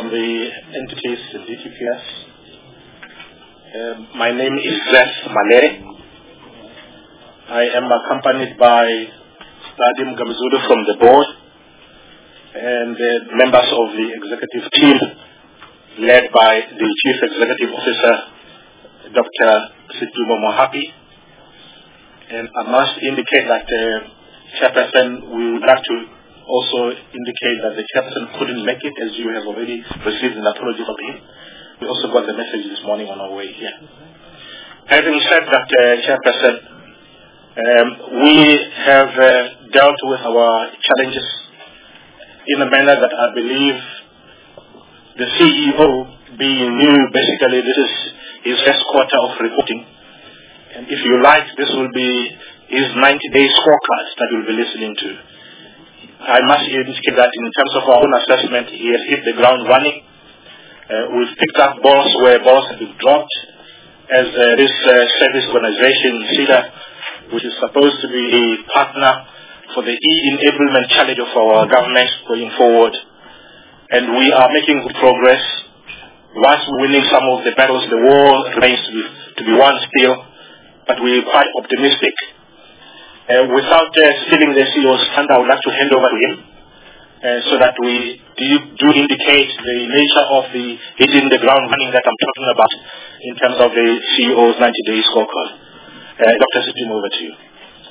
from the entities, the DTPS. My name is Zef Malere. I am accompanied by Stadim Gamzudu from the board and the members of the executive team led by the Chief Executive Officer, Dr. Situmo Mohapi. And I must indicate that Chairperson, we would like to also indicate that the Chairperson couldn't make it, as you have already received an apology from him. We also got the message this morning on our way here. Having said that, Chairperson, we have dealt with our challenges in a manner that I believe the CEO being new, basically this is his first quarter of reporting. And if you like, this will be his 90-day scorecard that we'll be listening to. I must indicate that in terms of our own assessment, he has hit the ground running. We've picked up balls where balls have been dropped, as this service organization, CEDA, which is supposed to be a partner for the e-enablement challenge of our government going forward. And we are making good progress. Whilst winning some of the battles, the war remains to be won still, but we're quite optimistic. Without stealing the CEO's thunder, I would like to hand over to him so that we do indicate the nature of the hitting the ground running that I'm talking about in terms of the CEO's 90-day scorecard. Dr. Sitim, over to you.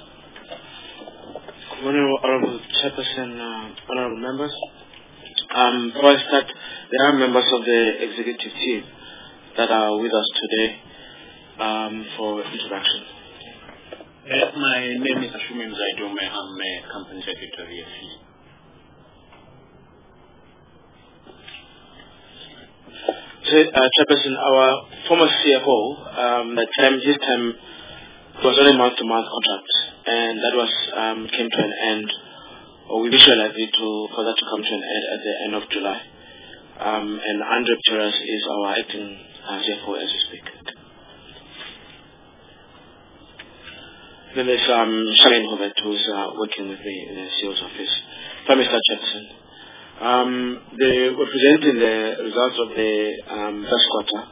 Good morning, Honorable Chairperson, Honorable members. Before I start, there are members of the executive team that are with us today for introduction. My name is Ashumi Mzaidume. I'm a company secretary at FEE. Chairperson, our former CFO, his term was on a month-to-month contract, and that was came to an end, or we visualized it for that to come to an end at the end of July. And Andre Pteras is our acting CFO as we speak. Then there's Charlene Hovet, who's working with me in the CEO's office. Prime Minister Chairperson. We're presenting the results of the first quarter,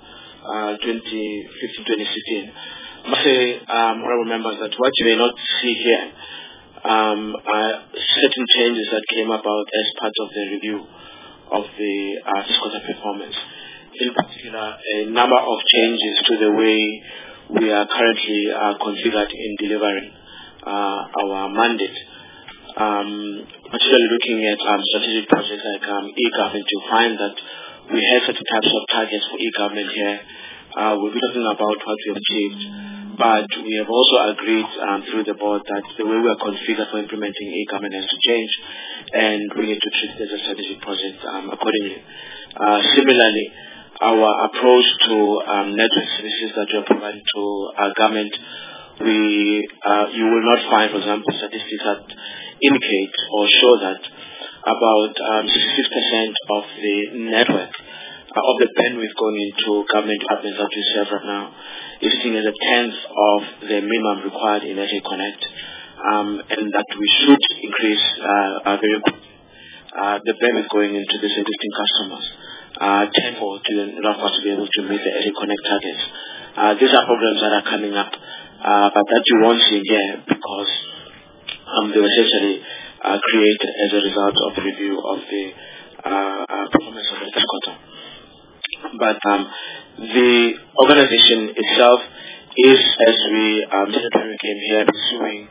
2015-2016. I must say, honorable members, that what you may not see here are certain changes that came about as part of the review of the first quarter performance. In particular, a number of changes to the way we are currently configured in delivering our mandate. Particularly looking at strategic projects like e-government, you find that we have certain types of targets for e-government here. We'll be talking about what we have achieved, but we have also agreed through the board that the way we are configured for implementing e-government has to change, and we need to treat it as a strategic project accordingly. Similarly, our approach to network services that we are providing to our government, you will not find, for example, statistics that indicate or show that about 66% of the network, of the bandwidth going into government departments that we serve right now, is seen as a tenth of the minimum required in SA Connect, and that we should increase very quickly the bandwidth going into these existing customers tenfold in order for us to be able to meet the SA Connect targets. These are programs that are coming up, but that you won't see here because they were essentially created as a result of the review of the performance of the first quarter. But the organization itself is, as we came here, pursuing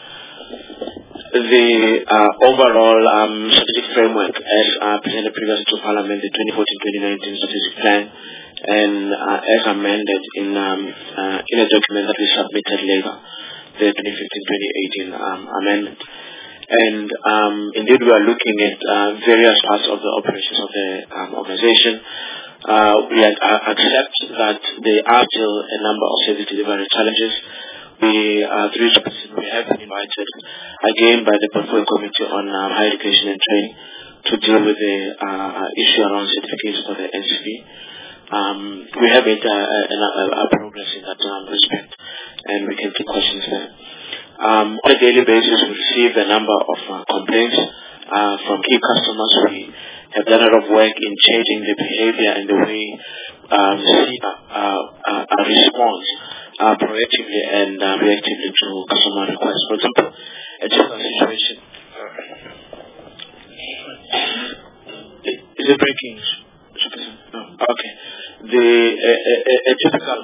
the overall strategic framework as presented previously to Parliament, the 2014-2019 strategic plan, and as amended in a document that we submitted later, the 2015-2018 amendment. And indeed, we are looking at various parts of the operations of the organization. We accept that there are still a number of service delivery challenges. We have been invited again by the Portfolio Committee on Higher Education and Training to deal with the issue around certificates for the NCP. We have made a progress in that respect, and we can take questions there. On a daily basis, we receive a number of complaints from key customers. We have done a lot of work in changing the behavior and the way SEDA responds proactively and reactively to customer requests. For example, a typical situation. Is it breaking? No. Okay. A typical.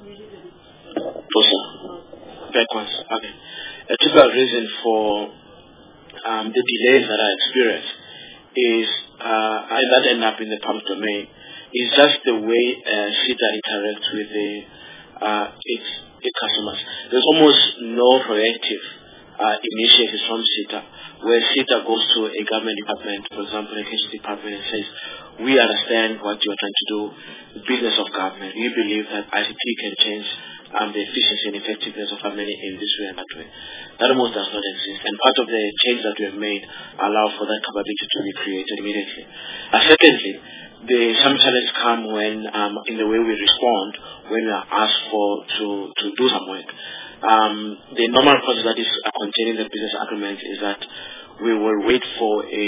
Backwards. Okay. A typical reason for the delays that I experience is that end up in the public domain is just the way SEDA interacts with its customers. There's almost no proactive initiatives from SEDA where SEDA goes to a government department, for example, a education department, and says, we understand what you're trying to do, business of government. We believe that ICT can change the efficiency and effectiveness of government in this way and that way. That almost does not exist. And part of the change that we have made allow for that capability to be created immediately. Secondly, some challenges come when, in the way we respond, when we are asked to do some work. The normal process that is contained in the business agreement is that we will wait for a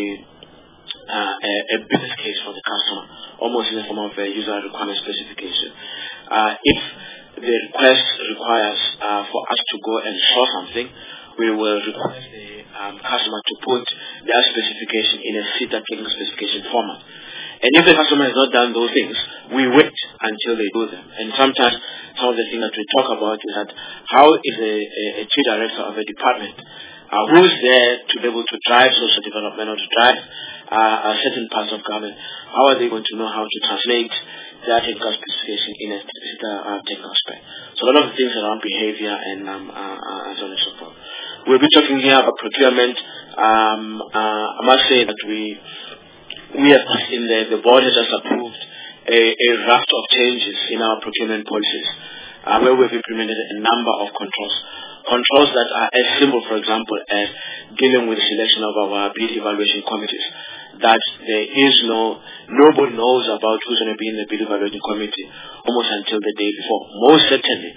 business case for the customer, almost in the form of a user requirement specification. If the request requires for us to go and show something, we will request the customer to put their specification in a SEDA technical specification format. And if the customer has not done those things, we wait until they do them. And sometimes some of the things that we talk about is that how is a chief director of a department who is there to be able to drive social development or to drive certain parts of government, how are they going to know how to translate their technical specification in a technical spec? So a lot of things around behavior and so on and so forth. We'll be talking here about procurement. I must say that we have the board has just approved a raft of changes in our procurement policies, where we've implemented a number of controls that are as simple, for example, as dealing with the selection of our bid evaluation committees. That there is nobody knows about who's going to be in the bid evaluation committee almost until the day before. Most certainly,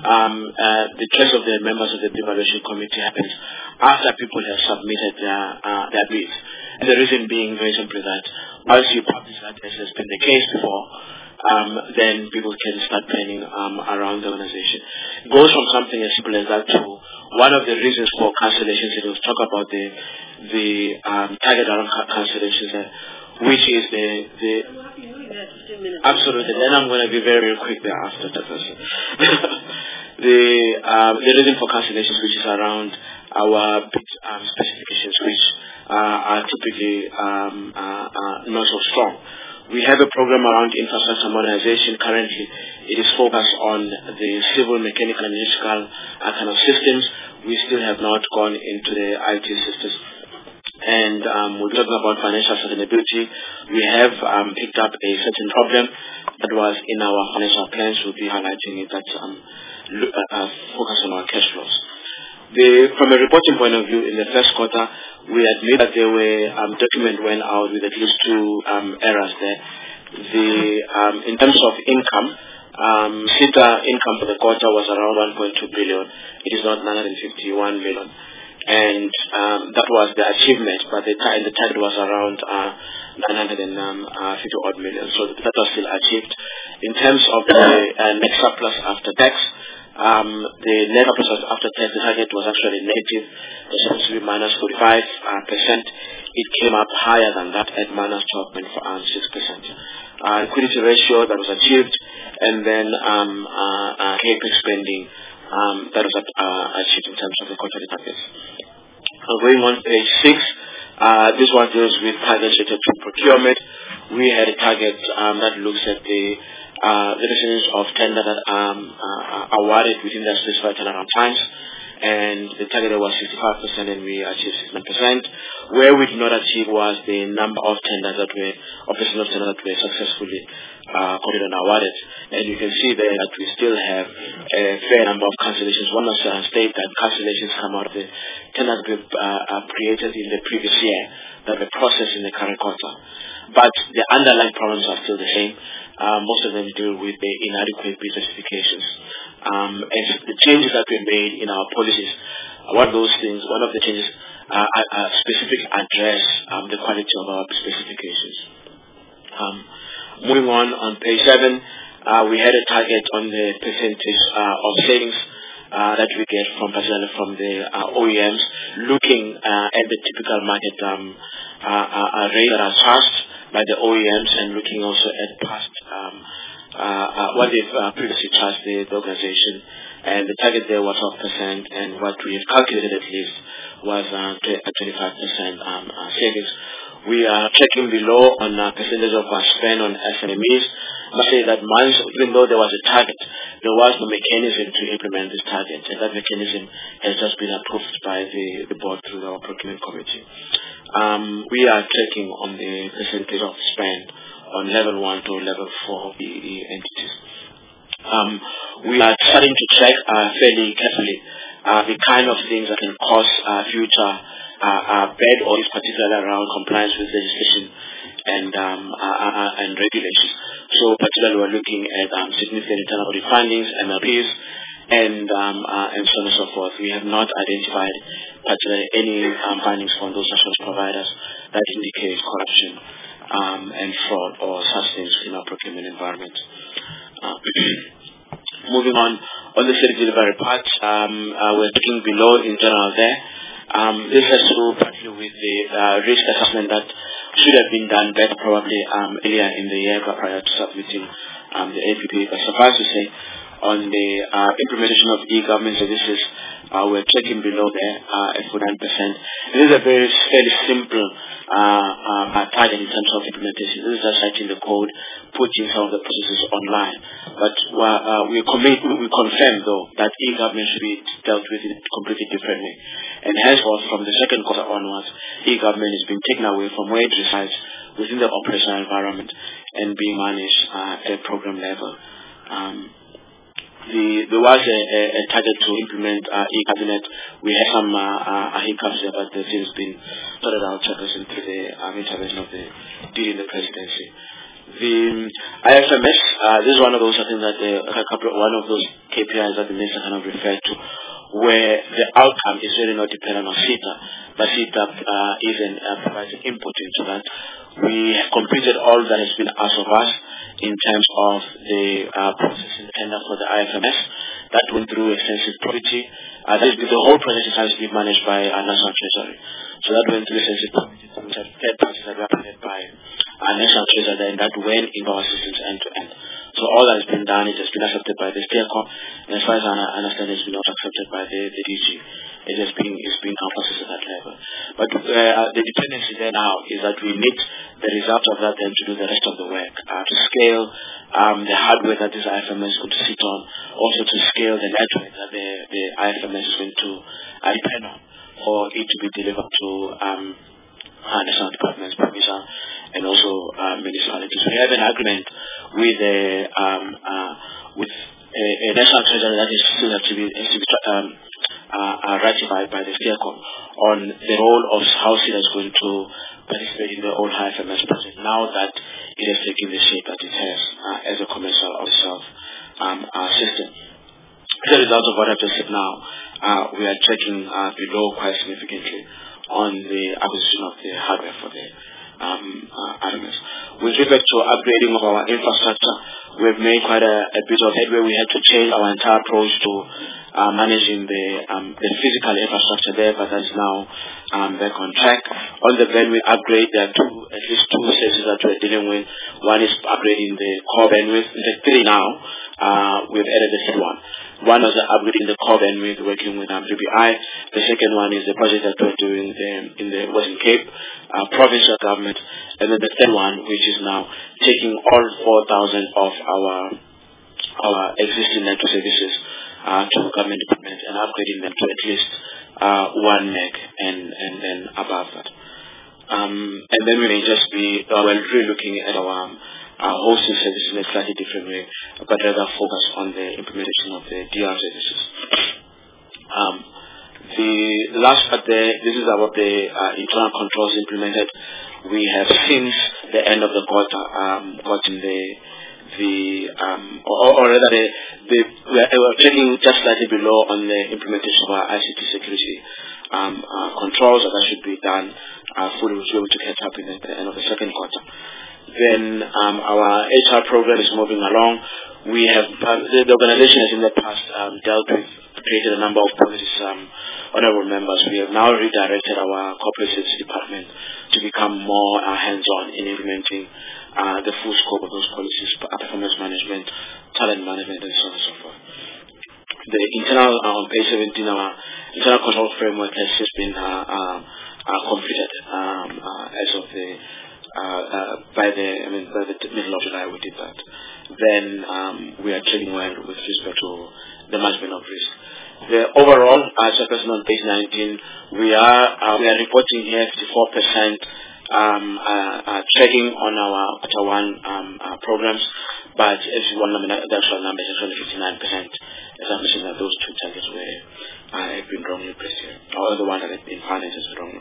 the choice of the members of the bid evaluation committee happens after people have submitted their bids. And the reason being very simply that once you publish that, as has been the case before, then people can start planning around the organization. It goes from something as simple as that to one of the reasons for cancellations. It will talk about the target around cancellations, which is the absolutely. Then I'm going to be very, very quick there after that person. The reason for cancellations, which is around our bid specifications, which are typically not so strong. We have a program around infrastructure modernization. Currently, it is focused on the civil, mechanical, and electrical kind of systems. We still have not gone into the IT systems. And we're talking about financial sustainability. We have picked up a certain problem that was in our financial plans. We'll be highlighting it that focus on our cash flows. From a reporting point of view, in the first quarter, we admit that there were documents went out with at least two errors there. In terms of income, SEDA income for the quarter was around 1.2 billion. It is not 951 million. And that was the achievement, but the target was around 950 odd million. So that was still achieved. In terms of the net surplus after tax, the net surplus after tax, the target was actually negative. It was supposed to be minus 45%. It came up higher than that at minus 12.6%. Liquidity ratio that was achieved, and then CAPEX spending that was achieved in terms of the quarterly targets. Going on page 6, this one deals with targets related to procurement. We had a target that looks at the percentage of tender that awarded within the specified turnaround times, and the target was 65%, and we achieved 69%. Where we did not achieve was the number of tenders that were successfully completed and awarded. And you can see there that we still have a fair number of cancellations. One must state that cancellations come out of the tenders created in the previous year that were processed in the current quarter. But the underlying problems are still the same. Most of them deal with the inadequate bid specifications. And the changes that we made in our policies, one of the changes specifically address the quality of our specifications. Moving on page 7, we had a target on the percentage of savings that we get from, particularly from the OEMs, looking at the typical market rate that are charged by the OEMs, and looking also at past what they've previously charged the organization. And the target there was 12%, and what we have calculated at least was a 25% savings. We are checking below on percentage of our spend on SMEs. I must say that even though there was a target, there was no mechanism to implement this target, and that mechanism has just been approved by the board through our procurement committee. We are checking on the percentage of spend on level 1 to level 4 BEE entities. We are starting to check fairly carefully the kind of things that can cause future bad audits, particularly around compliance with legislation and regulations. So particularly we're looking at significant internal audit findings, MLPs, and so on and so forth. We have not identified particularly any findings from those assurance providers that indicate corruption and fraud or such things in our procurement environment. Moving on the service delivery part, we're looking below in general there. This has to do partly with the risk assessment that should have been done better probably earlier in the year prior to submitting the APP. But suffice to say, on the implementation of e-government services, we're checking below there at 9%. This is a fairly simple target in terms of implementation. This is just writing the code, putting some of the processes online. But we confirm though that e-government should be dealt with in a completely different way. And henceforth, from the second quarter onwards, e-government is being taken away from where it resides within the operational environment and being managed at a program level. There was a target to implement e-cabinet. We had some hiccups there, but the thing's been sorted out through the intervention of the DD in the presidency. The IFMS, this is one of those, I think that one of those KPIs that the minister kind of referred to, where the outcome is really not dependent on CETA, but CETA provides an input into that. We have completed all that has been asked of us in terms of the process in the tender for the IFMS. That went through extensive probity. The whole process has been managed by our National Treasury. So that went through extensive probity, which are third parties that were appointed by our National Treasury, and that went into our systems end to end. So all that has been done, it has been accepted by the STEERCOM, and as far as I understand, it's been not accepted by the DG. It's been processed at that level. But the dependency there now is that we need the result of that then to do the rest of the work, to scale the hardware that this IFMS is going to sit on, also to scale the network that the IFMS is going to depend on for it to be delivered to national departments, provincial, and also municipalities. We have an agreement with a national treasury that is still to be ratified by the STEERCOM on the role of how CETA is going to participate in the old IFMS project now that it has taken the shape that it has as a commercial off-the-shelf system. As a result of what I've just said now, we are checking below quite significantly on the acquisition of the hardware for the RMS. With respect to upgrading of our infrastructure, we've made quite a bit of headway. We had to change our entire approach to managing the physical infrastructure there, but that's now back on track. On the bandwidth upgrade, there are at least two services that we're dealing with. One is upgrading the core bandwidth. In fact, 3 now. We've added the third one. One is upgrading the core bandwidth, working with BBI. The second one is the project that we're doing in the Western Cape provincial government. And then the third one, which is now taking all 4,000 of our existing network services to government departments and upgrading them to at least 1 meg and then above that. And then we may just be really looking at our hosting services in a slightly different way, but rather focus on the implementation of the DR services. The last part there, this is about the internal controls implemented. We have since the end of the quarter gotten we're checking just slightly below on the implementation of our ICT security controls, that should be done fully. We'll be able to catch up in the end of the second quarter. Then our HR program is moving along. We have the organization has in the past created a number of policies. Honorable members, we have now redirected our corporate safety department to become more hands-on in implementing the full scope of those policies, performance management, talent management, and so on and so forth. The internal, on page 17, our internal control framework has just been completed as of the by the middle of July. We did that. Then we are trading well with respect to the management of risk. The overall, as a person on page 19, we are reporting here 54% tracking on our quarter one programs, but as one number, the actual number is only 59%. As I mentioned, that those two targets have been wrongly placed here, or the one that had been financed has been wrongly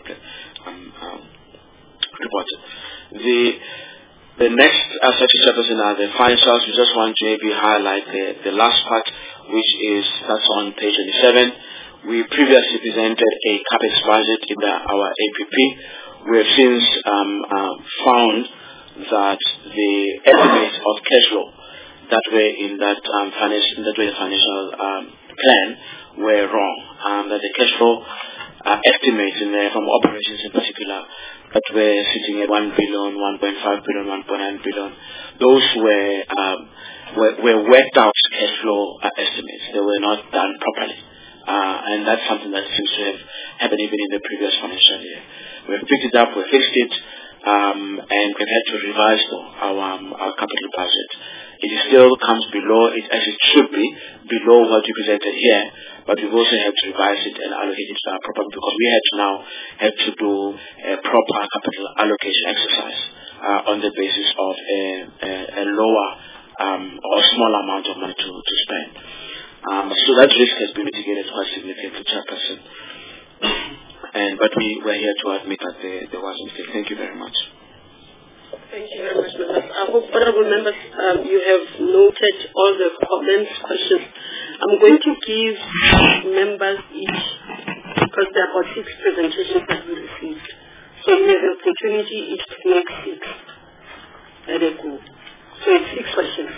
reported. The next strategy person are the financials. We just want to maybe highlight the last part, which is that's on page 27. We previously presented a CapEx budget in our APP. We have since found that the estimates of cash flow that were in that financial plan were wrong. That the cash flow estimates in there from operations in particular that were sitting at 1 billion, 1.5 billion, 1.9 billion. Those were worked out cash flow estimates. They were not done properly. And that's something that seems to have happened even in the previous financial year. We have picked it up, we fixed it, and we've had to revise our capital budget. It still comes below, it actually should be below what we presented here, but we've also had to revise it and allocate it properly because we had to now have to do a proper capital allocation exercise on the basis of a lower or smaller amount of money to spend. So that risk has been mitigated quite significantly, Chairperson. But we were here to admit that there was a mistake. Thank you very much. Thank you very much, members. I hope, honorable members, you have noted all the comments, questions. I'm going to give members each, because there are about 6 presentations that we received. So we have the opportunity each to make 6 at a go. So it's 6 questions.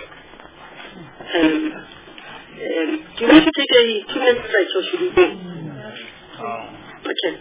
Do you want to take a 2-minute stretch or should we go? Okay.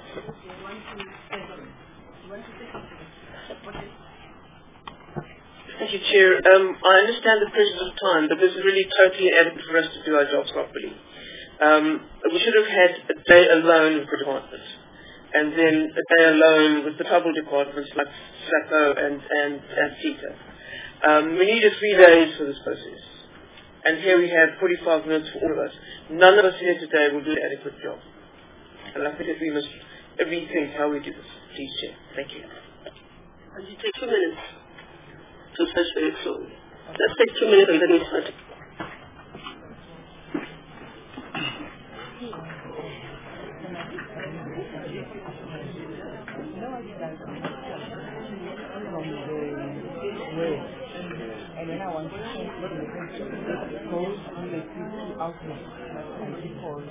Thank you, Chair. I understand the pressures of time, but this is really totally adequate for us to do our jobs properly. We should have had a day alone with the departments, and then a day alone with the trouble departments like SAPO and CETA. We needed 3 days for this process, and here we have 45 minutes for all of us. None of us here today will do an adequate job, and I think that we must rethink how we do this. Please, Chair. Thank you. And you take 2 minutes. To search very slowly. Let's take 2 minutes and then we start. And then I want to change the code on the PC outlet and before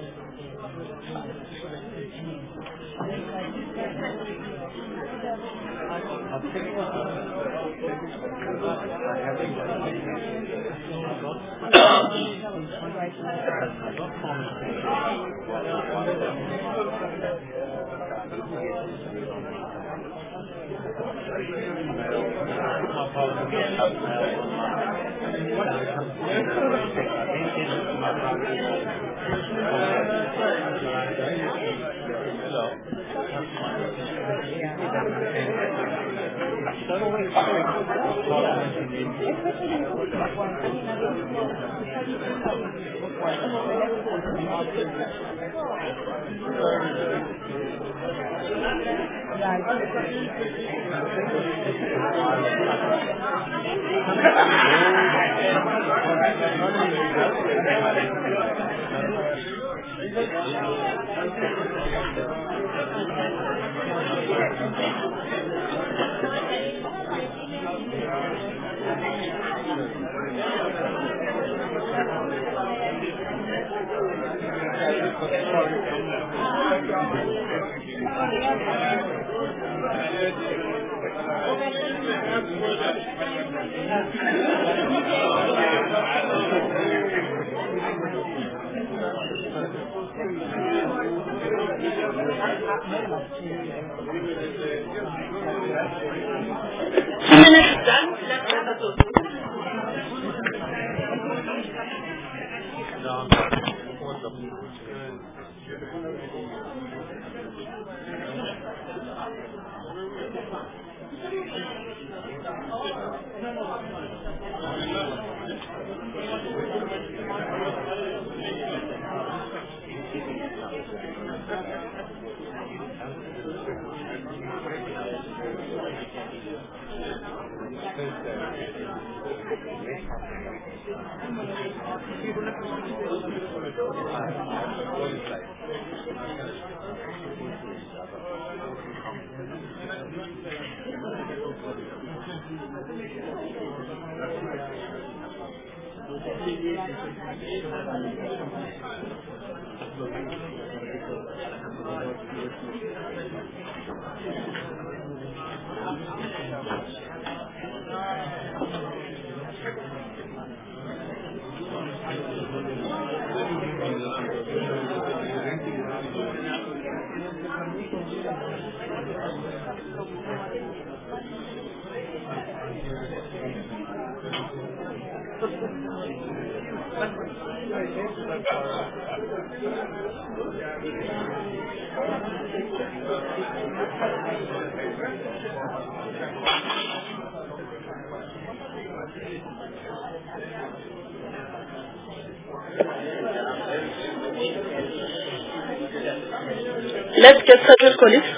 Let's get settled, colleagues.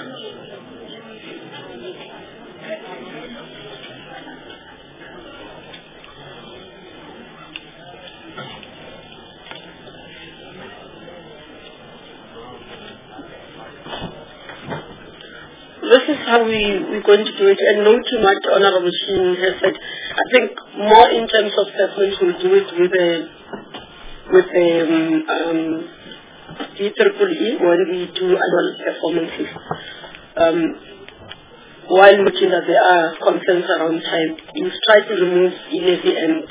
This is how we're going to do it, and not too much Honorable Sheen has said. I think more in terms of assessment, we'll do it with DEEE when we do annual performances. While looking that there are concerns around time, we try to remove immediately and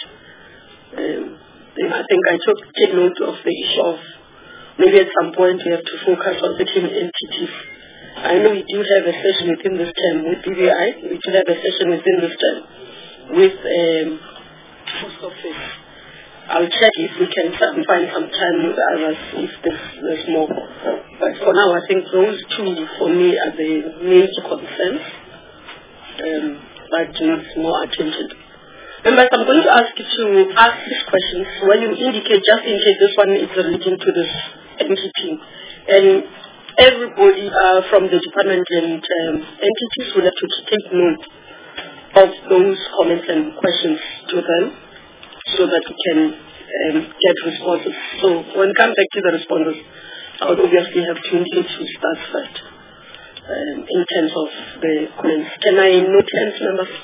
I think I take note of the issue of maybe at some point we have to focus on certain entities. I know we do have a session within this term with BVI, we do have a session within this term with Post Office. I'll check if we can find some time with others if there's more. But for now, I think those two for me are the major concerns that needs more attention. Members, I'm going to ask you to ask these questions when you indicate, just in case this one is relating to this entity. And everybody from the department and entities will have to take note of those comments and questions to them so that we can get responses. So when we come back to the responses, I would obviously have to indicate who starts first in terms of the comments. Can I note hands, members?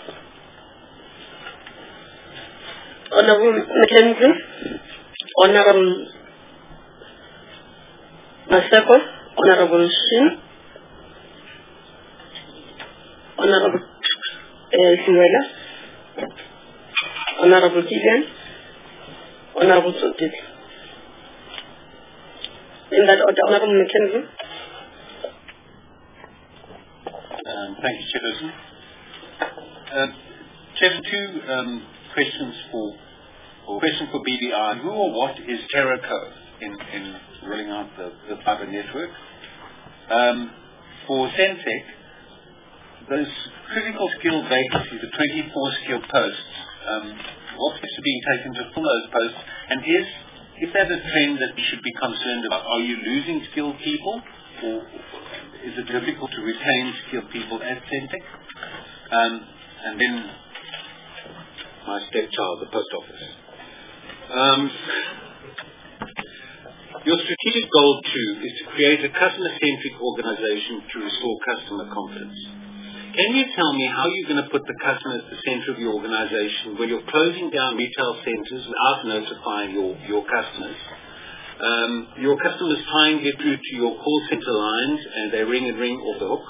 Honorable Mackenzie, Honorable Maseko, Honorable Shin, Honorable Siwela, Honorable Kigan, Honorable Sotit. In that order, Honorable Mackenzie. Thank you, Chairperson. Chairman, two questions question for BVI. Who or what is Terraco in rolling out the fiber network? For Sentech, those critical skill vacancies, the 24 skill posts, what steps are being taken to fill those posts? And is that a trend that we should be concerned about? Are you losing skilled people, or is it difficult to retain skilled people at Sentech? And then my stepchild, the post office. Your strategic goal 2 is to create a customer-centric organization to restore customer confidence. Can you tell me how you're going to put the customer at the center of your organization when you're closing down retail centers without notifying your customers? Your customers try and get through to your call center lines and they ring and ring off the hook.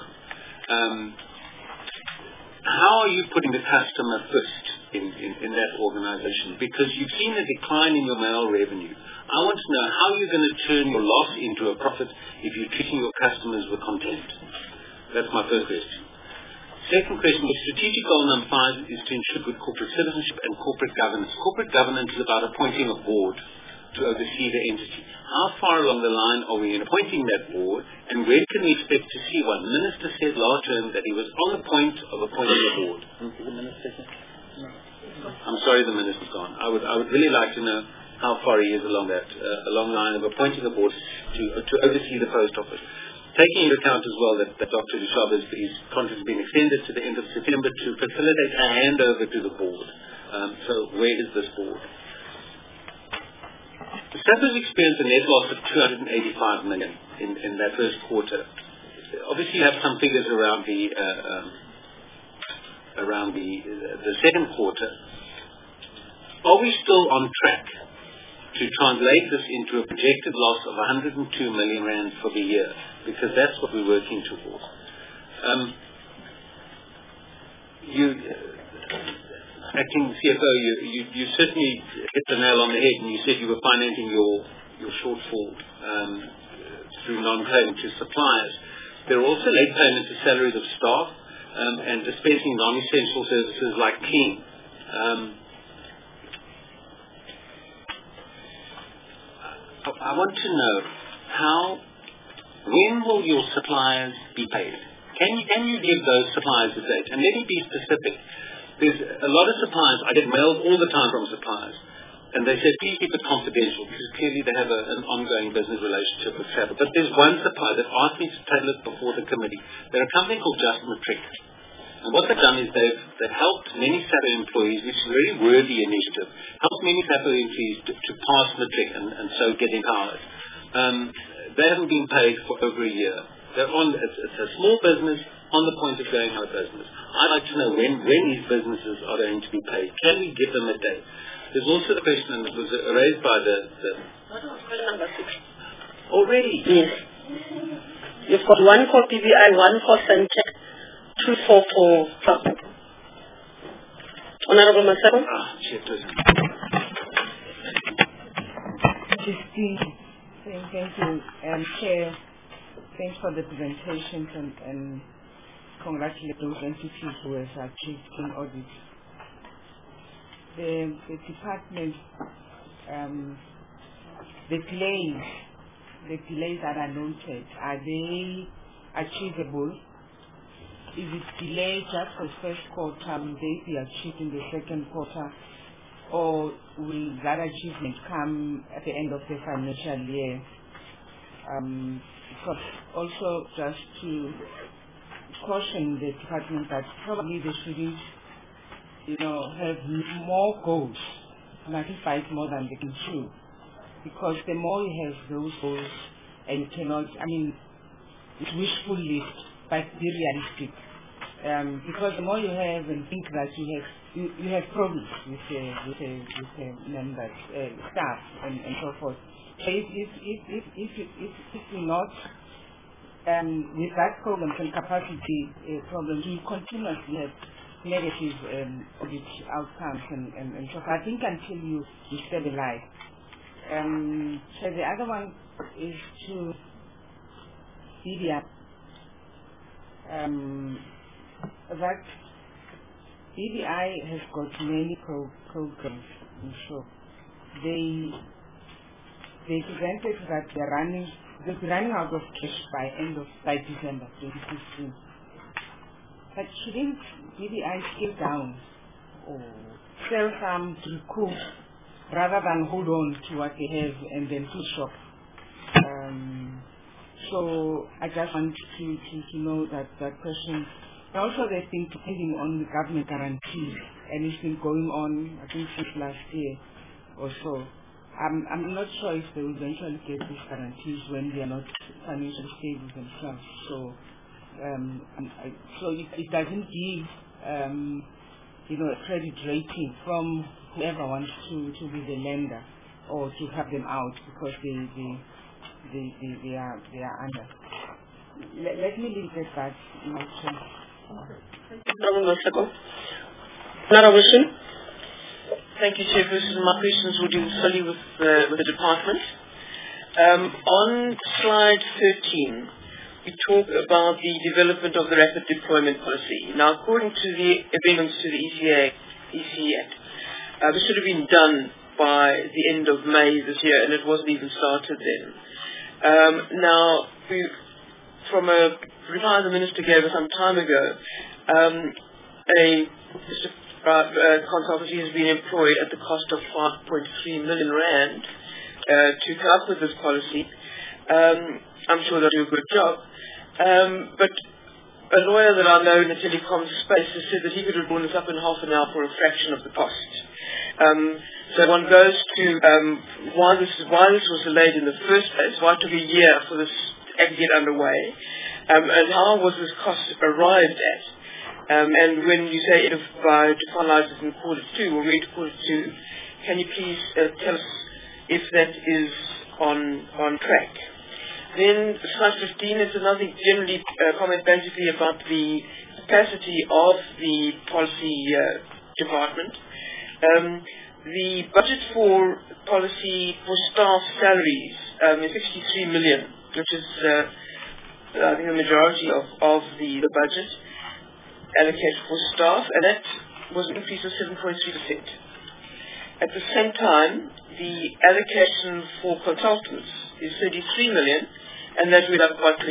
How are you putting the customer first in that organization? Because you've seen a decline in your mail revenue. I want to know how you're going to turn your loss into a profit if you're treating your customers with contempt. That's my first question. Second question, the strategic goal number 5 is to ensure good corporate citizenship and corporate governance. Corporate governance is about appointing a board to oversee the entity. How far along the line are we in appointing that board, and when can we expect to see one? The minister said last term that he was on the point of appointing a board. I'm sorry the minister's gone. I would really like to know how far he is along that along the line of appointing a board to oversee the post office. Taking into account as well that Dr. Dushaba's contract has been extended to the end of September to facilitate a handover to the board. So where is this board? The SAP has experienced a net loss of 285 million in that first quarter. Obviously, you have some figures around the second quarter. Are we still on track to translate this into a projected loss of 102 million rand for the year? Because that's what we're working towards. Acting CFO, you certainly hit the nail on the head, and you said you were financing your shortfall through non-payment to suppliers. There are also late payments to salaries of staff and dispensing non-essential services like clean. I want to know when will your suppliers be paid? Can you give those suppliers a date? And let me be specific. There's a lot of suppliers, I get mails all the time from suppliers, and they say, please keep it confidential, because clearly they have an ongoing business relationship with SAP. But there's one supplier that asked me to tell it before the committee. They're a company called Just Matric. And what they've done is they've helped many SAP employees, which is a very worthy initiative, helped many SAP employees to pass Matric and so get empowered. They haven't been paid for over a year. It's a small business on the point of going out of business. I'd like to know when these businesses are going to be paid. Can we give them a date? There's also the question that was raised by Question number 6. Already? Yes. You've got one for PBI, one for Centec, 2 for Traffic. Honorable Masako. Thank you. Chair, thanks for the presentations and congratulate those entities who have achieved clean audit. The department, the delays that are noted, are they achievable? Is it delayed just for the first quarter? Will they be achieved in the second quarter? Or will that achievement come at the end of the financial year? Also, just to caution the department that probably they shouldn't, have more goals, magnified more than they can chew. Because the more you have those goals, and you cannot, it's wishful list, but be realistic. Because the more you have and think that you have problems with the members, staff, and so forth. So if you're not with that problems and capacity problems, you continuously have negative audit outcomes and so forth. I think until you stabilize. So the other one is to BDI. That BDI has got many programs, and so they presented that they'll be running out of cash by December 2015. But shouldn't BDI scale down or sell some to recoup rather than hold on to what they have and then push shop? So I just want to know that question. Also, they've been depending on the government guarantees, and it's been going on, I think, since last year or so. I'm not sure if they will eventually get these guarantees when they are not financially stable themselves. So, so it doesn't give, a credit rating from whoever wants to be the lender. or to have them out because they are under. Let me leave it at that. Thank you, Chairperson. My questions will deal solely with the department. On slide 13, we talk about the development of the rapid deployment policy. Now, according to the amendments to the EC Act, this should have been done by the end of May this year, and it wasn't even started then. Now, from a reply the Minister gave us some time ago, a consultancy has been employed at the cost of 5.3 million rand to come up with this policy. I'm sure they'll do a good job. But a lawyer that I know in the telecom space has said that he could have drawn this up in half an hour for a fraction of the cost. So one goes to why this was delayed in the first place, why it took a year for this to get underway, and how was this cost arrived at. And when you say to finalise it in Q2 or read Q2, can you please tell us if that is on track? Then slide 15 is another generally comment basically about the capacity of the policy department. The budget for policy for staff salaries is 63 million, which is I think the majority of the budget allocated for staff, and that was an increase of 7.3%. At the same time, the allocation for consultants is 33 million, and that went up by 23%.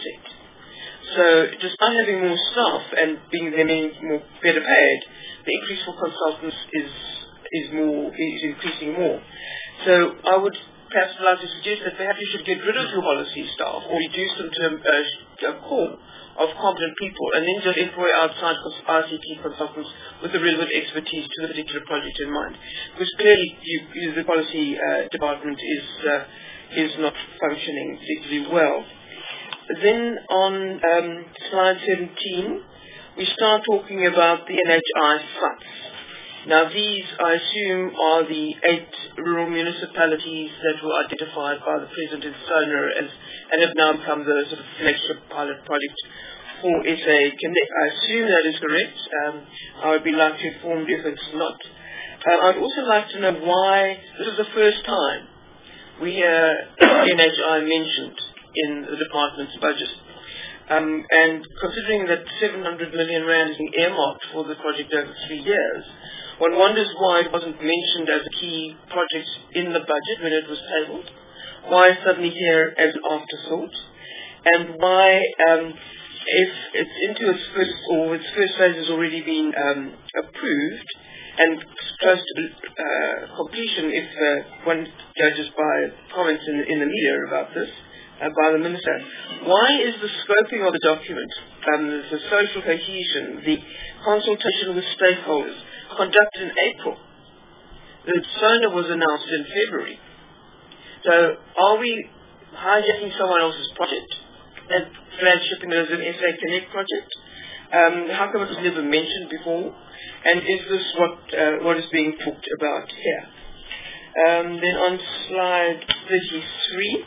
So, despite having more staff and being better paid, the increase for consultants is increasing more. So, I would perhaps like to suggest that perhaps you should get rid of your policy staff or reduce them to a core of competent people, and then just employ outside ICT consultants with the relevant expertise to the particular project in mind. Because clearly, the policy department is not functioning particularly well. Then on slide 17, we start talking about the NHI sites. Now these, I assume, are the 8 rural municipalities that were identified by the President in SONA and have now become the sort of flagship pilot project for SA Connect. I assume that is correct. I would be like to inform you if it's not. I'd also like to know why this is the first time we hear NHI mentioned in the department's budget. And considering that 700 million rand is being earmarked for the project over 3 years, one wonders why it wasn't mentioned as a key project in the budget when it was tabled, why suddenly here as an afterthought, and why if it's into its first phase has already been approved and close to completion if one judges by comments in the media about this, by the Minister. Why is the scoping of the document, the social cohesion, the consultation with stakeholders, conducted in April? The SONA was announced in February. So are we hijacking someone else's project and flagshipping it as an SA Connect project? How come it was never mentioned before? And is this what is being talked about here? Then on slide 33,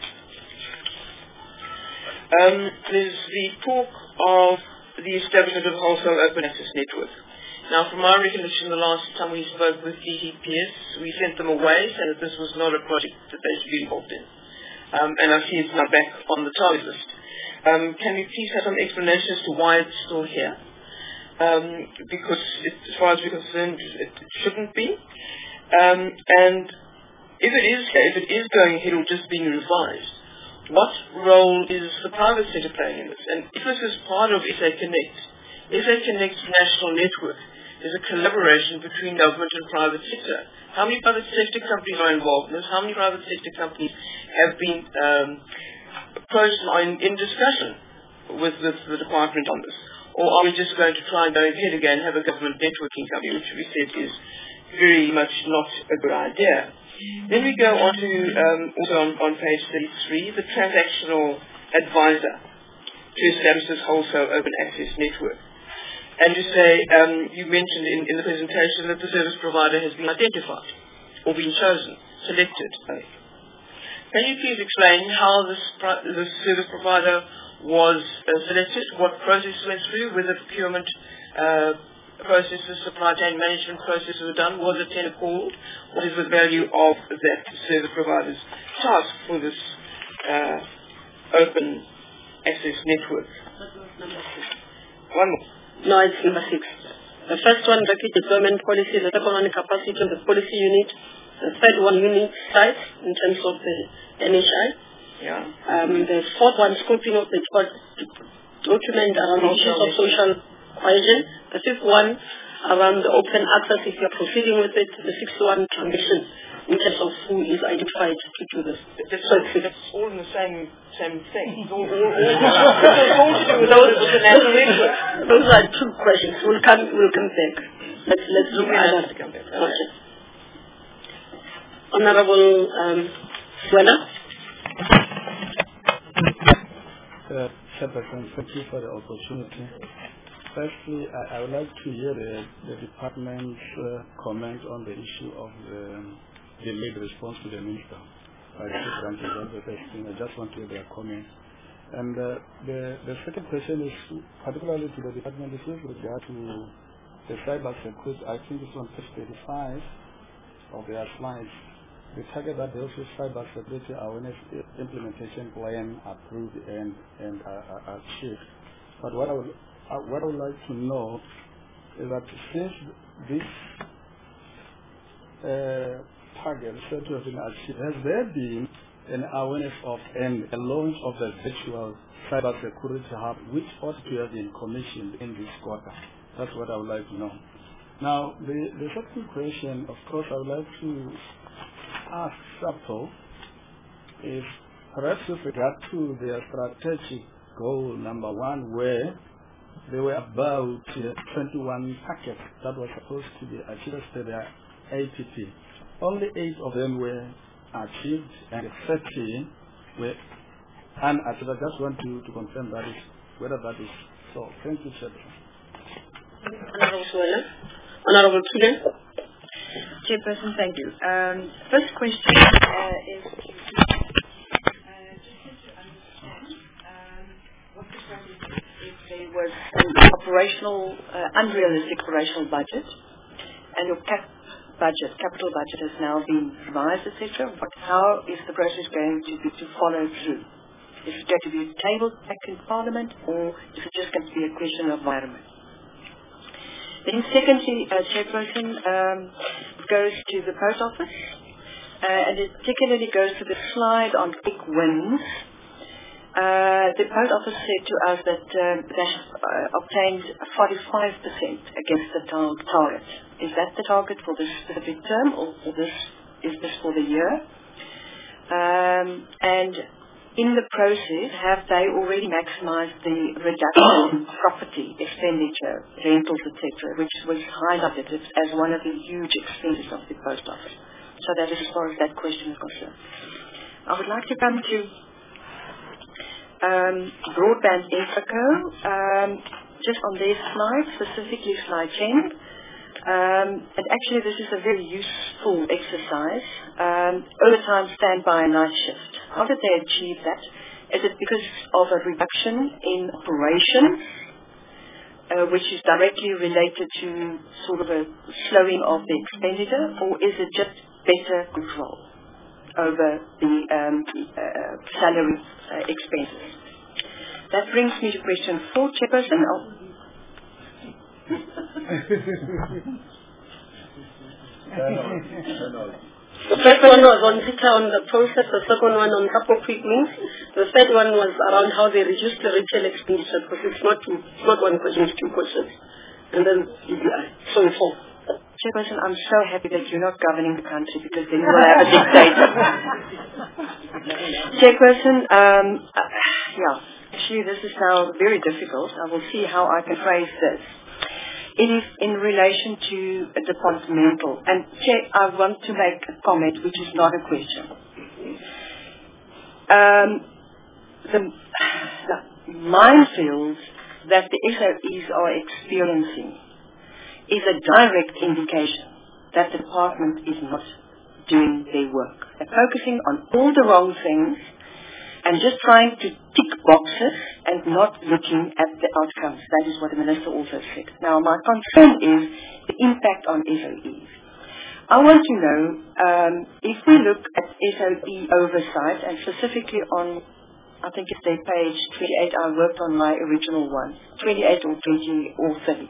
there's the talk of the establishment of wholesale open access network. Now, from my recollection, the last time we spoke with DTPS, we sent them away, saying that this was not a project that they should be involved in. And I see it's now back on the target list. Can we please have some explanation as to why it's still here? Because as far as we're concerned, it shouldn't be. And if it is going ahead or just being revised, what role is the private sector playing in this? And if this is part of SA Connect, SA Connect's national network is a collaboration between government and private sector. How many private sector companies are involved in this? How many private sector companies have been approached in discussion with the department on this? Or are we just going to try and go ahead again and have a government networking company, which we said is very much not a good idea? Then we go on to, also on page 33, the transactional advisor to establish this wholesale open access network. And you say, you mentioned in the presentation that the service provider has been identified or been chosen. selected. Can you please explain how this service provider was selected, what process went through, whether procurement processes, supply chain management processes were done, was a tender called, what is the value of that service provider's task for this open access network? One more. No, it's number 6. The first one, rapid deployment policy. The second one, capacity of the policy unit. The third one, unit size in terms of the NHI. Yeah. The fourth one, scoping of the document around the issues of social cohesion. The fifth one, around the open access if you're proceeding with it. The sixth one, transition in terms of who is identified to do this. That's all in the same thing. It's all to do with those are two questions. We'll come back. Let's look at that. Okay. Honorable Swela. Chairperson, thank you for the opportunity. Firstly, I would like to hear the department's comment on the issue of the delayed response to the minister by the two branches. That's the first thing. I just want to hear their comments. And the second question is particularly to the department. This is with regard to the cyber security. I think it's on page 35 of their slides. The target that the also cyber security awareness implementation plan approved and achieved. But what I would like to know is that since this target is said to have been achieved, has there been an awareness of and a launch of the virtual cyber security hub which ought to have been commissioned in this quarter? That's what I would like to know. Now, the second question, of course, I would like to ask SAPO is perhaps with regard to their strategic goal number 1, where there were about 21 packets that were supposed to be achieved to their APP. Only 8 of them were achieved and 13 were unachieved. I just want to confirm that is whether that is so. Thank you, Chairman. Honorable Kiden. Chairperson, thank you. First question is just to understand what the strategy is. If there was an operational, unrealistic operational budget, and your capital budget has now been revised, etc. How is the process going to follow through? Is it going to be tabled back in Parliament, or is it just going to be a question of environment? Then secondly, Chairperson, goes to the Post Office, and it particularly goes to the slide on quick wins. The Post Office said to us that they obtained 45% against the target. Is that the target for this specific term, or is this for the year? And in the process, have they already maximized the reduction in property expenditure, rentals, etc., which was highlighted as one of the huge expenses of the Post Office? So that is as far as that question is concerned. I would like to come to Broadband Infraco, just on their slide, specifically slide 10. And actually this is a very useful exercise. Overtime, standby, and night shift. How did they achieve that? Is it because of a reduction in operations, which is directly related to sort of a slowing of the expenditure, or is it just better control over the salary expenses? That brings me to question 4, Chairperson. The first one was on the process, the second one on couple quick wins. The third one was around how they reduced the retail expenditure, because it's not one question, it's 2 questions. And then EBI. So 4. Chairperson, I'm so happy that you're not governing the country, because then you will have a dictator. Chairperson, actually this is now very difficult. I will see how I can phrase this. It is in relation to a departmental. And Chair, I want to make a comment which is not a question. The minefields that the SOEs are experiencing is a direct indication that the department is not doing their work. They're focusing on all the wrong things and just trying to tick boxes and not looking at the outcomes. That is what the Minister also said. Now, my concern is the impact on SOEs. I want to know, if we look at SOE oversight, and specifically on, I think it's their page 28, I worked on my original one, 28 or 20 or 30.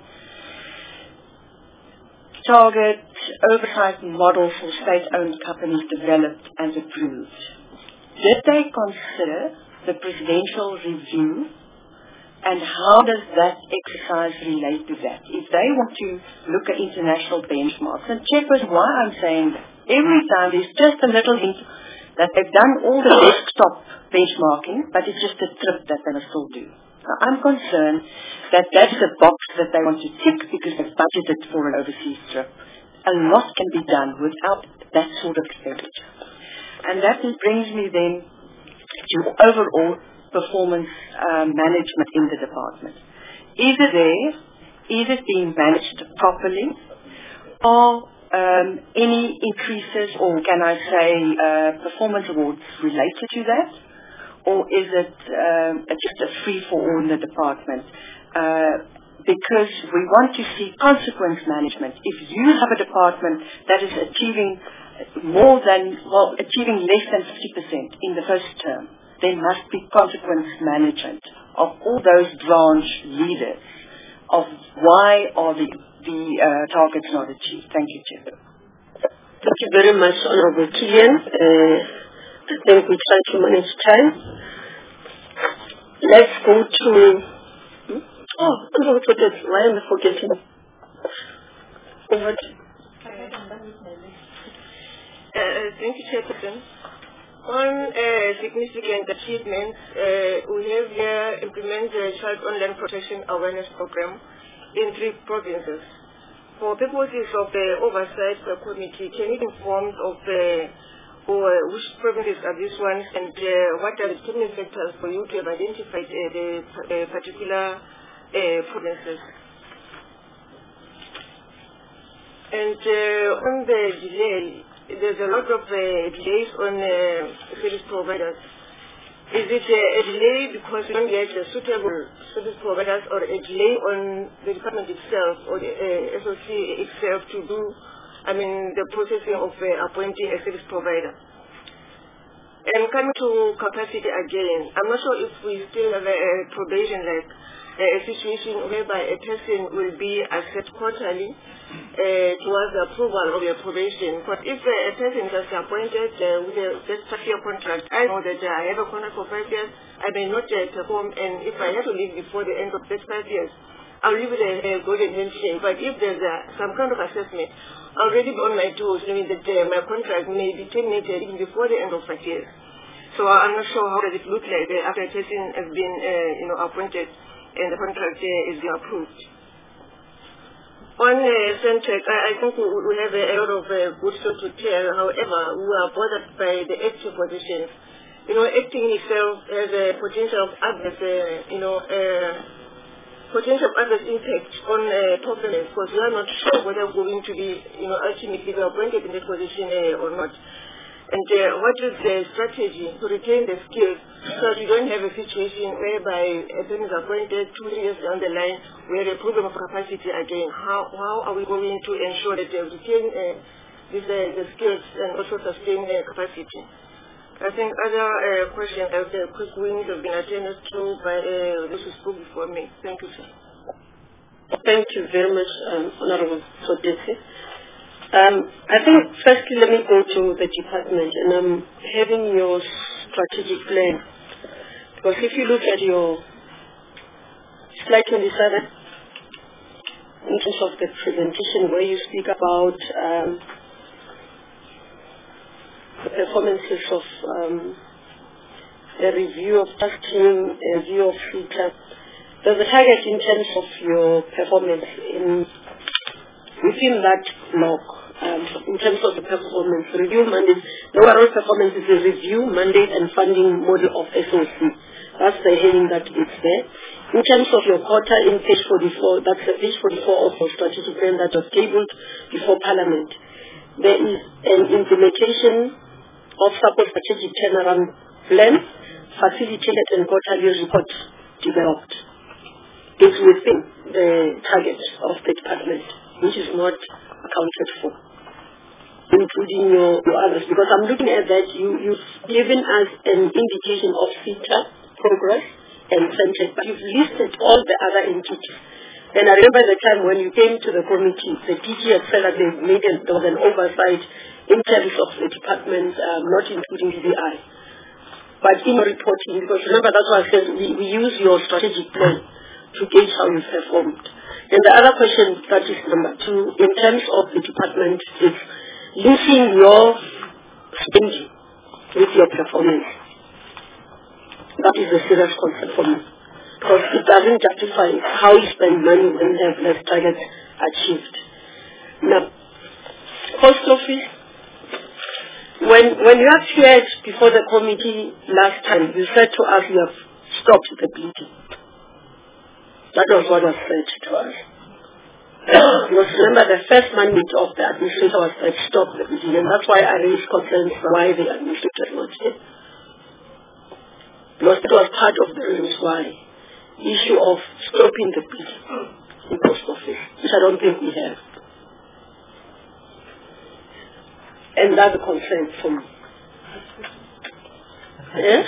Target oversight model for state-owned companies developed and approved. Did they consider the presidential review, and how does that exercise relate to that? If they want to look at international benchmarks, and check with why I'm saying that. Every time there's just a little hint that they've done all the desktop benchmarking, but it's just a trip that they will still do. Now, I'm concerned that that's a box that they want to tick because they've budgeted for an overseas trip. A lot can be done without that sort of expenditure. And that brings me then to overall performance management in the department. Is it being managed properly, or any increases, or can I say performance awards related to that? Or is it just a free-for-all in the department? Because we want to see consequence management. If you have a department that is achieving achieving less than 50% in the first term, there must be consequence management of all those branch leaders of why are the targets not achieved. Thank you, Chair. Thank you very much, Honorable Killian. I think we try to manage time. Let's go to... why am I forgetting? Over. Thank you, Chairperson. On significant achievements, we have here implemented the Child Online Protection Awareness Program in 3 provinces. For purposes of the oversight committee, can you inform of which provinces are these ones, and what are the determining factors for you to have identified the particular provinces? And on the delay, there's a lot of delays on service providers. Is it a delay because you don't get suitable service providers, or a delay on the department itself or the SOC itself to do, the processing of appointing a service provider? And coming to capacity again, I'm not sure if we still have a probation, like a situation whereby a person will be assessed quarterly towards the approval of your probation. But if a person is appointed with a just 5-year contract, I know that I have a contract for 5 years, I may not perform, and if I have to leave before the end of these 5 years, I'll leave with a golden handshake. But if there's some kind of assessment, I'll already be on my toes, knowing that my contract may be terminated even before the end of 5 years. So I'm not sure how does it look like after a person has been appointed and the contract is being approved. On Centec, I think we have a lot of good stuff to tell. However, we are bothered by the active positions. Acting itself has a potential of adverse, potential adverse impact on performance, because we are not sure whether we're going to be, ultimately appointed in that position or not. And what is the strategy to retain the skills so that you don't have a situation whereby a person is appointed 2 years down the line, we have a problem of capacity again? How are we going to ensure that they retain the skills and also sustain capacity? I think other questions, the quick wins have been attended to by those who spoke before me. Thank you, sir. Thank you very much, Honorable Sodesi. I think firstly let me go to the department, and I'm having your strategic plan, because if you look at your slide 27 in terms of the presentation where you speak about the performances of a review of testing, a review of future, there's a target in terms of your performance within that block. In terms of the performance review mandate, the overall performance is a review mandate and funding model of SOC. That's the heading that is there. In terms of your quota in page 44, that's the page 44 of your strategic plan that was tabled before Parliament. there is an implementation of SAPO strategic turnaround plan, facilitated and quarterly report developed. It's within the target of the department, which is not accounted for, including your others. Because I'm looking at that, you've given us an indication of CETA progress and Centec, but you've listed all the other entities. And I remember the time when you came to the committee, the DG had said that there was an oversight in terms of the department, not including DBI. But in reporting, because remember that's why I said we use your strategic plan to gauge how you performed. And the other question, that is number 2, in terms of the department, is linking your spending with your performance. That is a serious concern for me. Because it doesn't justify how you spend money when you have less targets achieved. Now, post office, when you appeared before the committee last time, you said to us you have stopped the bleeding. That was what was said to us. Because remember, the first mandate of the administrator was to stop the bleeding, and that's why I raised concerns why the administrator was not here. Because it was part of the reasons why. Issue of stopping the bleeding in post office, which I don't think we have. And that's a concern for me. Yeah?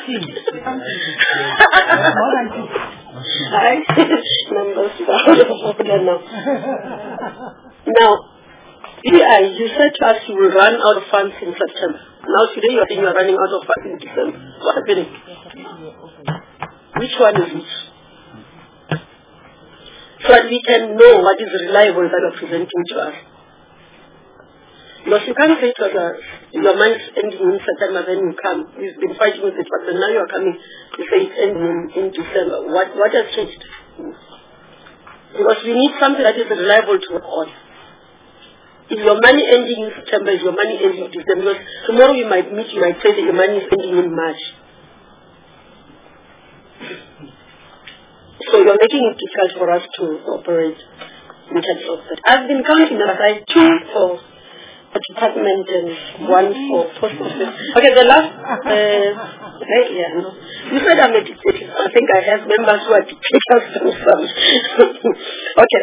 Numbers now. Now, you said to us you will run out of funds in September. Now today you are saying you are running out of funds in December. What's happening? Which one is which? So that we can know what is reliable that you are presenting to us. Because you can't say to us, your money is ending in September, then you come. We've been fighting with it, but now you are coming to say it's ending in December. What has changed? Because we need something that is reliable to work on. If your money ending in September, is your money ending in December? Because tomorrow you might meet, you might say that your money is ending in March. So you're making it difficult for us to operate in terms of that. I've been counting numbers. I 2 for a department and 1 for post office. Okay, the last, you said I'm a dictator. I think I have members who are dictators themselves. Okay.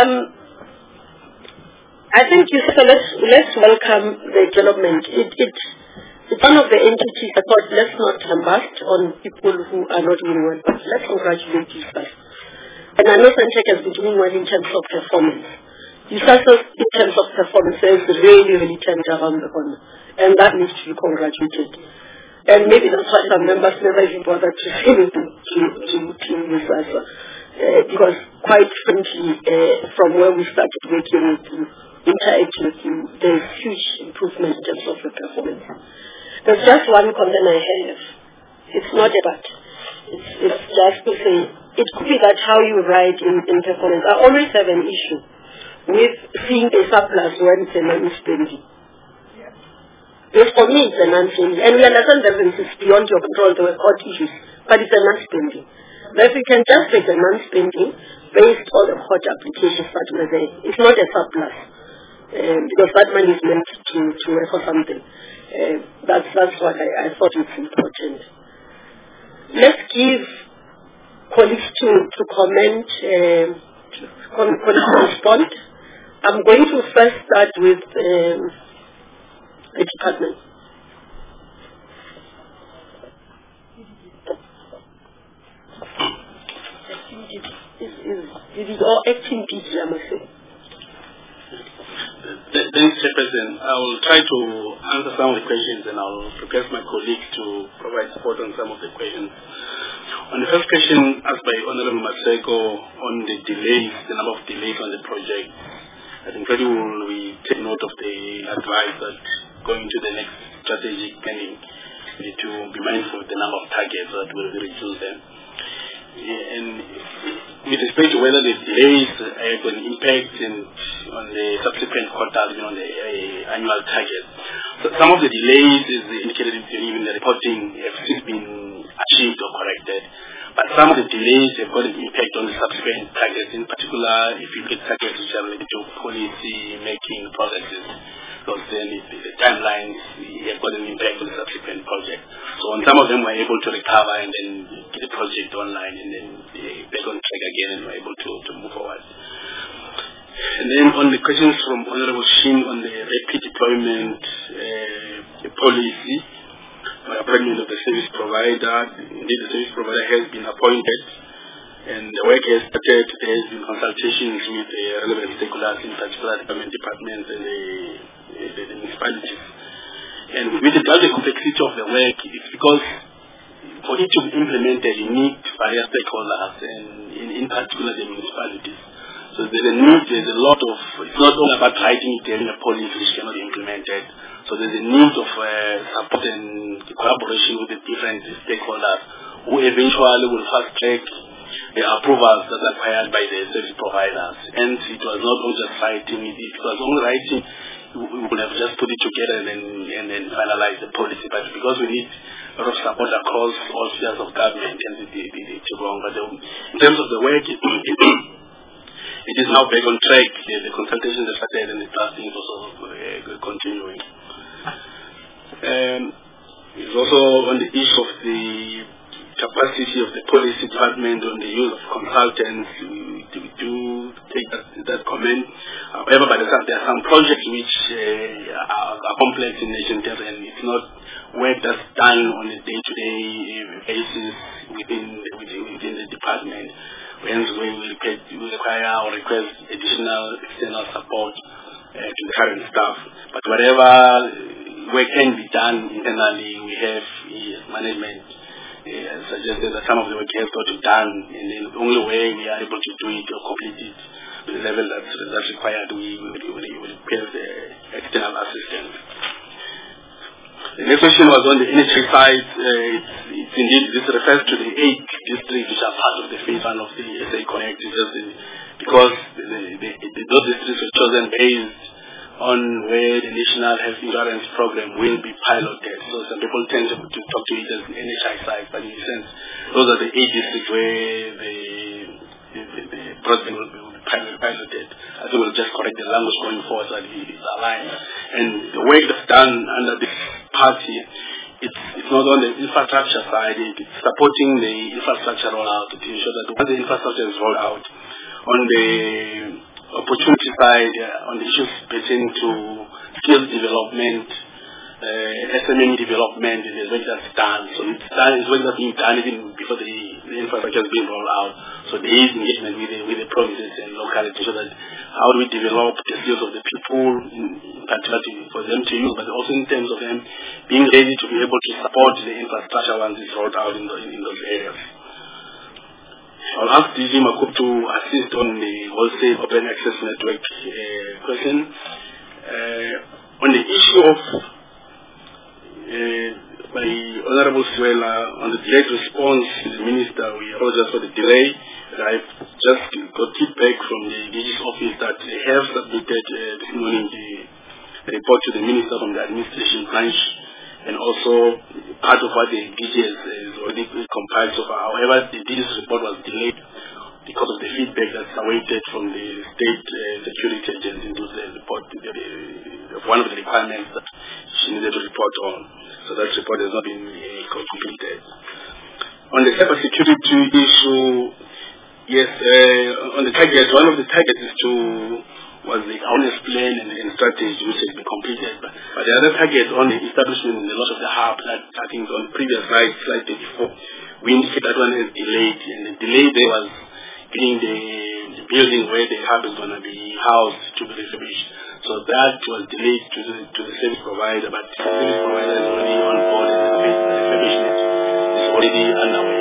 I think you said let's welcome the development. It's one of the entities I thought let's not lambast on people who are not doing well, but let's congratulate you first. And I know Centec has been doing well in terms of performance. You also, in terms of performance, has really turned around the corner. And that needs to be congratulated. And maybe that's why some members never even bothered to say anything to this also. Because quite frankly, from where we started working with you, interacting with you, there's huge improvement in terms of the performance. There's just one concern I have. It's not a but. It's just to say, it could be that how you write in performance. I always have an issue with seeing a surplus when it's a non-spending. Because for me, it's a non-spending. And we understand that it's beyond your control, there were court issues, but it's a non-spending. But if we can just take a non-spending based on the court applications that were there, it's not a surplus. Because that money is meant to work for something. That's what I thought it's important. Let's give colleagues to comment, colleagues to respond. I'm going to first start with the department. It is all acting DG, I must say. Thanks, Chairperson. I will try to answer some of the questions and I'll request my colleagues to provide support on some of the questions. On the first question asked by Honorable Maseko on the delays, the number of delays on the project, I think very well we take note of the advice that going to the next strategic planning, we need to be mindful of the number of targets that will reduce them. And with respect to whether the delays have an impact on the subsequent quarters, on the annual targets. So some of the delays, is indicated in the reporting, have since been achieved or corrected. But some of the delays have got an impact on the subsequent targets, in particular if you look at targets which are related to policy making processes. because then the timelines have got an impact on the subsequent project. So on some of them we're able to recover and then get the project online and then back on track again and we're able to move forward. And then on the questions from Honorable Shin on the rapid deployment policy, appointment of the service provider, indeed the service provider has been appointed and the work has started. There has been consultations with the relevant stakeholders, in particular the government departments and the municipalities. And with regard to the complexity of the work, it's because for it to be implemented you need various stakeholders and in particular the municipalities. So there's a lot of, it's not all about writing it in a policy which cannot be implemented. So there's a need of support and collaboration with the different stakeholders who eventually will fast track the approvals that are required by the service providers. And it was not all just writing, it was only writing, we would have just put it together and then finalize the policy. But because we need a lot of support across all spheres of government and but in terms of the work, it is now back on track. The consultations have started and the drafting is also continuing. It's also on the issue of the capacity of the policy department on the use of consultants. We do take that comment. However, there are some projects which are complex in nature and it's not work that's done on a day-to-day basis within the department. Hence, we require or request additional external support to the current staff. But whatever work can be done internally, we have management suggested that some of the work has got to be done, and then the only way we are able to do it or complete it to the level that's required, we will request external assistance. The next question was on the NHI side. It's indeed, this refers to the 8 districts which are part of the phase 1 of the SA Connect, because those districts were chosen based on where the National Health Insurance Program will be piloted. So some people tend to talk to it as the NHI side, but in a sense, those are the 8 districts where the program will be piloted. I think we'll just correct the language going forward so that it is aligned. And the work that's done under this party, it's not on the infrastructure side, it's supporting the infrastructure rollout to ensure that once the infrastructure is rolled out, on the opportunity side, on the issues pertaining to skills development, SME development, there's work that's done. So it's work that's being done even before the infrastructure has been rolled out. So there is engagement with the provinces and localities so that how do we develop the skills of the people, in particular for them to use, but also in terms of them being ready to be able to support the infrastructure once it's rolled out in those areas. I'll ask DG Makup to assist on the wholesale open access network question. On the issue of by Honorable Swela on the delayed response to the Minister, we apologize for the delay. I've just got feedback from the DG's office that they have submitted this morning the report to the Minister from the Administration branch, and also part of what the DG is already compiled so far. However, the DG's report was delayed because of the feedback that's awaited from the state security agency into the report, one of the requirements that she needed to report on. So that report has not been completed. On the cybersecurity issue, yes, on the target, one of the targets was the awareness plan and strategy which has been completed. But the other target on the establishment and the loss of the hub, that I think on the previous slide 34, we indicated that one is delayed, and the delay there was getting the building where the hub is going to be housed to be refurbished. So that was delayed to the service provider, but the service provider is already on board and the refurbishment is already underway.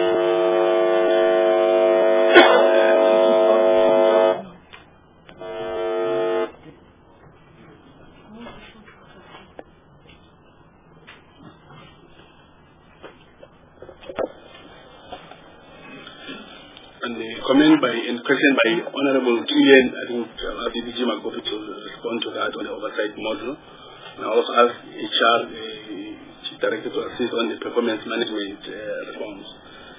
Comment and question by Honorable Julian, I think I'll ask DG Makopi to respond to that on the oversight model. And I also ask HR, Chief Director, to assist on the performance management reforms.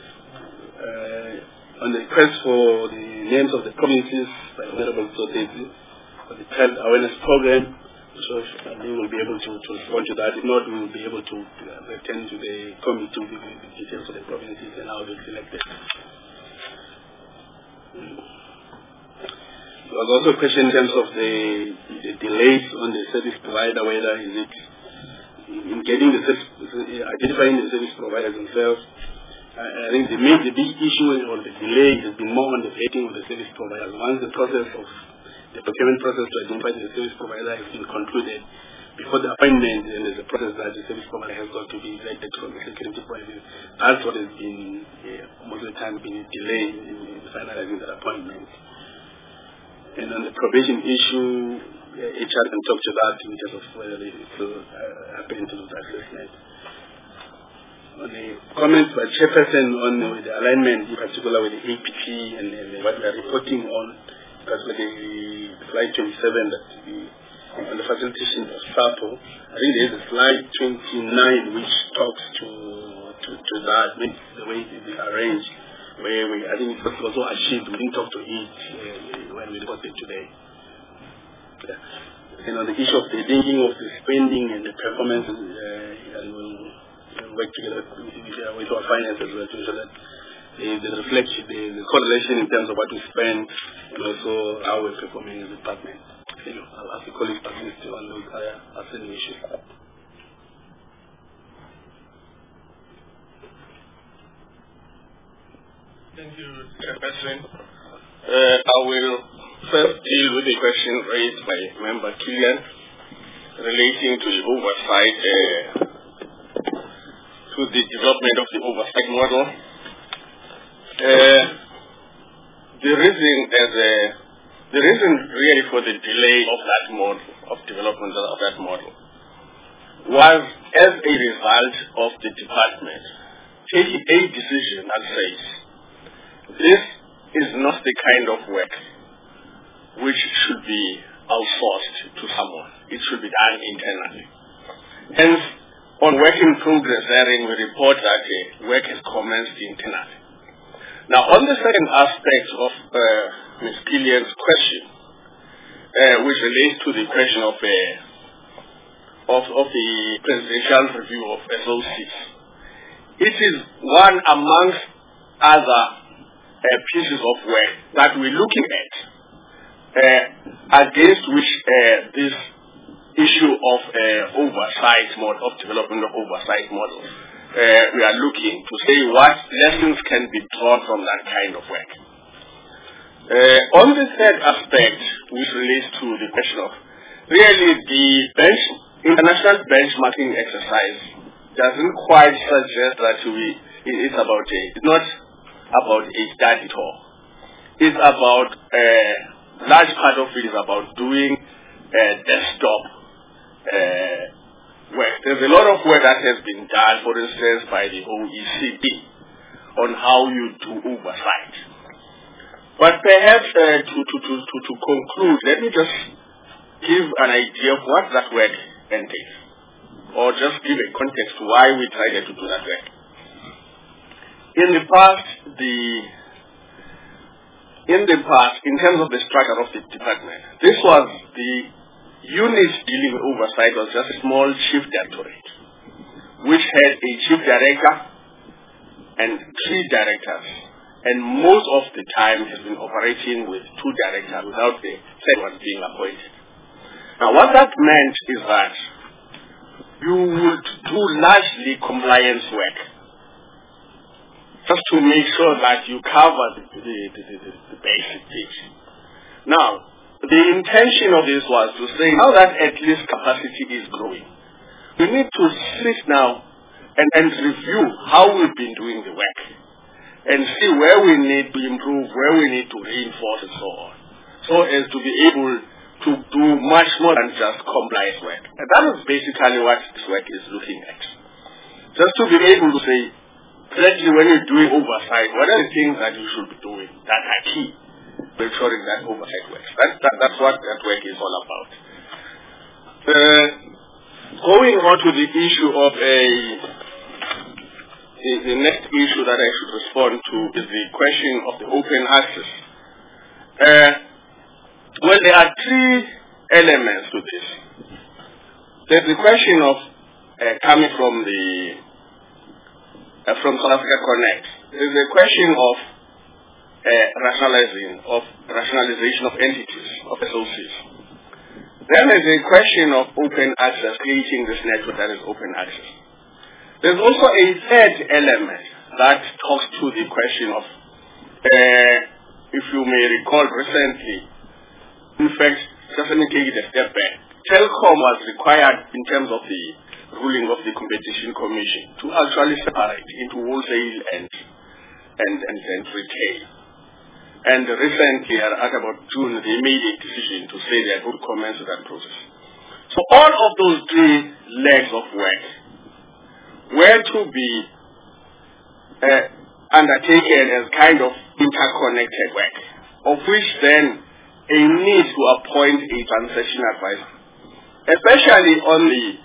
On the request for the names of the provinces by Honorable Soteti for the Child Awareness Program, So they will be able to respond to that. If not, we will be able to attend to the committee to the details of the provinces and how they're selected. There was also a question in terms of the delays on the service provider, whether is it in getting the identifying the service providers themselves. I think the big issue or the delay has been more on the vetting of the service providers. Once the process of the procurement process to identify the service provider has been concluded, before the appointment, then there's a process that the service provider has got to be elected from the security point of view. That's what has been, most of the time, been a delay in finalizing that appointment. And on the probation issue, HR can talk to that in terms of whether it will happen to the assessment. On the comments by Chairperson on the alignment, in particular with the APT and what we are reporting on, because with the slide 27 that on the facilitation of SAPO, I think there is a slide 29 which talks to that, the way it is arranged, where I think it was also achieved. We didn't talk to it when we reported today. Yeah. And on the issue of the linking of the spending and the performance, and we'll work together with our finance as well to ensure that the reflection, the correlation in terms of what we spend and also how we're performing as a department. I'll ask the colleagues to on those outstanding issues. Thank you, Chairperson. I will first deal with the question raised by Member Killian relating to the oversight, to the development of the oversight model. The reason really for the delay of that model, of development of that model, was as a result of the department taking a decision that says, this is not the kind of work which should be outsourced to someone. It should be done internally. Hence, on work in progress, therein we report that work has commenced internally. Now, on the second aspect of Ms. Killian's question, which relates to the question of the presidential review of SOCs, it is one amongst other pieces of work that we're looking at, against which this issue of oversight model, of development of oversight model, we are looking to say what lessons can be drawn from that kind of work. On the third aspect, which relates to the question of really the international benchmarking exercise doesn't quite suggest that it's not about a study tour. It's about large part of it is about doing desktop work. There's a lot of work that has been done, for instance, by the OECD on how you do oversight. But perhaps to conclude, let me just give an idea of what that work entails, or just give a context to why we tried to do that work. In the past, in terms of the structure of the department, this was the unit dealing with oversight was just a small chief directorate, which had a chief director and 3 directors, and most of the time has been operating with 2 directors without the third one being appointed. Now, what that meant is that you would do largely compliance work, just to make sure that you cover the basic things. Now, the intention of this was to say now that at least capacity is growing, we need to sit now and review how we've been doing the work and see where we need to improve, where we need to reinforce and so on, so as to be able to do much more than just compliance work. And that is basically what this work is looking at. Just to be able to say, especially when you're doing oversight, what are the things that you should be doing that are key to ensuring that oversight works? That's what that work is all about. Going on to the issue of the next issue that I should respond to is the question of the open access. Well, there are 3 elements to this. there's the question of coming from from South Africa Connect. There's a question of rationalization of entities, of associates. Then there's a question of open access, creating this network that is open access. There's also a third element that talks to the question of, if you may recall recently, in fact, just let me take it a step back. Telkom was required in terms of the ruling of the Competition Commission to actually separate into wholesale and retail. And recently, at about June, they made a decision to say they would commence that process. So all of those three legs of work were to be undertaken as kind of interconnected work, of which then a need to appoint a transaction advisor, especially on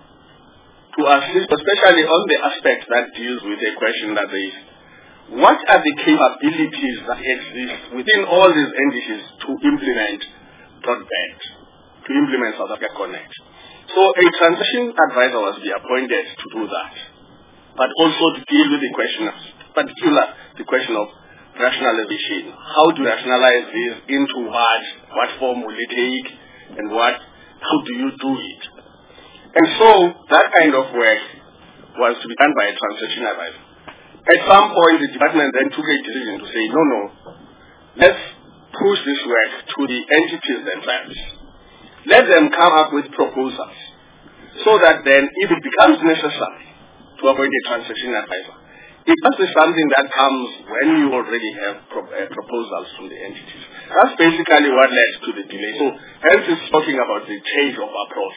the aspect that deals with a question that is, what are the capabilities that exist within all these entities to implement broadband, to implement South Africa Connect? So a transaction advisor was to be appointed to do that, but also to deal with the question of, the question of rationalization. How to rationalize this into what form will it take, and how do you do it? And so that kind of work was to be done by a transaction advisor. At some point, the department then took a decision to say, no, let's push this work to the entities themselves. Let them come up with proposals, so that then if it becomes necessary to appoint a transaction advisor, it must be something that comes when you already have proposals from the entities. That's basically what led to the delay. So hence it's talking about the change of approach.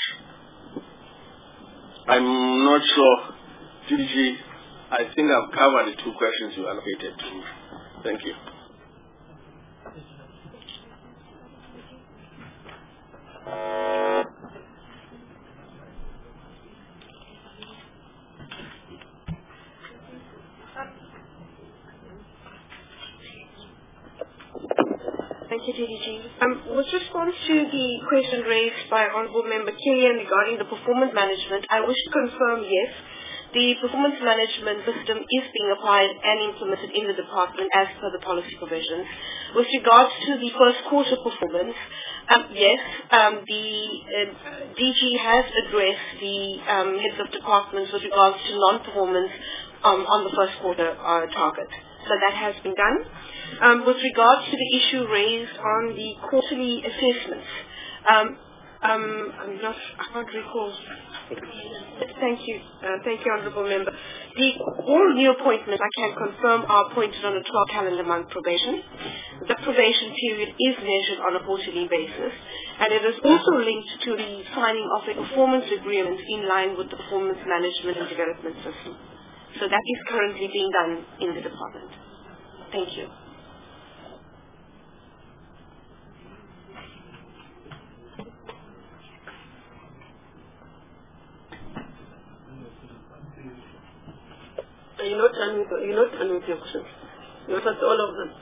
I'm not sure, DG, I think I've covered the two questions you allocated to me. Thank you. Thank you, DDG. With response to the question raised by Honourable Member Killian regarding the performance management, I wish to confirm, yes, the performance management system is being applied and implemented in the department as per the policy provisions. With regards to the first quarter performance, yes, the DG has addressed the heads of departments with regards to non-performance on the first quarter target. So that has been done. With regards to the issue raised on the quarterly assessments, I can't recall. Thank you, Honourable Member. All new appointments, I can confirm, are appointed on a 12-calendar month probation. The probation period is measured on a quarterly basis, and it is also linked to the signing of a performance agreement in line with the performance management and development system. So that is currently being done in the department. Thank you. You're not done with your questions. You answered all of them.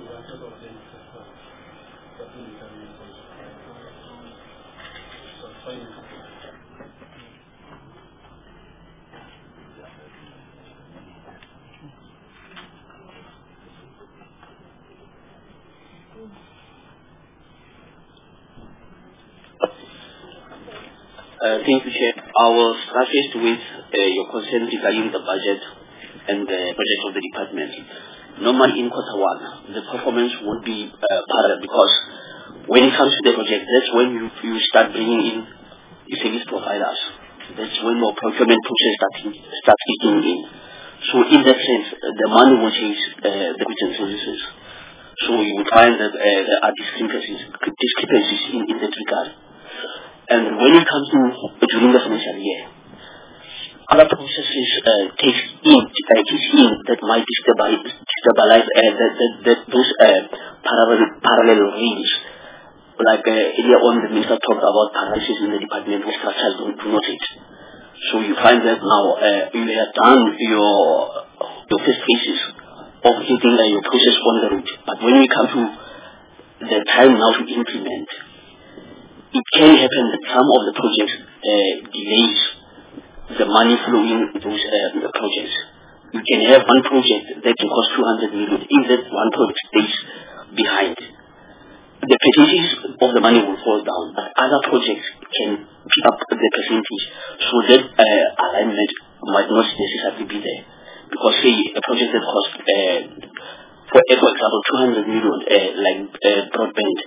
Thank you, Chair. I will start first with your concern regarding the budget and the budget of the department. Normally in quarter one, the performance would be parallel, because when it comes to the project, that's when you start bringing in the service providers. That's when your procurement process starts kicking in. So in that sense, the money will change the goods and services. So you will find that there are discrepancies in that regard. And when it comes to during the financial year, other processes takes in that might destabilize those parallel reads. Like earlier on, the minister talked about paralysis in the department where structures don't do not it. So you find that now you have done your first phases of hitting your process on the route. But when we come to the time now to implement, it can happen that some of the projects delays the money flowing those projects. You can have one project that can cost 200 million. If that one project stays behind, the percentage of the money will fall down, but other projects can pick up the percentage, so that alignment might not necessarily be there. Because say a project that costs, for example, 200 million, like broadband,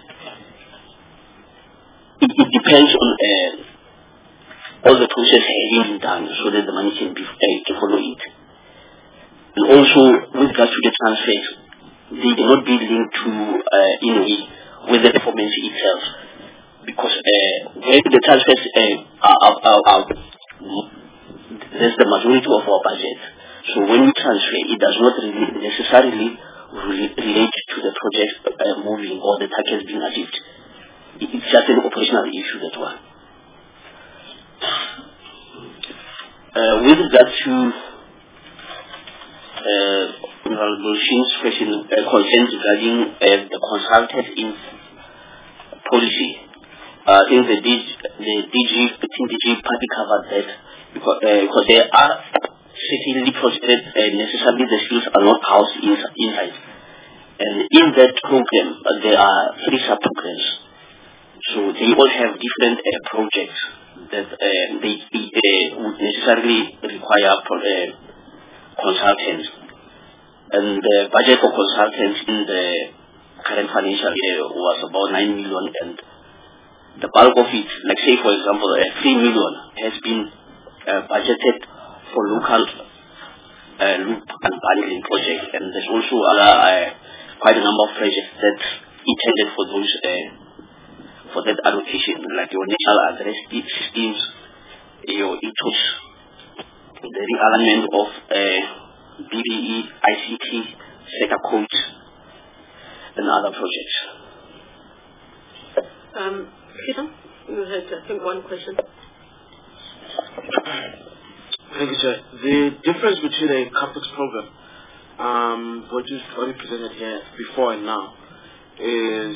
it depends on all the process having been done, so that the money can follow it. And also, with regards to the transfers, they cannot be linked to, in a way, with the performance itself. Because when the transfers are there's the majority of our budget. So when we transfer, it does not really necessarily relate to the project moving or the targets being achieved. It's just an operational issue, that one. With regard to Gulshin's question concerns regarding the consultant in policy, I think the DG party covered that because there are certainly projects necessarily the skills are not housed inside. And in that program, there are 3 sub-programs. So they all have different projects that they would necessarily require consultants. And the budget for consultants in the current financial year was about 9 million, and the bulk of it, like say for example, 3 million has been budgeted for local loop and bundling projects, and there's also other quite a number of projects that intended for those for that allocation, like your national address systems, your ETOS, the realignment of BBE, ICT, SECA codes, and other projects. Peter, you had, I think, one question. Thank you, Chair. The difference between a CAPEX program, what you presented here before and now, is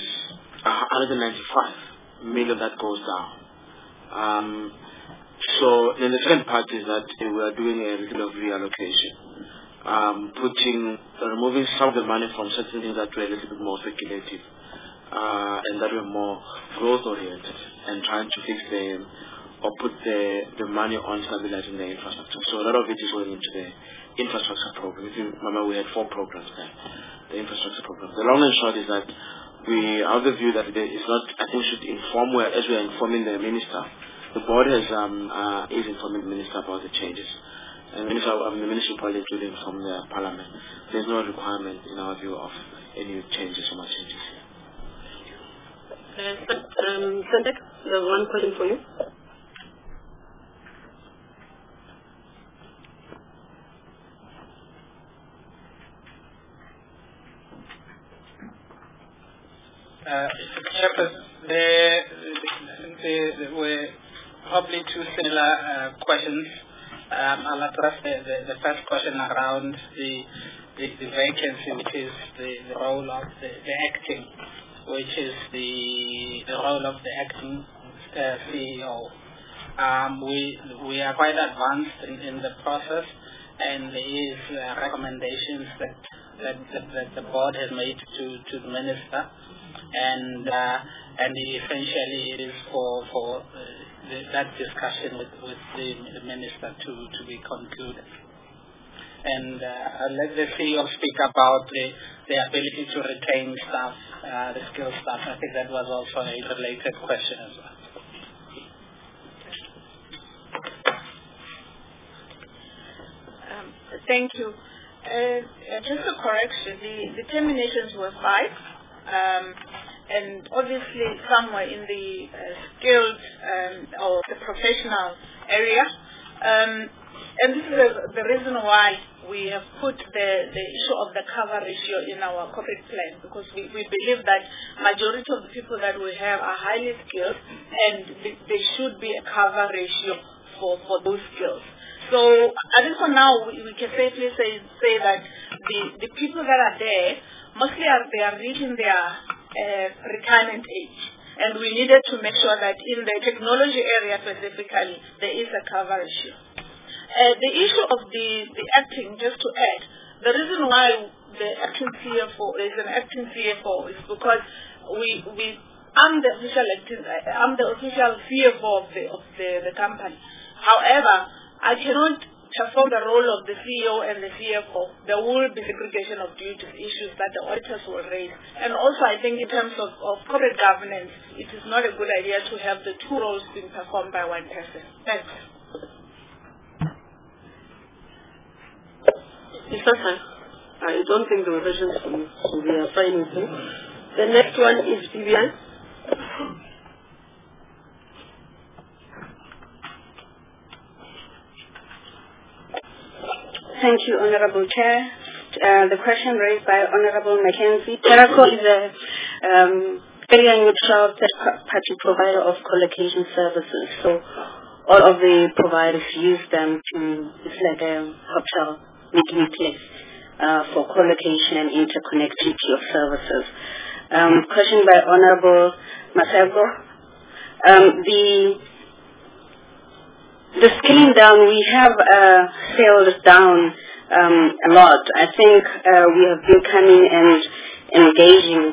195 million that goes down. So then the second part is that we are doing a little of reallocation, removing some of the money from certain things that were a little bit more speculative, and that were more growth oriented, and trying to fix them or put the money on stabilizing the infrastructure. So a lot of it is going into the infrastructure program. If you remember, we had 4 programs there, the infrastructure program. The long and short is that we are of the view that it's not, I think we should inform, as we are informing the minister, the board is informing the minister about the changes. And the minister will probably do them from the parliament. There's no requirement in our view of any changes or more changes here. Sandek, there's one question for you. There were probably 2 similar questions. I'll address the first question around the vacancy, which is the role of the acting, which is the role of the acting CEO. We are quite advanced in the process, and there is recommendations that the board has made to the minister, and essentially it is for that discussion with the minister to be concluded. And I'll let the CEO speak about the ability to retain staff, the skilled staff. I think that was also a related question as well. Thank you. Just a correction, the terminations were 5. And obviously somewhere in the skilled or the professional area. And this is the reason why we have put the issue of the cover ratio in our corporate plan, because we believe that majority of the people that we have are highly skilled, and there should be a cover ratio for those skills. So I think for now we can safely say that the people that are there mostly they are reaching their retirement age. And we needed to make sure that in the technology area specifically, there is a cover issue. The issue of the acting, just to add, the reason why the acting CFO is an acting CFO is because I'm the official CFO of the company. However, I cannot perform the role of the CEO and the CFO. There will be segregation of duties issues that the auditors will raise. And also, I think in terms of corporate governance, it is not a good idea to have the two roles being performed by one person. Thanks. I don't think there were questions for you, so we are fine with you. The next one is Vivian. Thank you, Honorable Chair. The question raised by Honorable Mackenzie. Terraco is a area-neutral third-party provider of collocation services. So all of the providers use them it's like a hotel meeting place for collocation and interconnectivity of services. Question by Honorable Masego. The scaling down, we have scaled down a lot. I think we have been coming and engaging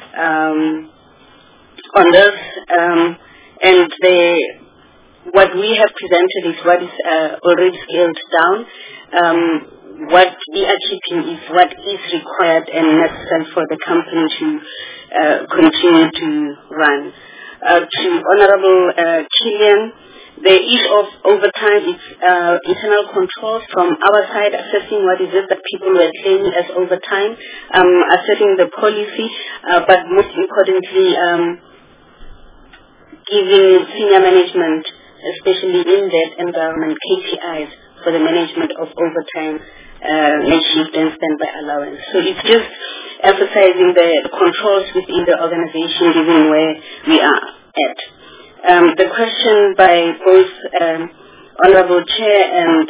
on this, and what we have presented is what is already scaled down. What we are keeping is what is required and necessary for the company to continue to run. To Honorable Killian, the issue of overtime is internal controls from our side, assessing what is it that people were claiming as overtime, assessing the policy, but most importantly, giving senior management, especially in that environment, KPIs for the management of overtime, night shift and standby allowance. So it's just emphasizing the controls within the organization, given where we are at. The question by both Honorable Chair and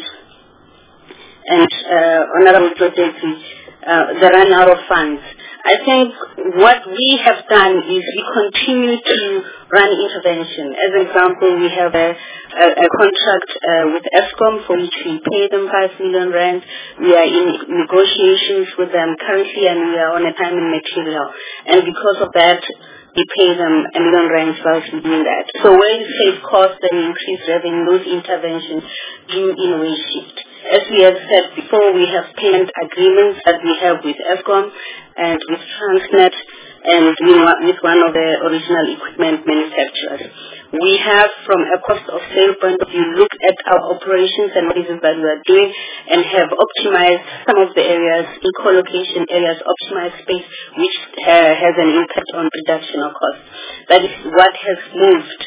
Honorable Protector, the run out of funds. I think what we have done is we continue to run intervention. As an example, we have a contract with Eskom for which we pay them 5 million rand. We are in negotiations with them currently, and we are on a time and material. And because of that, we pay them 1 million rand whilst we do that. So where you save costs and increase revenue, those interventions do in wage shift. As we have said before, we have payment agreements that we have with Eskom and with Transnet and with one of the original equipment manufacturers. We have, from a cost of sale point of view, looked at our operations and what it is that we are doing and have optimized some of the areas, eco-location areas, optimized space, which has an impact on reduction of costs. That is what has moved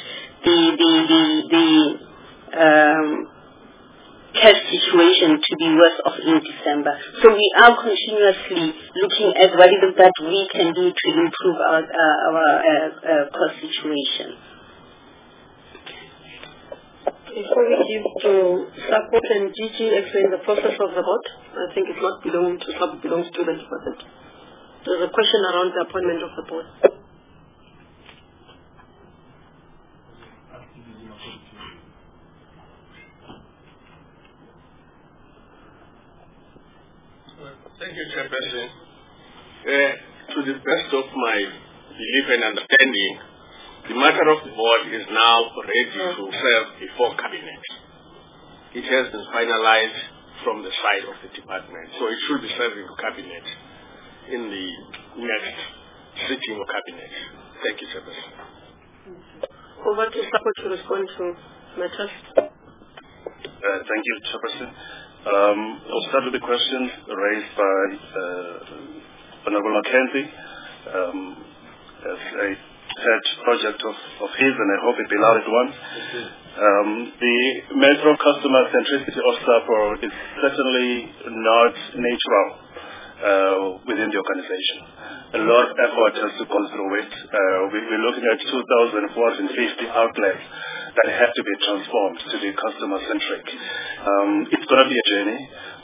the cash situation to be worse off in December. So we are continuously looking at what it is that we can do to improve our cost situation. Before we give to Support and Gigi explain the process of the vote, I think it's not belongs to SAP, belongs to the department. There's a question around the appointment of the board. Thank you, Chairperson. To the best of my belief and understanding, the matter of the board is now ready to serve before Cabinet. It has been finalized from the side of the department, so it should be serving Cabinet in the next sitting of Cabinet. Thank you, Chairperson. Over to Support to respond to matters. Thank you, Chairperson. I'll start with the question raised by Honorable Mackenzie. As a pet project of his, and I hope it be allowed one. The metro customer centricity of SAPO is certainly not natural within the organization. A lot of effort has to go through it. We're looking at 2,450 outlets that have to be transformed to be customer-centric. It's going to be a journey,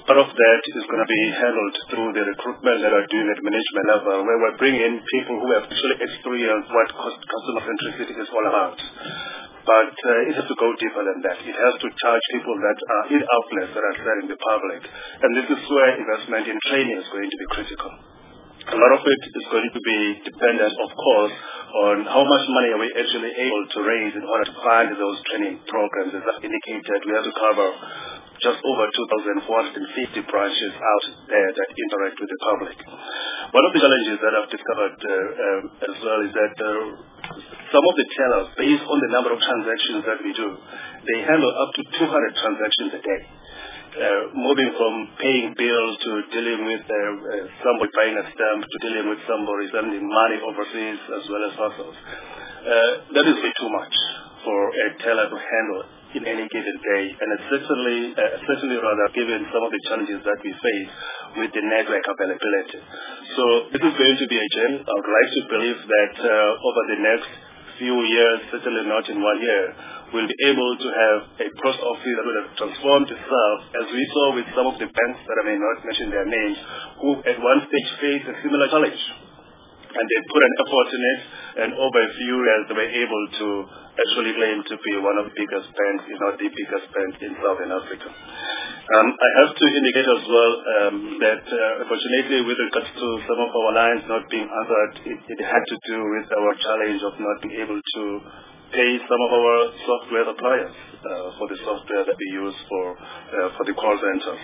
Part of that is going to be handled through the recruitment that we're doing at management level, where we're bringing in people who have actually experienced what customer centricity is all about. But it has to go deeper than that. It has to charge people that are in outlets that are serving the public. And this is where investment in training is going to be critical. A lot of it is going to be dependent, of course, on how much money are we actually able to raise in order to fund those training programs. As I indicated, we have to cover just over 2,450 branches out there that interact with the public. One of the challenges that I've discovered as well is that some of the tellers, based on the number of transactions that we do, they handle up to 200 transactions a day. Moving from paying bills to dealing with somebody buying a stamp to dealing with somebody sending money overseas as well as hustles. That is way too much for a teller to handle in any given day, and it's certainly rather given some of the challenges that we face with the network availability. So this is going to be a journey. I would like to believe that over the next few years, certainly not in 1 year, we'll be able to have a post office that will have transformed itself, as we saw with some of the banks that I may not mention their names, who at one stage faced a similar challenge. And they put an effort in it, and over a few years they were able to actually claim to be one of the biggest banks, if not the biggest bank in Southern Africa. I have to indicate as well that unfortunately with regards to some of our lines not being answered, it had to do with our challenge of not being able to pay some of our software suppliers for the software that we use for the call centers.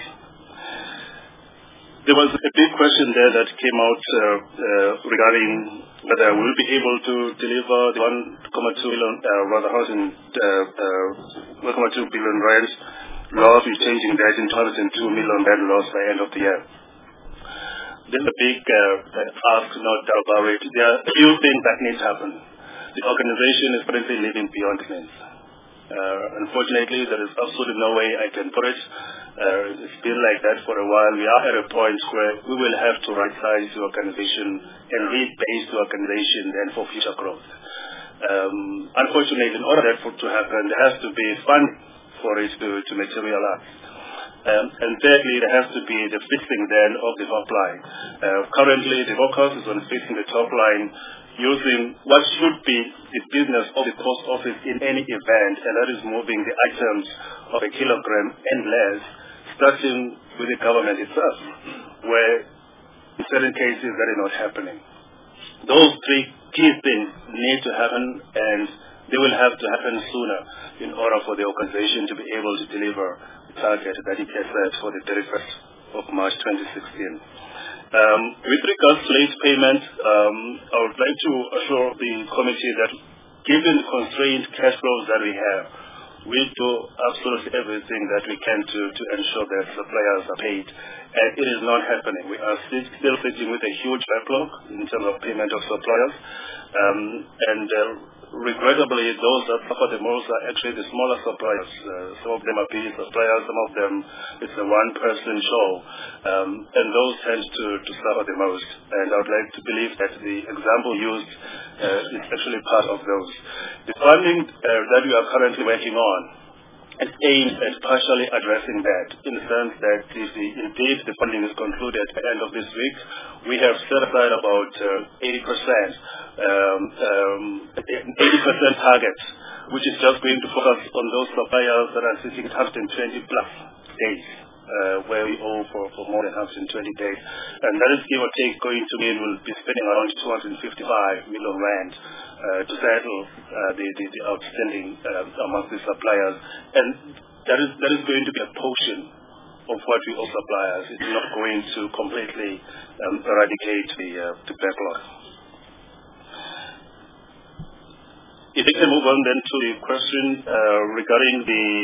There was a big question there that came out regarding whether we'll be able to deliver the 1.2 billion rand loss. We're changing that into 102 million rand loss by end of the year. There's a big ask, no doubt about it. There are a few things that need to happen. The organization is currently living beyond means. Unfortunately, there is absolutely no way I can put it. It's been like that for a while. We are at a point where we will have to right-size the organization and rebase the organization then for future growth. Unfortunately, in order for that to happen, there has to be funding for it to materialize. And thirdly, there has to be the fixing then of the top line. Currently, the focus is on fixing the top line using what should be the business of the post office in any event, and that is moving the items of a kilogram and less, starting with the government itself, where in certain cases that is not happening. Those three key things need to happen, and they will have to happen sooner in order for the organization to be able to deliver the target that it has set for the 31st of March 2016. With regards to late payment, I would like to assure the committee that given the constrained cash flows that we have, we do absolutely everything that we can to ensure that suppliers are paid. And it is not happening. We are still sitting with a huge backlog in terms of payment of suppliers. Regrettably, those that suffer the most are actually the smaller suppliers. Some of them are big suppliers, some of them it's a one-person show. And those tend to suffer the most. And I would like to believe that the example used is actually part of those. The funding that we are currently working on is aimed at partially addressing that, in the sense that if indeed the funding is concluded at the end of this week, we have set aside about 80% target, which is just going to focus on those suppliers that are sitting 120 plus days, where we owe for more than 120 days. And that is give or take going to mean we'll be spending around 255 million rand to settle the outstanding amongst the suppliers. And that is going to be a portion of what we owe suppliers. It's not going to completely eradicate the backlog. If we can move on then to the question regarding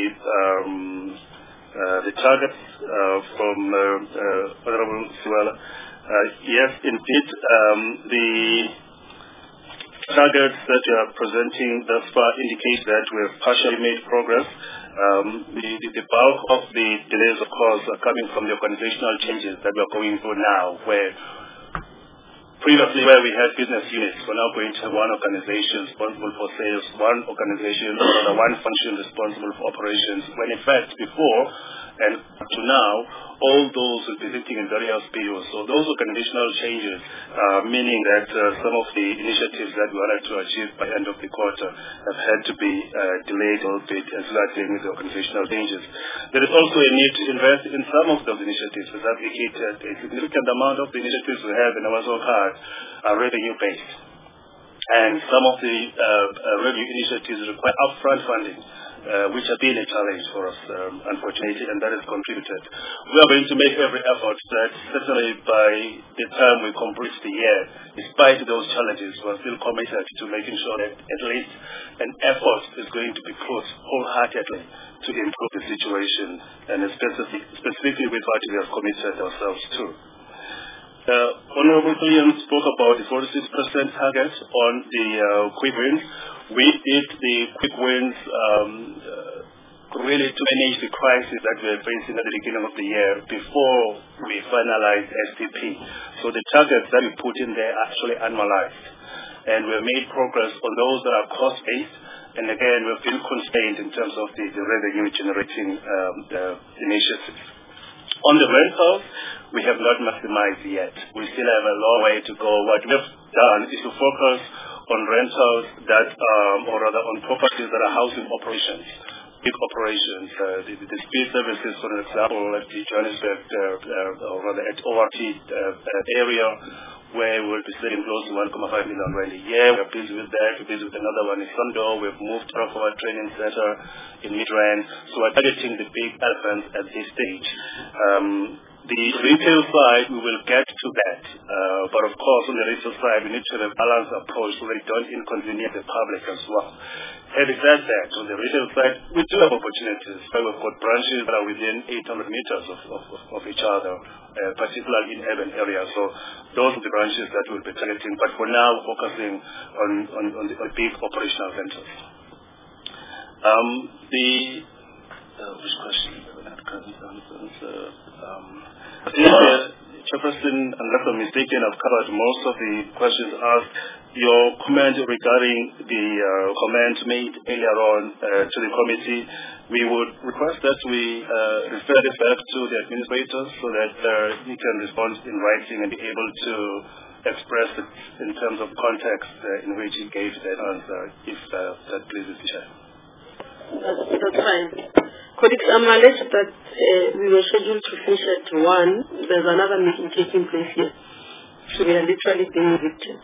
the targets from Honorable Siwela. Yes, indeed, the targets that you are presenting thus far indicate that we have partially made progress. The bulk of the delays, of course, are coming from the organizational changes that we are going through now, where previously where we had business units, we're now going to have one organization responsible for sales, one organization, or one function responsible for operations, when in fact before, and to now, all those will be sitting in various POs. So those organizational changes, meaning that some of the initiatives that we wanted to achieve by end of the quarter have had to be delayed or slightly with the organizational changes. There is also a need to invest in some of those initiatives. As indicated, a significant amount of the initiatives we have in our card are revenue-based. And some of the revenue initiatives require upfront funding, which have been a challenge for us, unfortunately, and that has contributed. We are going to make every effort that certainly by the time we complete the year, despite those challenges, we are still committed to making sure that at least an effort is going to be put wholeheartedly to improve the situation, and specifically with what we have committed ourselves to. Honorable Williams spoke about the 46% target on the quick wins. We did the quick wins really to manage the crisis that we were facing at the beginning of the year before we finalized SDP. So the targets that we put in there actually annualized. And we have made progress on those that are cost-based. And again, we've been constrained in terms of the revenue-generating initiatives. On the rentals, we have not maximized yet. We still have a long way to go. What we have done is to focus on rentals that or rather on properties that are housing operations, big operations. The speed services, for example, at the Johannesburg, or rather at ORT area, where we'll be selling close to 1.5 million rand a year. We're busy with that. We're busy with another one in Sondo. We've moved out of our training center in Midrand. So we're targeting the big elephants at this stage. The retail side, we will get to that. But of course, on the retail side, we need to have a balanced approach so that we don't inconvenience the public as well. Having said that, on the retail side, we do have opportunities. We've got branches that are within 800 meters of each other, particularly in urban areas. So those are the branches that we'll be targeting. But for now, focusing on the big operational centers. Which question? I think Chairperson, unless I'm mistaken, I've covered most of the questions asked. Your comment regarding the comment made earlier on to the committee, we would request that we refer this back to the administrators so that he can respond in writing and be able to express it in terms of context in which he gave that answer, if that pleases the Chair. That's fine. Colleagues, I'm alleged that we were scheduled to finish at 1. There's another meeting taking place here. So we are literally being evicted.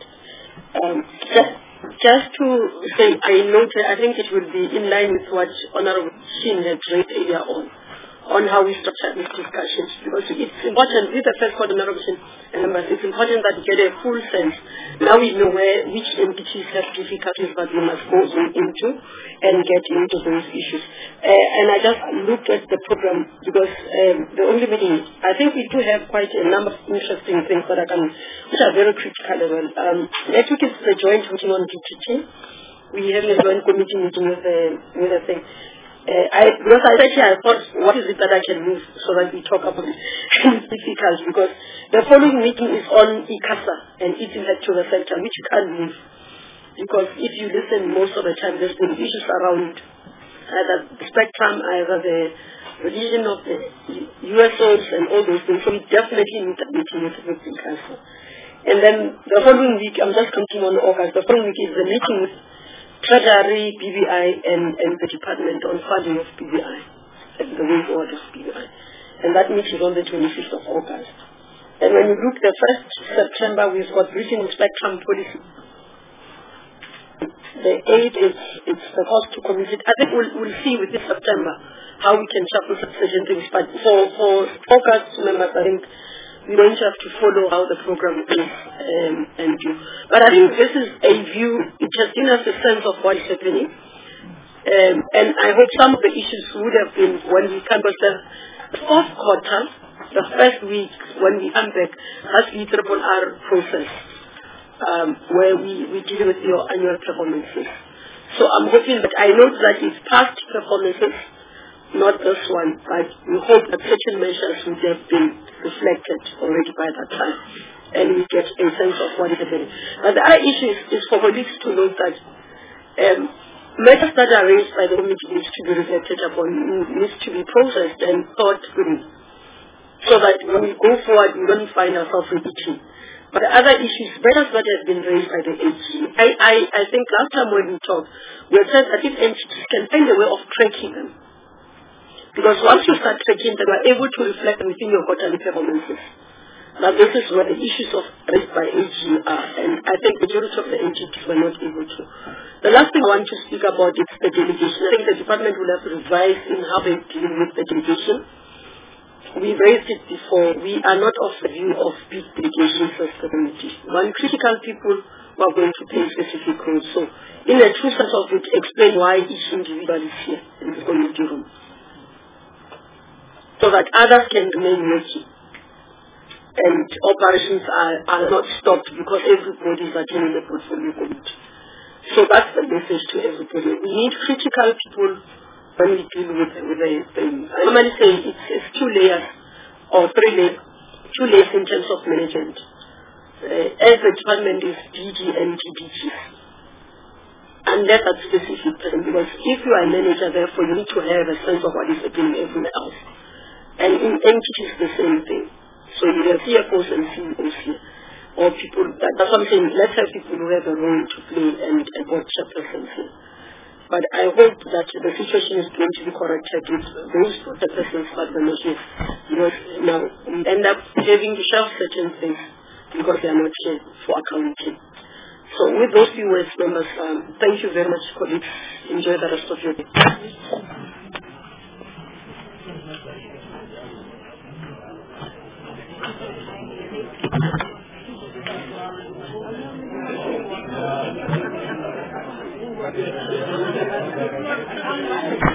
Just to say, I think it will be in line with what Honorable Shin had raised earlier on how we structure these discussions. Because it's important, with the first quarter Honorable Shin and members, it's important that we get a full sense. Now we know which entities have difficulties that we must go into and get into those issues. And I just looked at the program because the only meeting, I think we do have quite a number of interesting things that which are very critical as well. Next week is the joint meeting on DTT. We have a joint committee meeting with the thing. Because I thought, what is it that I can move so that we talk about it? It's difficult because the following meeting is on ICASA and its impact to the sector, which you can't move. Because if you listen most of the time, there's been issues around either the spectrum, either the religion of the USOs and all those things. So we definitely need that meeting with ICASA. And then the following week, I'm just counting on August, the following week is the meeting with Treasury, BBI, and the Department on funding of BBI, and the way forward of BBI. And that meeting is on the 25th of August. And when you look the 1st September, we've got written spectrum policy. The 8th it's the cost to communicate. I think we'll see with this September how we can shuffle certain things. But for August members, I think we're going to have to follow how the program is and do. But I think this is a view, it has given us a sense of what is happening. And I hope some of the issues would have been when we come back the fourth quarter, the first week when we come back, has the RRR process, where we deal with your annual performances. So I'm hoping that I know that it's past performances, not this one, but we hope that certain measures would have been reflected already by that time, and we get a sense of what is happening. But the other issue is for colleagues to note that matters that are raised by the committee needs to be reflected upon, needs to be processed and thought through, so that when we go forward, we don't find ourselves repeating. But the other issues, matters that have been raised by the AG, I think last time when we talked, we had said that if entities can find a way of tracking them, because once you start tracking them, you are able to reflect within your quarterly performances. Now this is where the issues of raised by AG are, and I think the majority of the entities were not able to. The last thing I want to speak about is the delegation. I think the department will have to revise in how they deal with the delegation. We've raised it before. We are not of the view of big delegations as the committee. One, critical people who are going to play specific roles. So in the true sense of it, explain why each individual is here in the committee room, so that others can remain working and operations are not stopped because everybody is attending the portfolio committee. So that's the message to everybody. We need critical people when we deal with the thing. I normally say it's 2 layers or 3 layers, 2 layers in terms of management. As the department is DG and DDG. And that's a specific person, because if you are a manager, therefore you need to have a sense of what is happening everywhere else. And in entities the same thing. So you have CFOs and CEOs here, or people, that's something, let's have people who have a role to play and board chairpersons here. But I hope that the situation is going to be corrected with those chairpersons but the measures, because now we end up having to shelve certain things because they are not here for accounting. So with those few words, members, thank you very much, colleagues. Enjoy the rest of your day. Thank you.